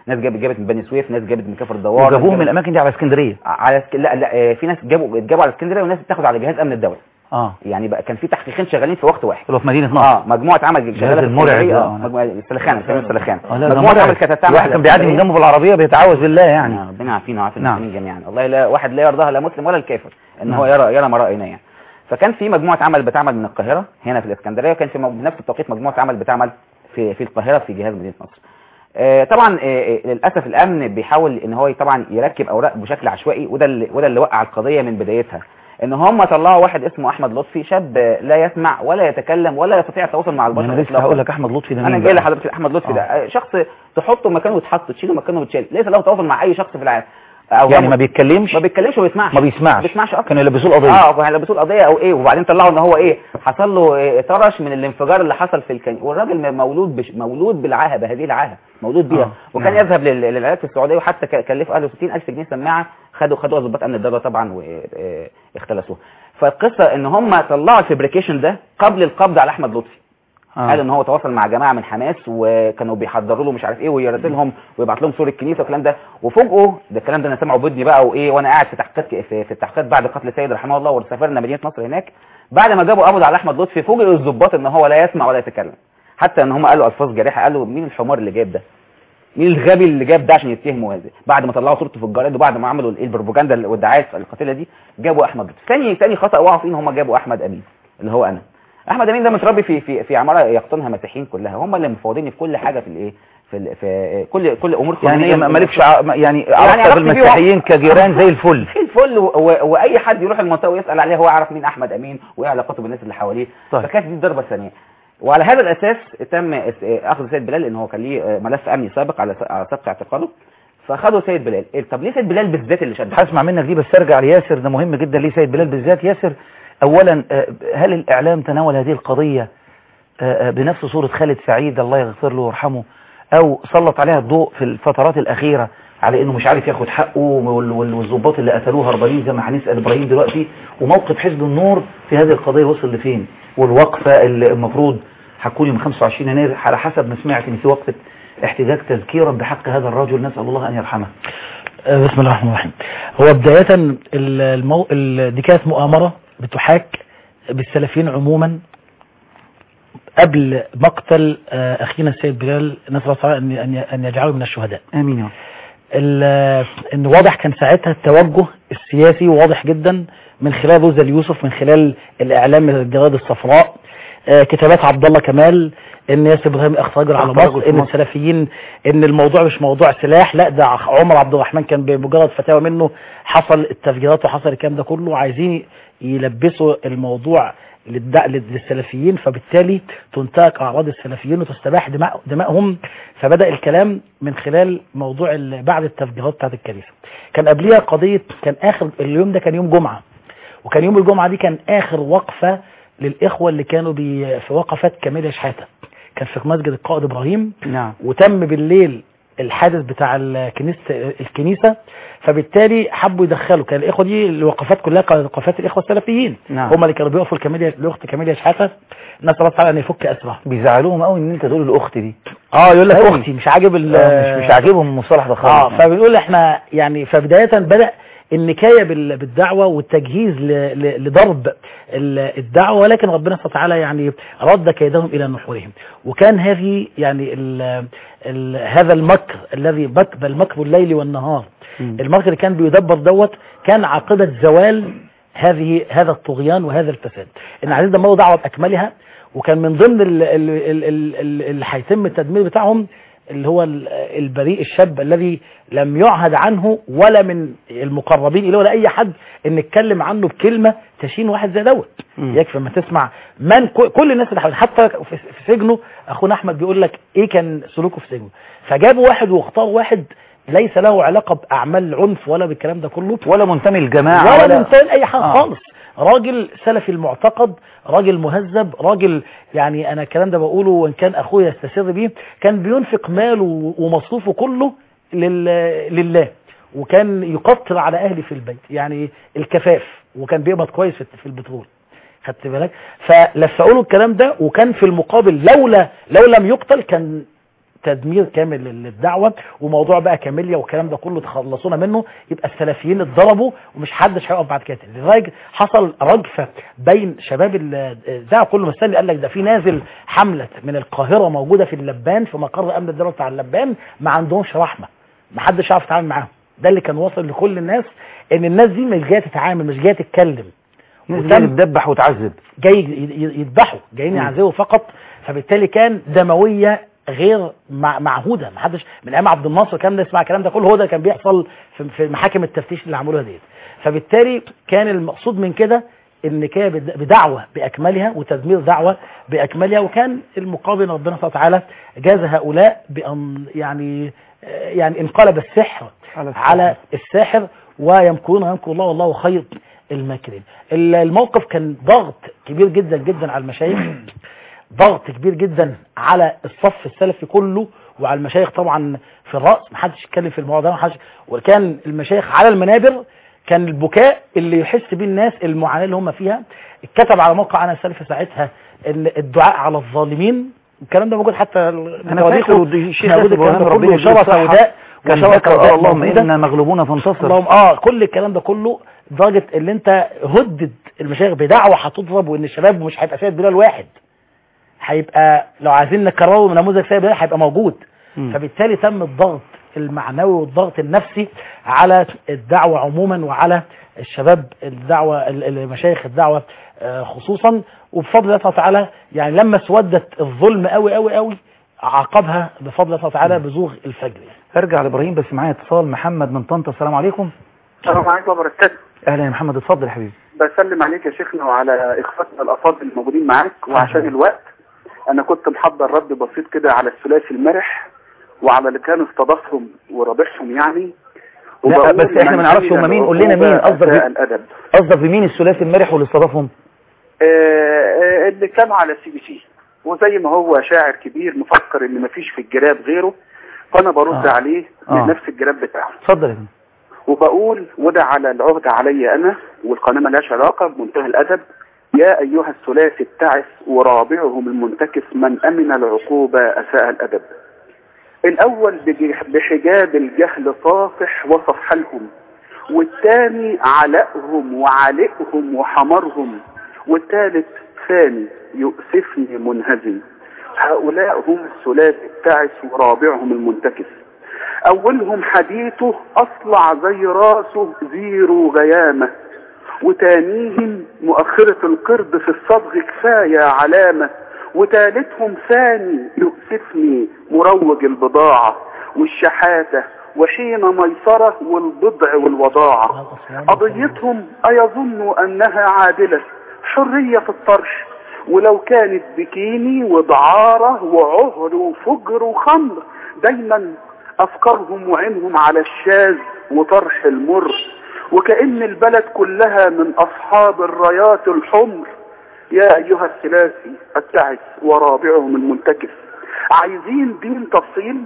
ناس جابت جابت من بني سويف، ناس جابت من كفر الدوار، وجابوهم من الاماكن دي على اسكندريه. على سك... لا لا في ناس جابوا جابوا على اسكندريه وناس بتاخد على جهاز امن الدوله. اه يعني بقى كان في تحقيقين شغالين في وقت واحد اللي في مدينه نصر. اه مجموعه عمل شغاله في المرعب اه مجموعه السلخانه بتعمل السلخانه مجموعه عمل كانت تعمل واحد كان بيعدي من جنبه بالعربيه بيتعوذ بالله يعني. ربنا يعافينا ويعافي المسلمين جميعا. والله لا واحد لا يرضاها لا مسلم ولا الكافر ان نعم. هو يرى يرى ما راينا يعني. فكان في مجموعه عمل بتعمل من القاهره هنا في الاسكندريه، وكان في نفس التوقيت مجموعه عمل بتعمل في في القاهره في جهاز مدينه نصر. آه طبعا آه للاسف الامن بيحاول ان هو طبعا يركب اوراق بشكل عشوائي، وده اللي وده اللي وقع القضيه من بدايتها، ان هم طلعوا واحد اسمه احمد لطفي، شاب لا يسمع ولا يتكلم ولا يستطيع التواصل مع البشر. انا لسه هقول لك احمد لطفي ده مين؟ انا جاي لحضرتك. احمد لطفي ده شخص تحطه مكانه وتحط، تشيله مكانه وتشيل، ليس له تواصل مع اي شخص في العالم. أو يعني ما بيتكلمش ما بيتكلمش وما بيسمعش ما بيسمعش ما بيسمعش اصلا. كانوا يلبسوه القضيه اه كانوا يلبسوه القضيه او ايه، وبعدين طلعوا ان هو ايه حصل له إيه طرش من الانفجار اللي حصل في الكن، والراجل مولود بش... مولود بالعاهه، بهذه العاهه مولود بيها. آه. وكان نعم. يذهب لل... للعلاج في السعوديه، وحتى كلفوا اهله ستين ألف جنيه سماعه، خدوا خدوا ضباط امن الدوله طبعا واختلسوها. فالقصه ان هم طلعوا الفبريكيشن ده قبل القبض على احمد لطفي. آه. قال ان هو تواصل مع جماعه من حماس وكانوا بيحضروا له مش عارف ايه ويراسلهم ويبعت لهم صور الكنيسه والكلام ده، وفوجئوا ده الكلام ده انا سامعه بودني بقى وايه وانا قاعد في تحقيقات في, في التحقيقات بعد قتل سيد رحمه الله، وسافرنا مدينه نصر هناك بعد ما جابوا قبض على احمد لطفي. فوجئوا الضباط ان هو لا يسمع ولا يتكلم، حتى ان هم قالوا الفاظ جارحه، قالوا مين الحمار اللي جاب ده؟ مين الغبي اللي جاب ده عشان يتهموا هذا؟ بعد ما طلعوا صورته في الجرايد وبعد ما عملوا البروباجندا والدعايه القاتله دي جابوا احمد لطفي. ثاني ثاني خطا وقعوا فيه ان هم جابوا احمد امين اللي هو انا. احمد امين ده متربي في في في عماره يقطنها مسيحيين كلها، هم اللي مفوضيني في كل حاجه في الايه في في كل كل امور يعني مالكش يعني علاقه بالمسيحيين كجيران زي الفل زي الفل، واي حد يروح المنطقه ويسال عليه هو يعرف مين احمد امين وايه علاقته بالناس اللي حواليه. طيب. فكانت دي الضربه الثانيه، وعلى هذا الاساس تم اخذ سيد بلال، ان هو كان ليه ملف امني سابق على سبق اعتقاله، فاخذوا سيد بلال. طب ليه سيد بلال بالذات اللي شد؟ هسمع منك دي، بس ارجع لياسر، ده مهم جدا. ليه سيد بلال بالذات؟ ياسر اولا هل الاعلام تناول هذه القضيه بنفس صوره خالد سعيد الله يغفر له ويرحمه، او سلط عليها الضوء في الفترات الاخيره على انه مش عارف ياخد حقه، والضباط اللي قتلوه هربانين زي ما هنسال ابراهيم دلوقتي، وموقف حزب النور في هذه القضيه وصل لفين، والوقفه اللي المفروض هتكون يوم خمسة وعشرين يناير على حسب ما سمعت ان في وقفه احتجاج تذكيرا بحق هذا الرجل، نسال الله ان يرحمه. بسم الله الرحمن الرحيم. هو بدايه المو... دي كانت مؤامره بتحاك بالسلفيين عموما قبل مقتل اخينا السيد بلال، نسال الله تعالى ان ان يجعله من الشهداء. امين يا رب. ان واضح كان ساعتها التوجه السياسي واضح جدا من خلال روزا اليوسف، من خلال الاعلام من الجرائد الصفراء، كتابات عبد الله كمال، ان ياسر ابراهيم اخرج على مصر، ان السلفيين ان الموضوع مش موضوع سلاح، لا ده عمر عبد الرحمن كان بمجرد فتاوى منه حصل التفجيرات وحصل الكلام ده كله، عايزين يلبسوا الموضوع للسلفيين، فبالتالي تنتهك اعراض السلفيين وتستباح دماء دمائهم. فبدا الكلام من خلال موضوع بعد التفجيرات بتاعت الكنيسه. كان قبليها قضيه، كان اخر اليوم ده كان يوم جمعه، وكان يوم الجمعه دي كان اخر وقفه للاخوه اللي كانوا بي في وقفات كاميليا شحاته، كان في مسجد القائد ابراهيم. نعم. وتم بالليل الحادث بتاع الكنيسه الكنيسه فبالتالي حبوا يدخلوا، كان الاخوه دي الوقفات كلها كانت وقفات الاخوه السلفيين. نعم. هم اللي كانوا بيقفوا الكاميليا الاخت كاميليا شحاته، الناس الله تعالى ان يفك اسرها. بيزعلوهم قوي ان انت تقول الاخت دي. اه يقول لك اختي، مش عاجب مش مش عاجبهم المصطلح ده خالص. اه فبنقول احنا يعني فبدايه بدا النكايه بالدعوه والتجهيز لضرب الدعوه، ولكن ربنا سبحانه وتعالى يعني رد كيدهم الى نحورهم. وكان هذه يعني ال ال هذا المكر الذي بل المكر الليل والنهار، م. المكر اللي كان بيدبر دوت كان عاقبه زوال هذه هذا الطغيان وهذا الفساد. ان عايزين يدمروا دعوه باكملها، وكان من ضمن اللي هيتم التدمير بتاعهم اللي هو البريء الشاب الذي لم يعهد عنه ولا من المقربين إليه ولا أي حد إن نتكلم عنه بكلمة تشين واحد زي دوت. يكفي ما تسمع من كل الناس اللي حواليه، حتى في سجنه أخونا أحمد بيقول لك إيه كان سلوكه في سجنه، فجابوا واحد واختار واحد ليس له علاقة بأعمال العنف ولا بالكلام ده كله، ولا منتمي للجماعة ولا, ولا منتمي لأي حاجة آه. خالص. راجل سلفي المعتقد، راجل مهذب، راجل يعني انا الكلام ده بقوله وان كان اخويا يستسر بيه، كان بينفق ماله ومصروفه كله لله، وكان يقطر على اهلي في البيت، يعني الكفاف، وكان بيقبض كويس في البترول، خدت بالك؟ فلفقوا له الكلام ده، وكان في المقابل لولا لو لم يقتل كان تدمير كامل للدعوه، وموضوع بقى كاميليا والكلام ده كله تخلصونا منه، يبقى السلفيين اتضربوا ومش حدش هيقف بعد كده. لذلك حصل رجفه بين شباب الدعوه كله مستني، قال لك ده في نازل حمله من القاهره موجوده في اللبان في مقر امن الدوله بتاع اللبان، ما عندهمش رحمه، ما حدش يعرف يتعامل معاهم. ده اللي كان واصل لكل الناس، ان الناس دي مش جايه تتعامل، مش جايه تتكلم، جاي تدبح وتعذب، جاي يذبحوا، جايين يعذبوا فقط. فبالتالي كان دمويه غير معهوده، ما حدش من ايام عبد الناصر كان يسمع الكلام ده كله، هو ده كان بيحصل في محاكم التفتيش اللي عملوها ديت. فبالتالي كان المقصود من كده ان كان بدعوه باكملها وتدمير دعوه باكملها، وكان المقابل ربنا سبحانه وتعالى جاز هؤلاء بان يعني يعني انقلب السحر على الساحر، ويمكرون ويمكر الله والله خير الماكرين. الموقف كان ضغط كبير جدا جدا على المشايخ، ضغط كبير جدا على الصف السلفي كله وعلى المشايخ طبعا في الرأس، ما حدش يتكلم في الموضوع ده، ما حدش، وكان المشايخ على المنابر، كان البكاء اللي يحس بيه الناس المعاناة اللي هم فيها. اتكتب على موقع انا السلفي ساعتها ان الدعاء على الظالمين، الكلام ده موجود حتى انا فاكر الشيخ ربنا شرى سوداء كان فاكر اللهم انا مغلوبون فانتصر، اللهم اه كل الكلام ده كله، لدرجه اللي انت هدد المشايخ بدعوه هتضرب، وان الشباب مش هيبقى سيد بلال واحد، هيبقى لو عايزين نكرره من نموذج سيد بلال هيبقى موجود. م. فبالتالي تم الضغط المعنوي والضغط النفسي على الدعوه عموما وعلى الشباب الدعوه المشايخ الدعوه خصوصا. وبفضل الله تعالى يعني لما اسودت الظلم قوي قوي قوي عاقبها بفضل الله تعالى بزوغ الفجر. ارجع لابراهيم، بس معايا اتصال. محمد من طنطا، السلام عليكم. السلام عليكم وبركاته. اهلا يا محمد، اتفضل يا حبيبي. بسلم عليك يا شيخنا وعلى اخواتنا الافاضل الموجودين معاك. وعشان الوقت انا كنت محضر رد بسيط كده على الثلاثي المرح وعلى اللي كانوا استضافهم ورابحهم يعني. لا بس احنا ما نعرفش هم مين، قول لنا مين قصدك، قصدك بمين الثلاثي المرح واللي استضافهم؟ آه اللي كانوا على سي بي سي، وزي ما هو شاعر كبير مفكر ان مفيش في الجراب غيره، فانا برد آه. عليه آه. بنفس الجراب بتاعه. اتفضل يا فندم. وبقول وده على العهد علي انا والقناه مالهاش علاقه بمنتهى الادب: يا ايها الثلاثي التعس ورابعهم المنتكس من امن العقوبه اساء الادب. الاول بحجاب الجهل طافح وصف حالهم، والثاني علقهم وعلقهم وحمرهم، والثالث ثاني يؤسفني منهزم. هؤلاء هم الثلاثي التعس ورابعهم المنتكس. اولهم حديثه اصلع زي راسه زيرو غيامه، وتانيهم مؤخرة القرد في الصدغ كفاية علامة، وتالتهم ثاني يؤسفني مروج البضاعة والشحاتة وحين ميسرة والبضع والوضاعة. قضيتهم أيظن أنها عادلة، حرية في الطرح، ولو كانت بكيني ودعارة وعهر وفجر وخمر، دايما أفكارهم وعينهم على الشاذ وطرح المر، وكأن البلد كلها من أصحاب الرايات الحمر. يا أيها الثلاثي التعس ورابعهم المنتكس، عايزين دين تفصيل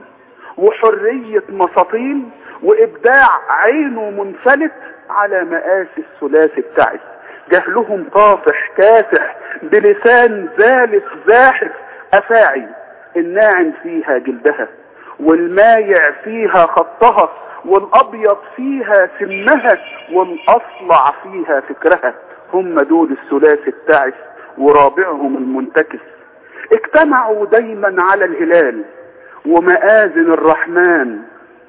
وحرية مساطيل وإبداع عينه منفلت على مآسي الثلاثي التعس. جهلهم طافح كاسح بلسان ذالف زاحف، أفاعي الناعم فيها جلدها والمايع فيها خطها والأبيض فيها سمها والأصلع فيها فكرها. هم دول الثلاثي التعس ورابعهم المنتكس. اجتمعوا دايما على الهلال ومآذن الرحمن،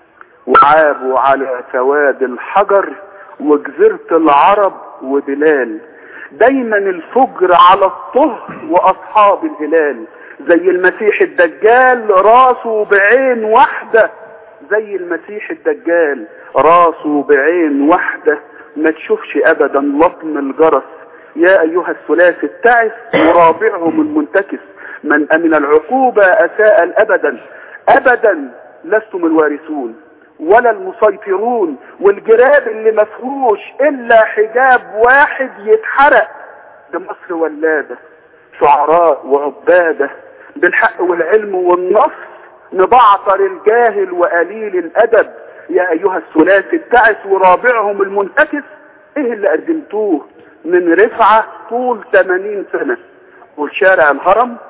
وعابوا على سواد الحجر وجزيرة العرب وبلال. دايما الفجر على الطهر وأصحاب الهلال، زي المسيح الدجال راسه بعين واحدة، زي المسيح الدجال راسه بعين واحدة، ما تشوفش أبدا لطم الجرس. يا أيها الثلاثي التعس ورابعهم المنتكس، من أمن العقوبة أساء الأبدا. أبدا لستم الوارثون ولا المسيطرون، والجراب اللي مفهوش إلا حجاب واحد يتحرق. ده مصر ولادة شعراء وعبادة، بالحق والعلم والنص نبعطر الجاهل وقليل الأدب. يا أيها الثلاثي التعس ورابعهم المنتكس، إيه اللي قدمتوه من رفعة طول ثمانين سنة؟ قول شارع الهرم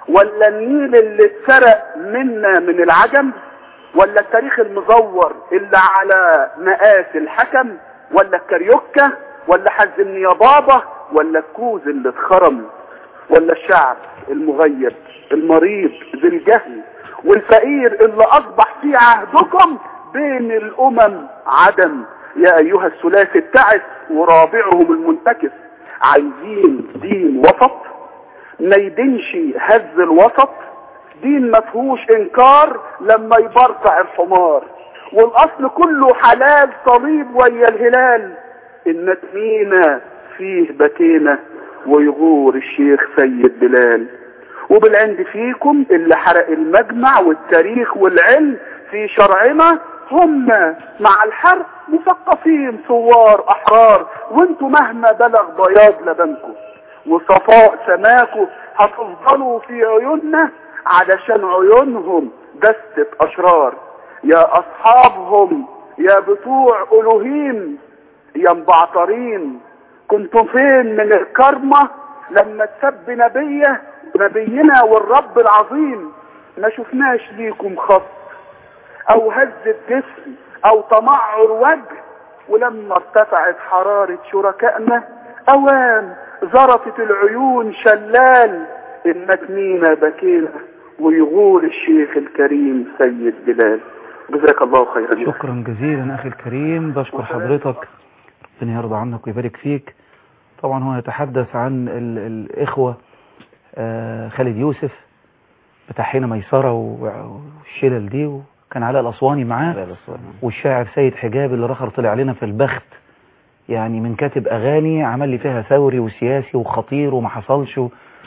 ولا النيل اللي اتسرق منا من العجم، ولا التاريخ المزور اللي على مقاس الحكم، ولا الكاريوكا، ولا حزمني يا بابا، ولا الكوز اللي اتخرم، ولا الشعب المغيب المريض ذي الجهل والفقير اللي اصبح في عهدكم بين الامم عدم. يا ايها الثلاثي التعس ورابعهم المنتكس، عايزين دين وسط ما يدينش هز الوسط، دين ما فيهوش انكار لما يبرطع الحمار، والاصل كله حلال صليب ويا الهلال، ان تمينا فيه بكينا ويغور الشيخ سيد بلال. وبالعند فيكم اللي حرق المجمع والتاريخ والعلم في شرعنا، هم مع الحرق مثقفين ثوار احرار، وانتوا مهما بلغ بياض لبنكم وصفاء سماكم هتفضلوا في عيوننا علشان عيونهم دستة اشرار. يا اصحابهم يا بتوع الوهيم يا مبعطرين، كنتم فين من الكرمة لما تسب نبيه نبينا والرب العظيم؟ ما شفناش ليكم خط او هزة جسم او تمعر وجه، ولما ارتفعت حرارة شركائنا اوام زرفت العيون شلال، ان تمينا بكينا ويغور الشيخ الكريم سيد بلال. جزاك الله خيرا. شكرا جزيلا اخي الكريم، بشكر حضرتك، ربنا يرضى عنك ويبارك فيك. طبعا هو يتحدث عن ال الاخوة آه خالد يوسف بتاع حين ميسرة والشلل دي، وكان علاء الأسواني معاه، والشاعر سيد حجاب اللي رخر طلع علينا في البخت، يعني من كاتب أغاني عمل لي فيها ثوري وسياسي وخطير وما حصلش.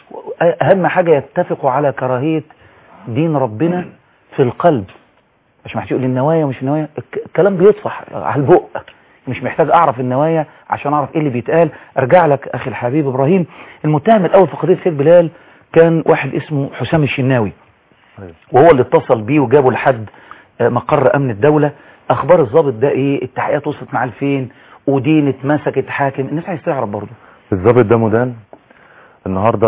أهم حاجة يتفقوا على كراهية دين ربنا في القلب، مش محتاج يقول النوايا ومش النوايا، الكلام بيطفح على البق، مش محتاج أعرف النوايا عشان أعرف إيه اللي بيتقال. أرجع لك أخي الحبيب إبراهيم، المتهم الأول في قضية سيد بلال كان واحد اسمه حسام الشناوي، وهو اللي اتصل بيه وجابه لحد مقر أمن الدولة. أخبار الضابط ده إيه؟ التحقيقات وصلت معاه لفين؟ ودين اتمسكت حاكم؟ الناس عايز تعرف برضه. الضابط ده مدان النهارده،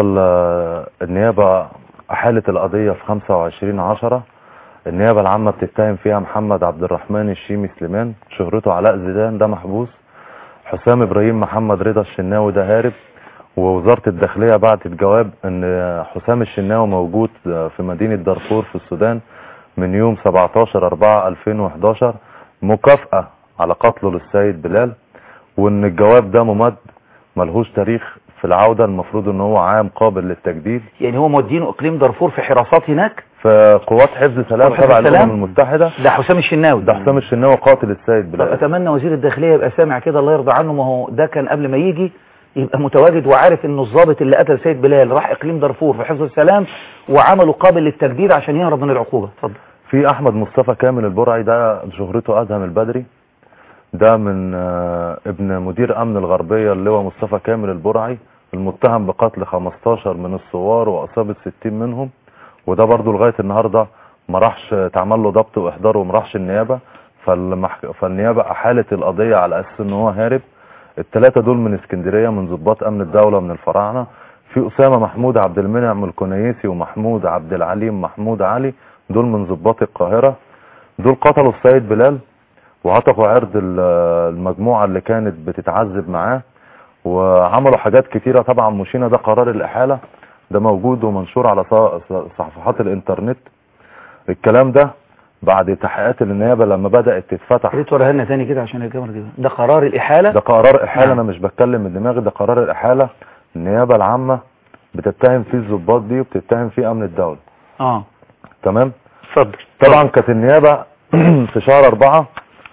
النيابة أحالت القضية في خمسة وعشرين عشرة. النيابة العامة بتتهم فيها محمد عبد الرحمن الشيمي سليمان، شهرته علاء زيدان، ده محبوس. حسام إبراهيم محمد رضا الشناوي ده هارب. ووزارة الداخلية بعتت جواب ان حسام الشناوي موجود في مدينة دارفور في السودان من يوم سبعتاشر أربعة ألفين وحداشر مكافأة على قتله للسيد بلال، وان الجواب ده ممد ملهوش تاريخ في العودة، المفروض ان هو عام قابل للتجديد. يعني هو مودينه اقليم دارفور في حراسات هناك في قوات حفظ سلام تبع الامم المتحدة. ده حسام الشناوي ده حسام الشناوي قاتل السيد بلال. اتمنى وزير الداخلية يبقى سامع كده الله يرضى عنه، ما هو ده كان قبل ما يجي يبقى متواجد وعارف انه الضابط اللي قتل سيد بلال راح اقليم دارفور في حفظ السلام وعمله قابل للتجديد عشان يهرب من العقوبة. اتفضل. في احمد مصطفى كامل البرعي، ده شهرته ادهم البدري، ده من ابن مدير امن الغربية اللواء مصطفى كامل البرعي، المتهم بقتل خمستاشر من الثوار واصابة ستين منهم، وده برضو لغاية النهاردة ما راحش تعمل له ضبط واحضار وما راحش النيابة، فالمحك... فالنيابة احالت القضية على اساس ان هو هارب. الثلاثة دول من اسكندرية، من ضباط امن الدولة من الفراعنة. في اسامة محمود عبد المنعم الكنيسي ومحمود عبد العليم محمود علي، دول من ضباط القاهرة. دول قتلوا السيد بلال وعتقوا عرض المجموعة اللي كانت بتتعذب معاه، وعملوا حاجات كتيرة. طبعا مشينا ده قرار الاحالة، ده موجود ومنشور على صفحات الانترنت. الكلام ده بعد تحقيقات النيابة لما بدأت تتفتح. ريت وريها لنا تاني كده عشان الكاميرا كده. ده قرار الإحالة؟ ده قرار إحالة. نعم. أنا مش بتكلم من دماغي، ده قرار الإحالة. النيابة العامة بتتهم فيه الضباط دي وبتتهم فيه أمن الدولة. اه تمام. اتفضل. طبعا كانت النيابة في شهر أربعة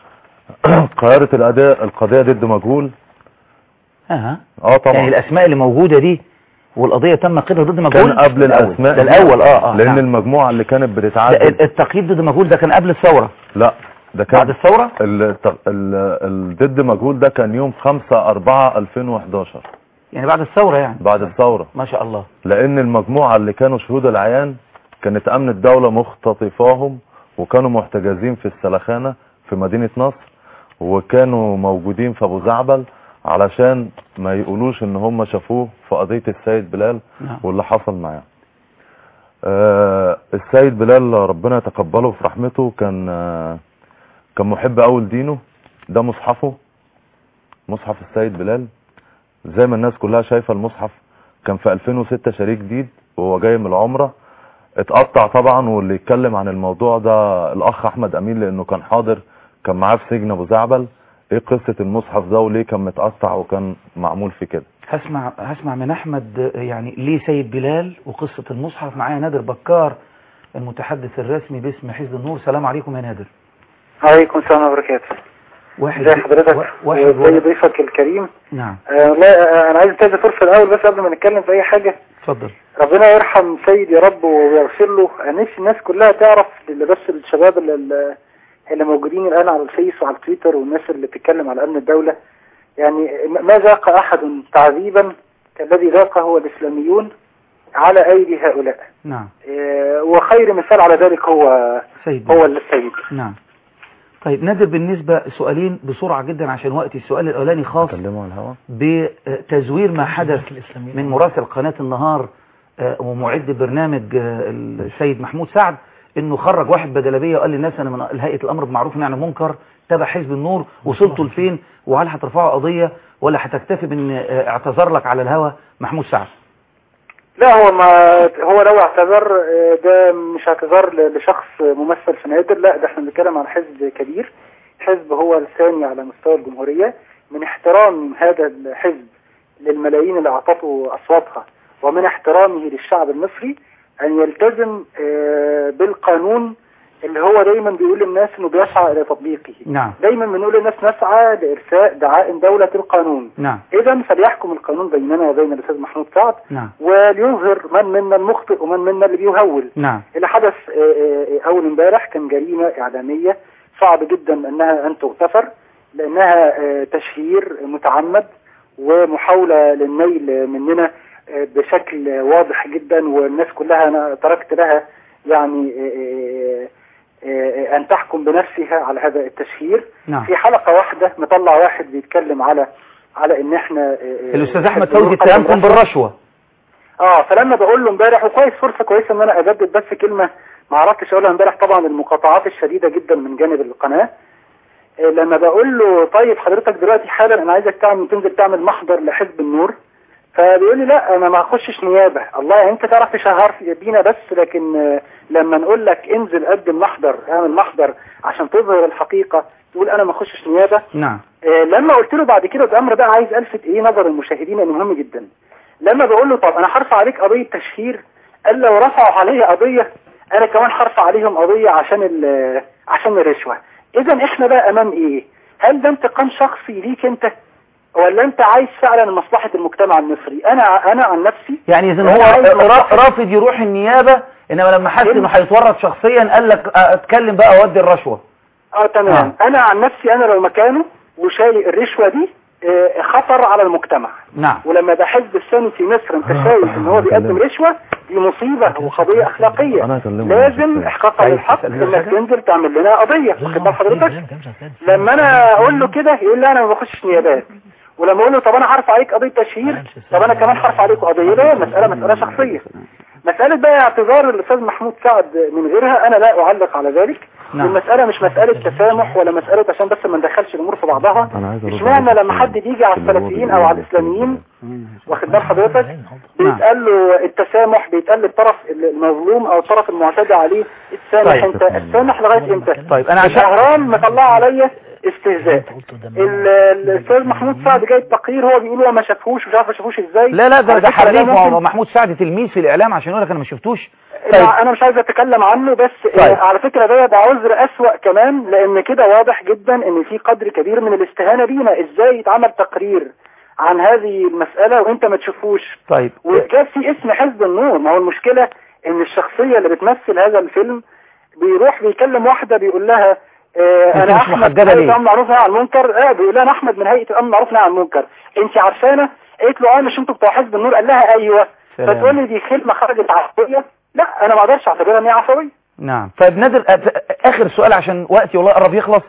قررت القضية القضية ضد مجهول. اه اه طبعا. يعني الأسماء اللي موجودة دي والقضية تم قيدها ضد مجهول؟ كان قبل الأسماء. ده الأول. اه اه لأن نعم. المجموعة اللي كانت بتتعذب. التقييد ضد مجهول ده كان قبل الثورة؟ لا ده كان بعد الثورة؟ الضد مجهول ده كان يوم خمسة أربعة ألفين وحداشر، يعني بعد الثورة. يعني بعد الثورة ما شاء الله. لأن المجموعة اللي كانوا شهود العيان كانت أمن الدولة مختطفاهم وكانوا محتجزين في السلخانة في مدينة نصر، وكانوا موجودين في أبو زعبل علشان ما يقولوش ان هم شافوه في قضية السيد بلال. نعم. واللي حصل معاه. آه السيد بلال ربنا يتقبله في رحمته كان آه كان محب اول دينه. ده مصحفه، مصحف السيد بلال زي ما الناس كلها شايفة. المصحف كان في ألفين وستة شريك جديد وهو جاي من العمرة، اتقطع طبعا. واللي يتكلم عن الموضوع ده الاخ احمد امين لانه كان حاضر، كان معاه في سجن ابو زعبل. ايه قصة المصحف ده وليه كان متقطع وكان معمول في كده؟ هسمع هسمع من احمد يعني ليه سيد بلال وقصة المصحف. معايا نادر بكار المتحدث الرسمي باسم حزب النور. سلام عليكم يا نادر. عليكم السلام وبركاته. واحد ازي حضرتك وزي ضيفك الكريم. نعم. آه والله انا عايز اتجه فرصه الاول بس قبل ما نتكلم في اي حاجه. اتفضل. ربنا يرحم سيد يا رب ويغفر له. انا نفسي الناس كلها تعرف، اللي بس الشباب اللي, اللي موجودين الان على الفيس وعلى تويتر والناس اللي بتتكلم على امن الدوله، يعني ما ذاق احد تعذيبا كالذي ذاقه الاسلاميون على ايدي هؤلاء. نعم. آه وخير مثال على ذلك هو سيد هو السيد. نعم. طيب نادر، بالنسبة سؤالين بسرعة جدا عشان وقت. السؤال الأولاني خاص بتزوير ما حدث من مراسل قناة النهار ومعد برنامج السيد محمود سعد، انه خرج واحد بجلبية وقال للناس انا من هيئة الامر بالمعروف والنهي عن المنكر تبع حزب النور. وصلتوا لفين؟ وهل هترفعوا قضية ولا هتكتفي بان اعتذر لك على الهوى محمود سعد؟ لا، هو ما هو لو اعتذر ده مش اعتذار لشخص ممثل في نادر، لا ده احنا بنتكلم عن حزب كبير. حزب هو الثاني على مستوى الجمهورية. من احترام هذا الحزب للملايين اللي اعطته اصواتها ومن احترامه للشعب المصري ان يلتزم بالقانون اللي هو دايما بيقول للناس انه بيسعى الى تطبيقه. نعم. دايما بنقول للناس نسعى لارساء دعائم دولة القانون. نعم. اذا فليحكم القانون بيننا وبين الاستاذ محمود سعد. نعم. وليظهر من منا المخطئ ومن منا اللي بيهول. نعم. اللي حدث اول امبارح كان جريمة اعلامية صعب جدا انها ان تغتفر، لانها تشهير متعمد ومحاولة للنيل مننا بشكل واضح جدا، والناس كلها انا تركت لها يعني ان تحكم بنفسها على هذا التشهير. نعم. في حلقة واحدة مطلع واحد بيتكلم على على ان احنا الاستاذ احمد فوزي اتهمكم بالرشوة. اه فلما بقول له امبارح، وكويس فرصة كويسة ان انا اجدد بس كلمة ما عرفتش اقولها امبارح، طبعا المقاطعات الشديدة جدا من جانب القناة. لما بقول له طيب حضرتك دلوقتي حالا انا عايزك تعمل تنزل تعمل محضر لحزب النور، فبيقول لي لا انا ما اخشش نيابه. الله، انت تعرف تشهر بينا بس، لكن لما نقول لك انزل قدم محضر، اعمل محضر عشان تظهر الحقيقه، تقول انا ما اخشش نيابه. نعم. آه لما قلت له بعد كده الامر بقى عايز الفت ايه نظر المشاهدين انه مهم جدا. لما بقول له طب انا هرفع عليك قضيه تشهير، قال لو رفعوا عليه قضيه انا كمان هرفع عليهم قضيه عشان عشان الرشوه. اذا احنا بقى امام ايه؟ هل ده انتقام شخصي ليك انت ولا انت عايز فعلا مصلحة المجتمع المصري؟ انا انا عن نفسي يعني اذا هو رافض يروح النيابة، انما لما حس انه هيتورط شخصيا قال لك اتكلم بقى اودي الرشوة. اه تمام. آه. انا عن نفسي انا لو مكانه وشايل الرشوة دي آه خطر على المجتمع. نعم. ولما ده حزب الثاني في مصر انت شايف ان هو بيقدم رشوة، دي مصيبة وقضية اخلاقية. لازم احقاقها للحق انك تنزل تعمل لنا قضية. واخد بال حضرتك؟ لما انا اقول له كده يقول لي انا ما بخشش نيابات، ولما اقول له طب انا هرفع عليك قضيه تشهير، طب انا كمان هرفع عليك قضيه. لا، مساله مساله شخصيه. مساله بقى اعتذار الاستاذ محمود سعد من غيرها انا لا اعلق على ذلك. نعم. المساله مش مساله تسامح ولا مساله عشان بس ما ندخلش الامور في بعضها. اشمعنى لما حد بيجي على السلفيين او على الاسلاميين واخد بال حضرتك بيتقال له التسامح، بيتقال للطرف المظلوم او الطرف المعتدى عليه السامح. طيب. انت السامح لغايه امتى؟ طيب انا عشان الاهرام مطلع عليا استهزاء. الاستاذ محمود سعد جاي التقرير هو بيقول هو ما شافوش مش عارف ما شافوش ازاي. لا لا ده ده حريف. محمود سعد تلميذ في الاعلام عشان يقول لك انا ما شفتوش. طيب. انا مش عايز اتكلم عنه بس. طيب. على فكره ده ده عذر اسوأ كمان، لان كده واضح جدا ان في قدر كبير من الاستهانه بينا. ازاي يتعمل تقرير عن هذه المساله وانت ما تشوفوش؟ طيب. وجاب في اسم حزب النور. ما هو المشكله ان الشخصيه اللي بتمثل هذا الفيلم بيروح بيكلم واحده بيقول لها اه انا احمد من هيئه الامن بالمعروف والنهي عن المنكر. اه بيقول لها انا احمد من هيئه الامن بالمعروف والنهي عن المنكر، انت عارفانه؟ قالت له اه مش انتوا بتوع حزب النور؟ قال لها ايوه. فتقول لي دي كلمه خرجت عفويه؟ لا انا ما اقدرش اعتبرها ان هي عفويه. نعم. طيب نادر اخر سؤال عشان وقتي والله قرب يخلص.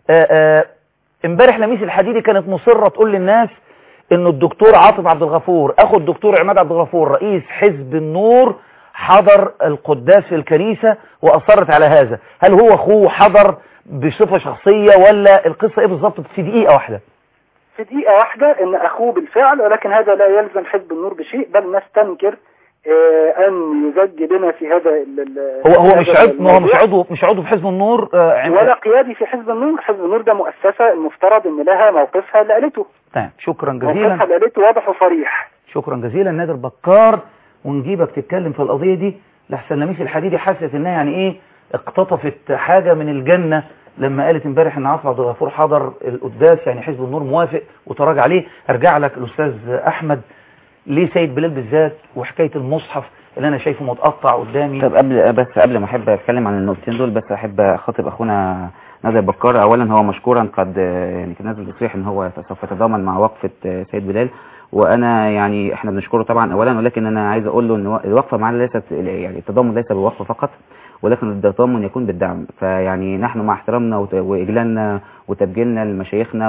امبارح لميس الحديدي كانت مصره تقول للناس انه الدكتور عاطف عبد الغفور اخو الدكتور عماد عبد الغفور رئيس حزب النور حضر القداس في الكنيسة وأصرت على هذا، هل هو أخوه حضر بصفة شخصية ولا القصة إيه بالظبط في دقيقة واحدة؟ في دقيقة واحدة إن أخوه بالفعل، ولكن هذا لا يلزم حزب النور بشيء، بل نستنكر آه أن يزج بنا في هذا هو هو مش عضو هو مش عضو مش عضو في حزب النور آه ولا قيادي في حزب النور. حزب النور ده مؤسسة المفترض إن لها موقفها اللي قالته. تمام، شكرا جزيلا. موقفها اللي قالته واضح وصريح. شكرا جزيلا نادر بكار، ونجيبك تتكلم في القضية دي لحسن لميس الحديدي حست انها يعني ايه اقتطفت حاجة من الجنة لما قالت امبارح ان عاصم عبد الغفور حضر القداس، يعني حزب النور موافق وتراجع عليه. ارجع لك الاستاذ احمد، ليه سيد بلال بالذات وحكاية المصحف اللي انا شايفه متقطع قدامي؟ طب قبل بس قبل ما احب اتكلم عن النقطتين دول، بس احب اخاطب اخونا نادر بكار. اولا هو مشكورا قد يعني كان نازل تصريح ان هو سوف يتضامن مع وقفة سيد بلال، وانا يعني احنا بنشكره طبعا اولا، ولكن انا عايز اقول له ان الوقفه معنا ليست يعني التضامن ليس بالوقفه فقط، ولكن التضامن يكون بالدعم. فيعني نحن مع احترامنا واجلالنا وتبجيلنا لمشايخنا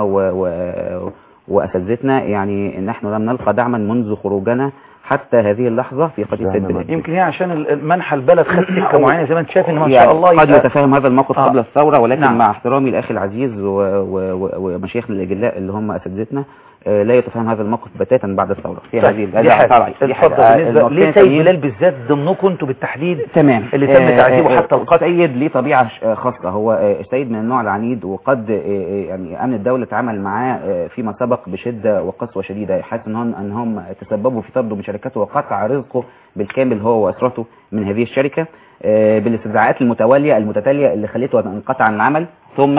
واساتذتنا، يعني نحن لم نلقى دعما منذ خروجنا حتى هذه اللحظة في قضية سيد بلال. يمكن هي عشان منحى البلد خد سكة معينة زي ما انت شايف ان ما شاء الله قد يتفهم هذا الموقف آه. قبل الثورة، ولكن نعم. مع احترامي لاخي العزيز ومشايخنا الاجلاء اللي هم اساتذتنا لا يتفهم هذا الموقف بتاتا بعد الثورة في هذه الحالة. اتفضل. بالنسبة ليه سيد بلال بالذات ضمنكم انتوا بالتحديد تمام اللي تم تعذيبه حتى القتل؟ سيد ليه طبيعة خاصة، هو سيد من النوع العنيد، وقد يعني امن الدولة تعامل معاه فيما سبق بشدة وقسوة شديدة، حاسس ان هم ان هم تسببوا في طرده من شركته وقطع رزقه بالكامل هو واسرته من هذه الشركة بالاستدعاءات المتوالية المتتالية اللي خليته انقطع عن العمل ثم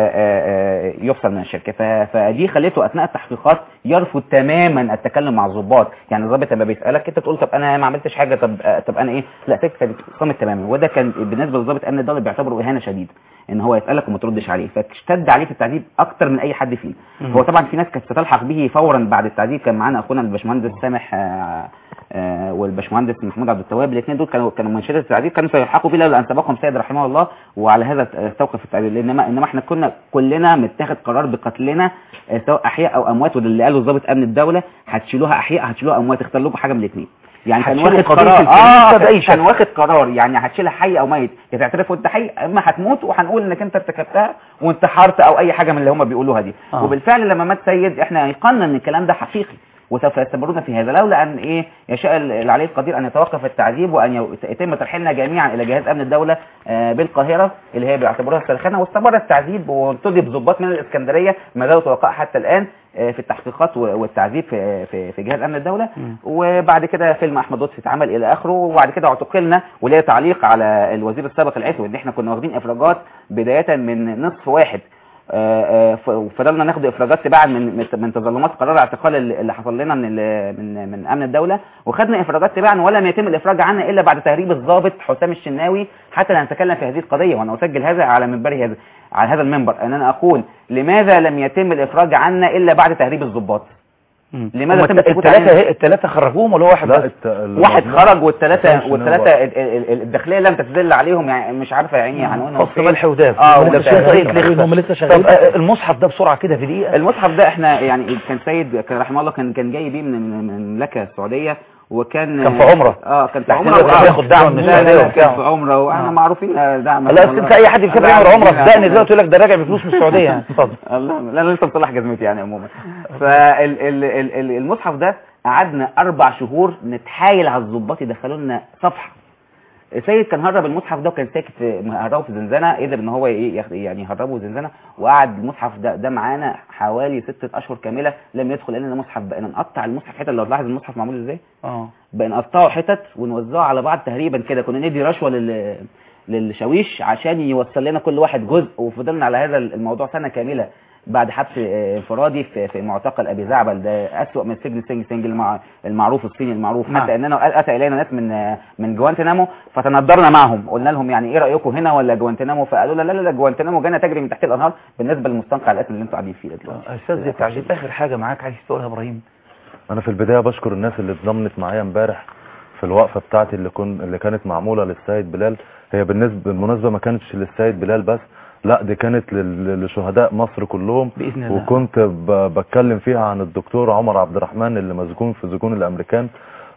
يفصل من الشركة. فدي خليته أثناء التحقيقات يرفض تماما التكلم مع الضباط. يعني الضابط لما بيسألك انت تقول طب انا ما عملتش حاجة، طب طب انا ايه، لا تكتب صامت تماما. وده كان بالنسبة للضابط امن الدولة بيعتبره اهانة شديدة ان هو يسألك وما تردش عليه، فاشتد عليه في التعذيب اكتر من اي حد فيه. هو طبعا في ناس كانت ستلحق به فورا بعد التعذيب، كان معانا اخونا الباشمهندس سامح آه والباشمهندس محمود عبد التواب، الاثنين دول كانوا كانوا من شده التعذيب كانوا سيلحقوا به لولا ان سبقهم سيد رحمه الله، وعلى هذا توقف التعذيب. انما انما احنا كنا كلنا متاخد قرار بقتلنا سواء احياء او اموات، وده اللي قاله ضابط امن الدوله، هتشيلوها احياء هتشيلوها اموات، اختار لكم حاجه من الاثنين. يعني كان واخد قرار اه كان واخد قرار يعني هتشيلها حي او ميت، يا تعترف وانت حي اما هتموت وهنقول انك انت ارتكبتها وانتحرت او اي حاجه من اللي هم بيقولوها دي. آه. وبالفعل لما مات سيد احنا ايقنا ان الكلام ده حقيقي وسوف يستمرون في هذا، لولا ان ايه يشاء العلي القدير ان يتوقف التعذيب وان يتم ترحيلنا جميعا الى جهاز امن الدوله آه بالقاهره اللي هي بيعتبروها السلخانه، واستمر التعذيب وانتدب ضباط من الاسكندريه ما زالوا توقع حتى الان آه في التحقيقات والتعذيب في في, في جهاز امن الدوله. م. وبعد كده فيلم احمد لطفي اتعمل الى اخره، وبعد كده اعتقلنا، وليه تعليق على الوزير السابق العفوي ان احنا كنا واخدين افراجات بدايه من نصف واحد، وفضلنا ناخد افراجات تباعا من من تظلمات قرار اعتقال اللي حصل لنا من من من امن الدوله، وخدنا افراجات تباعا ولم يتم الافراج عنا الا بعد تهريب الضابط حسام الشناوي حتى لا نتكلم في هذه القضيه. وانا اسجل هذا على منبري هذا على هذا المنبر ان انا اقول لماذا لم يتم الافراج عنا الا بعد تهريب الضباط؟ لماذا تم الثلاثه الثلاثه خرجوهم ولا واحد بس؟ واحد خرج والثلاثه والثلاثه الداخليه لم تتدل عليهم، يعني مش عارفه يعني هنقول فصل ملح وداب. اه هم لسه شغالين. طب المصحف ده بسرعه كده في دقيقه. المصحف ده احنا يعني كان سيد كان رحمه الله كان كان جاي بيه من من المملكه السعوديه، وكان كان في عمره. اه كان في عمره بياخد دعم من السعوديه كان في عمره، واحنا معروفين دعم. لا انت اي حد بيسافر يعمل عمره صدقني دلوقتي يقول لك ده راجع بفلوس من السعوديه يعني. اتفضل. الله لا انا لسه مصلح جزمتي يعني عموما. فالمصحف ده قعدنا اربع شهور نتحايل على الضباط يدخلوا لنا صفحه. سيد كان هرب المصحف ده وكان ساكت هربه في زنزانه، قدر ان هو يعني هربه زنزانه، وقعد المصحف ده ده معانا حوالي ستة اشهر كامله لم يدخل لنا مصحف. بقينا نقطع المصحف حتت، لو تلاحظ المصحف معمول ازاي اه بقينا نقطعه حتت ونوزعه على بعض تهريبا كده، كنا ندي رشوه لل للشاويش عشان يوصل لنا كل واحد جزء، وفضلنا على هذا الموضوع سنه كامله بعد حبس انفرادي في في معتقل ابي زعبل. ده اسوأ من سجن سجن سجن المعروف الصيني المعروف. حتى اننا اتى الينا ناس من من جوانتنامو فتندرنا معهم، قلنا لهم يعني ايه رايكم هنا ولا جوانتنامو؟ فقالوا لا لا لا جوانتنامو جانا تجري من تحت الانهار بالنسبه للمستنقع القتل اللي انتوا قاعدين فيه دلوقتي. استاذ التعجيب اخر حاجه معاك عايز تقولها ابراهيم؟ انا في البدايه بشكر الناس اللي اتضمنت معايا امبارح في الوقفه بتاعتي اللي كن اللي كانت معموله للسيد بلال. هي بالنسبه بالمناسبه ما كانتش للسيد بلال بس، لا دي كانت لشهداء مصر كلهم بإذن الله. وكنت بتكلم فيها عن الدكتور عمر عبد الرحمن اللي مسجون في سجون الامريكان.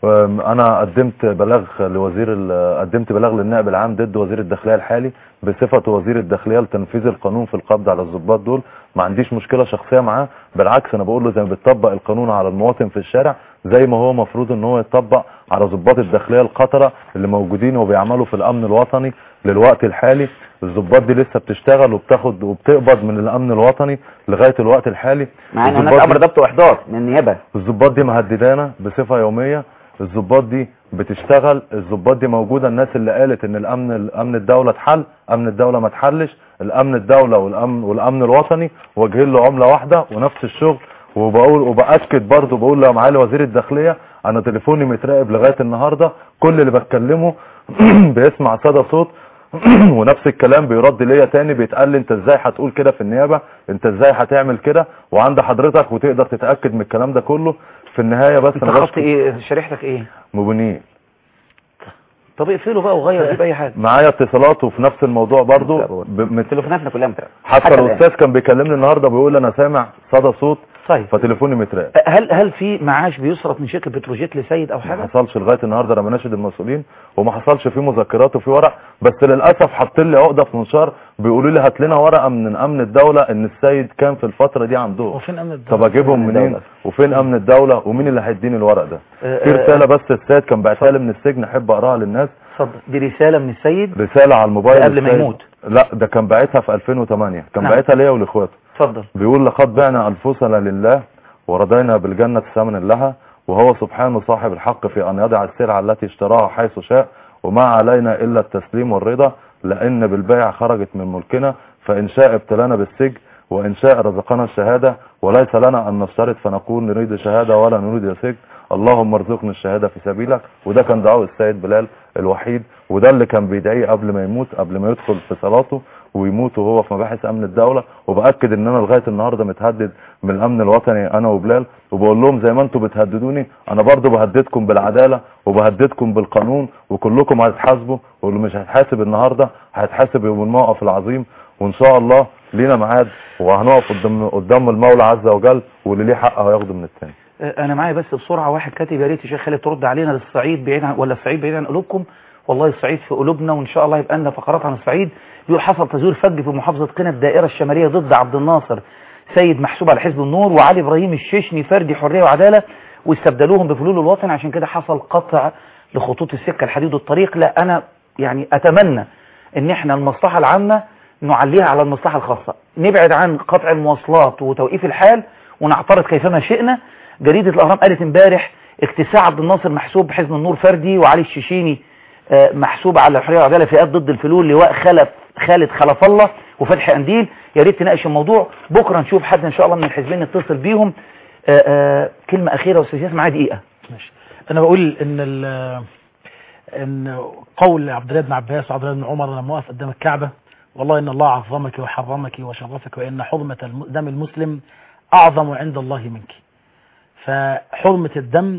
انا قدمت بلاغ لوزير قدمت بلاغ للنائب العام ضد وزير الداخليه الحالي بصفته وزير الداخليه لتنفيذ القانون في القبض على الضباط دول. ما عنديش مشكله شخصيه معاه، بالعكس انا بقول له زي ما بتطبق القانون على المواطن في الشارع زي ما هو مفروض ان هو يطبق على ضباط الداخليه القطره اللي موجودين وبيعملوا في الامن الوطني للوقت الحالي. الضباط دي لسه بتشتغل وبتاخد وبتقبض من الامن الوطني لغايه الوقت الحالي، مع ان هناك امر ضبط واحضار من النيابه. الضباط دي مهددانا بصفه يوميه، الضباط دي بتشتغل، الضباط دي موجوده. الناس اللي قالت ان الامن الامن الدوله اتحل، امن الدوله ما اتحلش، الامن الدوله والامن والامن الوطني واجهين له عمله واحده ونفس الشغل. وبقول وباكد برضه بقول لمعالي وزير الداخليه انا تليفوني متراقب لغايه النهارده، كل اللي بتكلمه بيسمع صدى صوت ونفس الكلام بيرد ليا تاني، بيتقال لي انت ازاي هتقول كده في النيابه، انت ازاي هتعمل كده، وعند حضرتك وتقدر تتاكد من الكلام ده كله. في النهايه بس انا خدت ايه شريحتك ايه مبنيين. طب اقفله بقى وغير جيب اي حاجه. معايا اتصالات وفي نفس الموضوع برضو ب... تليفوناتنا كلها متراقبه. حتى الاستاذ كان بيكلمني النهارده بيقول انا سامع صدى صوت طيب فتليفوني متراقب. هل هل في معاش بيصرف من شركه بتروجيت لسيد او حاجه؟ ما حصلش لغايه النهارده، انا بناشد المسؤولين وما حصلش فيه مذكرات وفي ورق، بس للاسف حاطين لي عقده في منشار بيقولوا لي هات لنا ورقه من امن الدوله ان السيد كان في الفتره دي عندهم. وفين امن الدوله؟ طب اجيبهم منين؟ وفين امن الدوله ومين اللي هيديني الورق ده؟ في رساله بس السيد كان بعتها لي من السجن احب اقراها للناس. اتفضل. دي رساله من السيد؟ رساله على الموبايل قبل ما يموت؟ لا ده كان باعتها في ألفين وثمانية، كان نعم. باعتها ليا ولاخواته. اتفضل. بيقول لقد بعنا انفسنا لله ورضينا بالجنة ثمنا لها، وهو سبحانه صاحب الحق في أن يضع السلعة التي اشتراها حيث شاء، وما علينا إلا التسليم والرضا، لأن بالبيع خرجت من ملكنا، فإن شاء ابتلانا بالسجن وإن شاء رزقنا الشهادة، وليس لنا أن نشترط فنقول نريد شهادة ولا نريد سجن، اللهم ارزقنا الشهادة في سبيلك. وده كان دعاء السيد بلال الوحيد، وده اللي كان بيدعيه قبل ما يموت، قبل ما يدخل في صلاته ويموت وهو في مباحث امن الدولة. وبأكد ان انا لغاية النهاردة متهدد من الامن الوطني انا وبلال، وبقول لهم زي ما انتم بتهددوني انا برضو بهددكم بالعدالة وبهددكم بالقانون، وكلكم هتتحاسبوا، واللي مش هيتحاسب النهاردة هيتحاسب يوم الموقف العظيم. وان شاء الله لينا ميعاد وهنقف قدام قدام المولى عز وجل، واللي ليه حق هياخده من الثاني. انا معايا بس بسرعة واحد كاتب يا ريت يا شيخ خالد ترد علينا للصعيد بعيد عن ولا الصعيد بعيد عن قلوبكم. والله الصعيد في قلوبنا وان شاء الله يبقى لنا فقرات عن الصعيد. بيقول حصل تزوير فج في محافظة قنا الدائرة الشمالية ضد عبد الناصر سيد محسوب على حزب النور وعلي ابراهيم الشيشني فردي حرية وعدالة، واستبدلوهم بفلول الوطن، عشان كده حصل قطع لخطوط السكة الحديد والطريق. لا انا يعني اتمنى ان احنا المصلحة العامة نعليها على المصلحة الخاصة، نبعد عن قطع المواصلات وتوقيف الحال ونعترض كيفما شئنا. جريدة الاهرام قالت امبارح اكتساع عبد الناصر محسوب بحزب النور فردي وعلي الشيشيني محسوب على الحرية والعدالة فئات ضد الفلول، لواء خلف خالد خلف الله وفتحي قنديل. يا ريت تناقش الموضوع بكره، نشوف حد ان شاء الله من الحزبين نتصل بيهم. آآ آآ كلمه اخيره واستاذ ياسر معايا دقيقه. ماشي. انا بقول ان ان قول عبد الله بن عباس وعبد الله بن عمر لما وقف قدام الكعبه والله ان الله عظمك وحرمك وشرفك وان حرمه دم المسلم اعظم عند الله منك. فحرمه الدم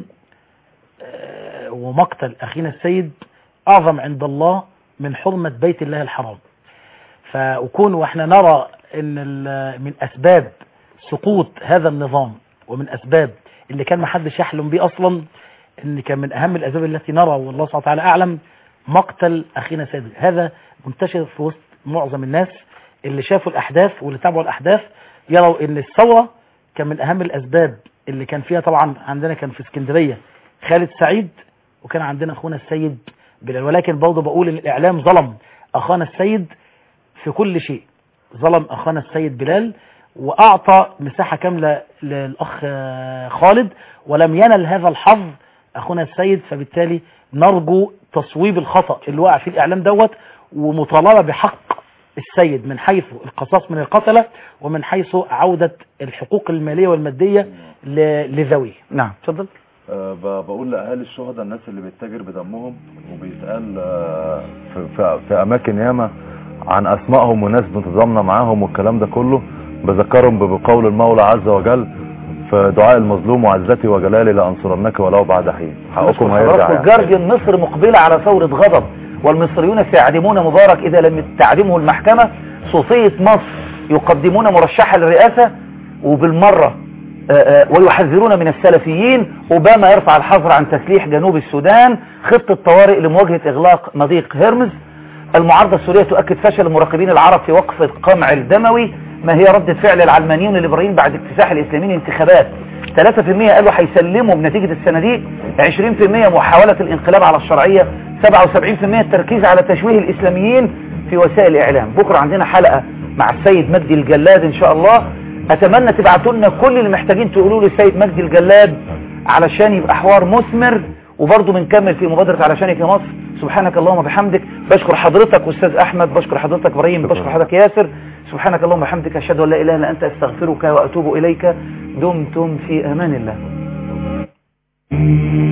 ومقتل اخينا السيد اعظم عند الله من حرمه بيت الله الحرام. فكون واحنا نرى ان من اسباب سقوط هذا النظام ومن اسباب اللي كان ما حدش يحلم بيه اصلا، ان كان من اهم الاسباب التي نرى والله سبحانه وتعالى اعلم مقتل اخينا سيد. هذا منتشر في وسط معظم الناس اللي شافوا الاحداث واللي تابعوا الاحداث، يروا ان الثوره كان من اهم الاسباب اللي كان فيها. طبعا عندنا كان في اسكندريه خالد سعيد، وكان عندنا اخونا السيد بلال، ولكن برضه بقول ان الاعلام ظلم اخانا السيد في كل شيء، ظلم اخانا السيد بلال واعطى مساحة كاملة للاخ خالد، ولم ينل هذا الحظ اخونا السيد. فبالتالي نرجو تصويب الخطأ اللي وقع فيه الاعلام دوت، ومطالبة بحق السيد من حيث القصاص من القتلة ومن حيث عودة الحقوق المالية والمادية لذويه. نعم اتفضل. أه بقول لأهالي الشهداء الناس اللي بيتاجر بدمهم وبيتقال أه في, في, في أماكن ياما عن أسمائهم وناس متضامنة معاهم والكلام ده كله، بذكرهم بقول المولى عز وجل في دعاء المظلوم وعزتي وجلالي لأنصرنك ولو بعد حين. حقكم هيرجع. يعني. الجارديان مصر مقبلة على ثورة غضب والمصريون سيعدمون مبارك إذا لم تعدمه المحكمة. صوفية مصر يقدمون مرشحة للرئاسة، وبالمرة ويحذرون من السلفيين. أوباما يرفع الحظر عن تسليح جنوب السودان. خطة طوارئ لمواجهة إغلاق مضيق هرمز. المعارضة السورية تؤكد فشل المراقبين العرب في وقف القمع الدموي. ما هي ردة فعل العلمانيين الليبراليين بعد اكتساح الإسلاميين انتخابات؟ ثلاثة في المئة قالوا هيسلموا بنتيجة الصناديق، عشرين في المئة محاولة الانقلاب على الشرعية، سبعة وسبعين في المئة التركيز على تشويه الإسلاميين في وسائل الإعلام. بكرة عندنا حلقة مع السيد مجدي الجلاد إن شاء الله. أتمنى تبعتوا لنا كل اللي محتاجين تقولوا له السيد مجدي الجلاد علشان يبقى حوار مثمر، وبرضه بنكمل في مبادرة علشانك يا مصر. سبحانك اللهم وبحمدك. بشكر حضرتك أستاذ أحمد، بشكر حضرتك إبراهيم، بشكر حضرتك ياسر. سبحانك اللهم وبحمدك، أشهد أن لا إله إلا أنت، أستغفرك وأتوب إليك. دمتم في أمان الله.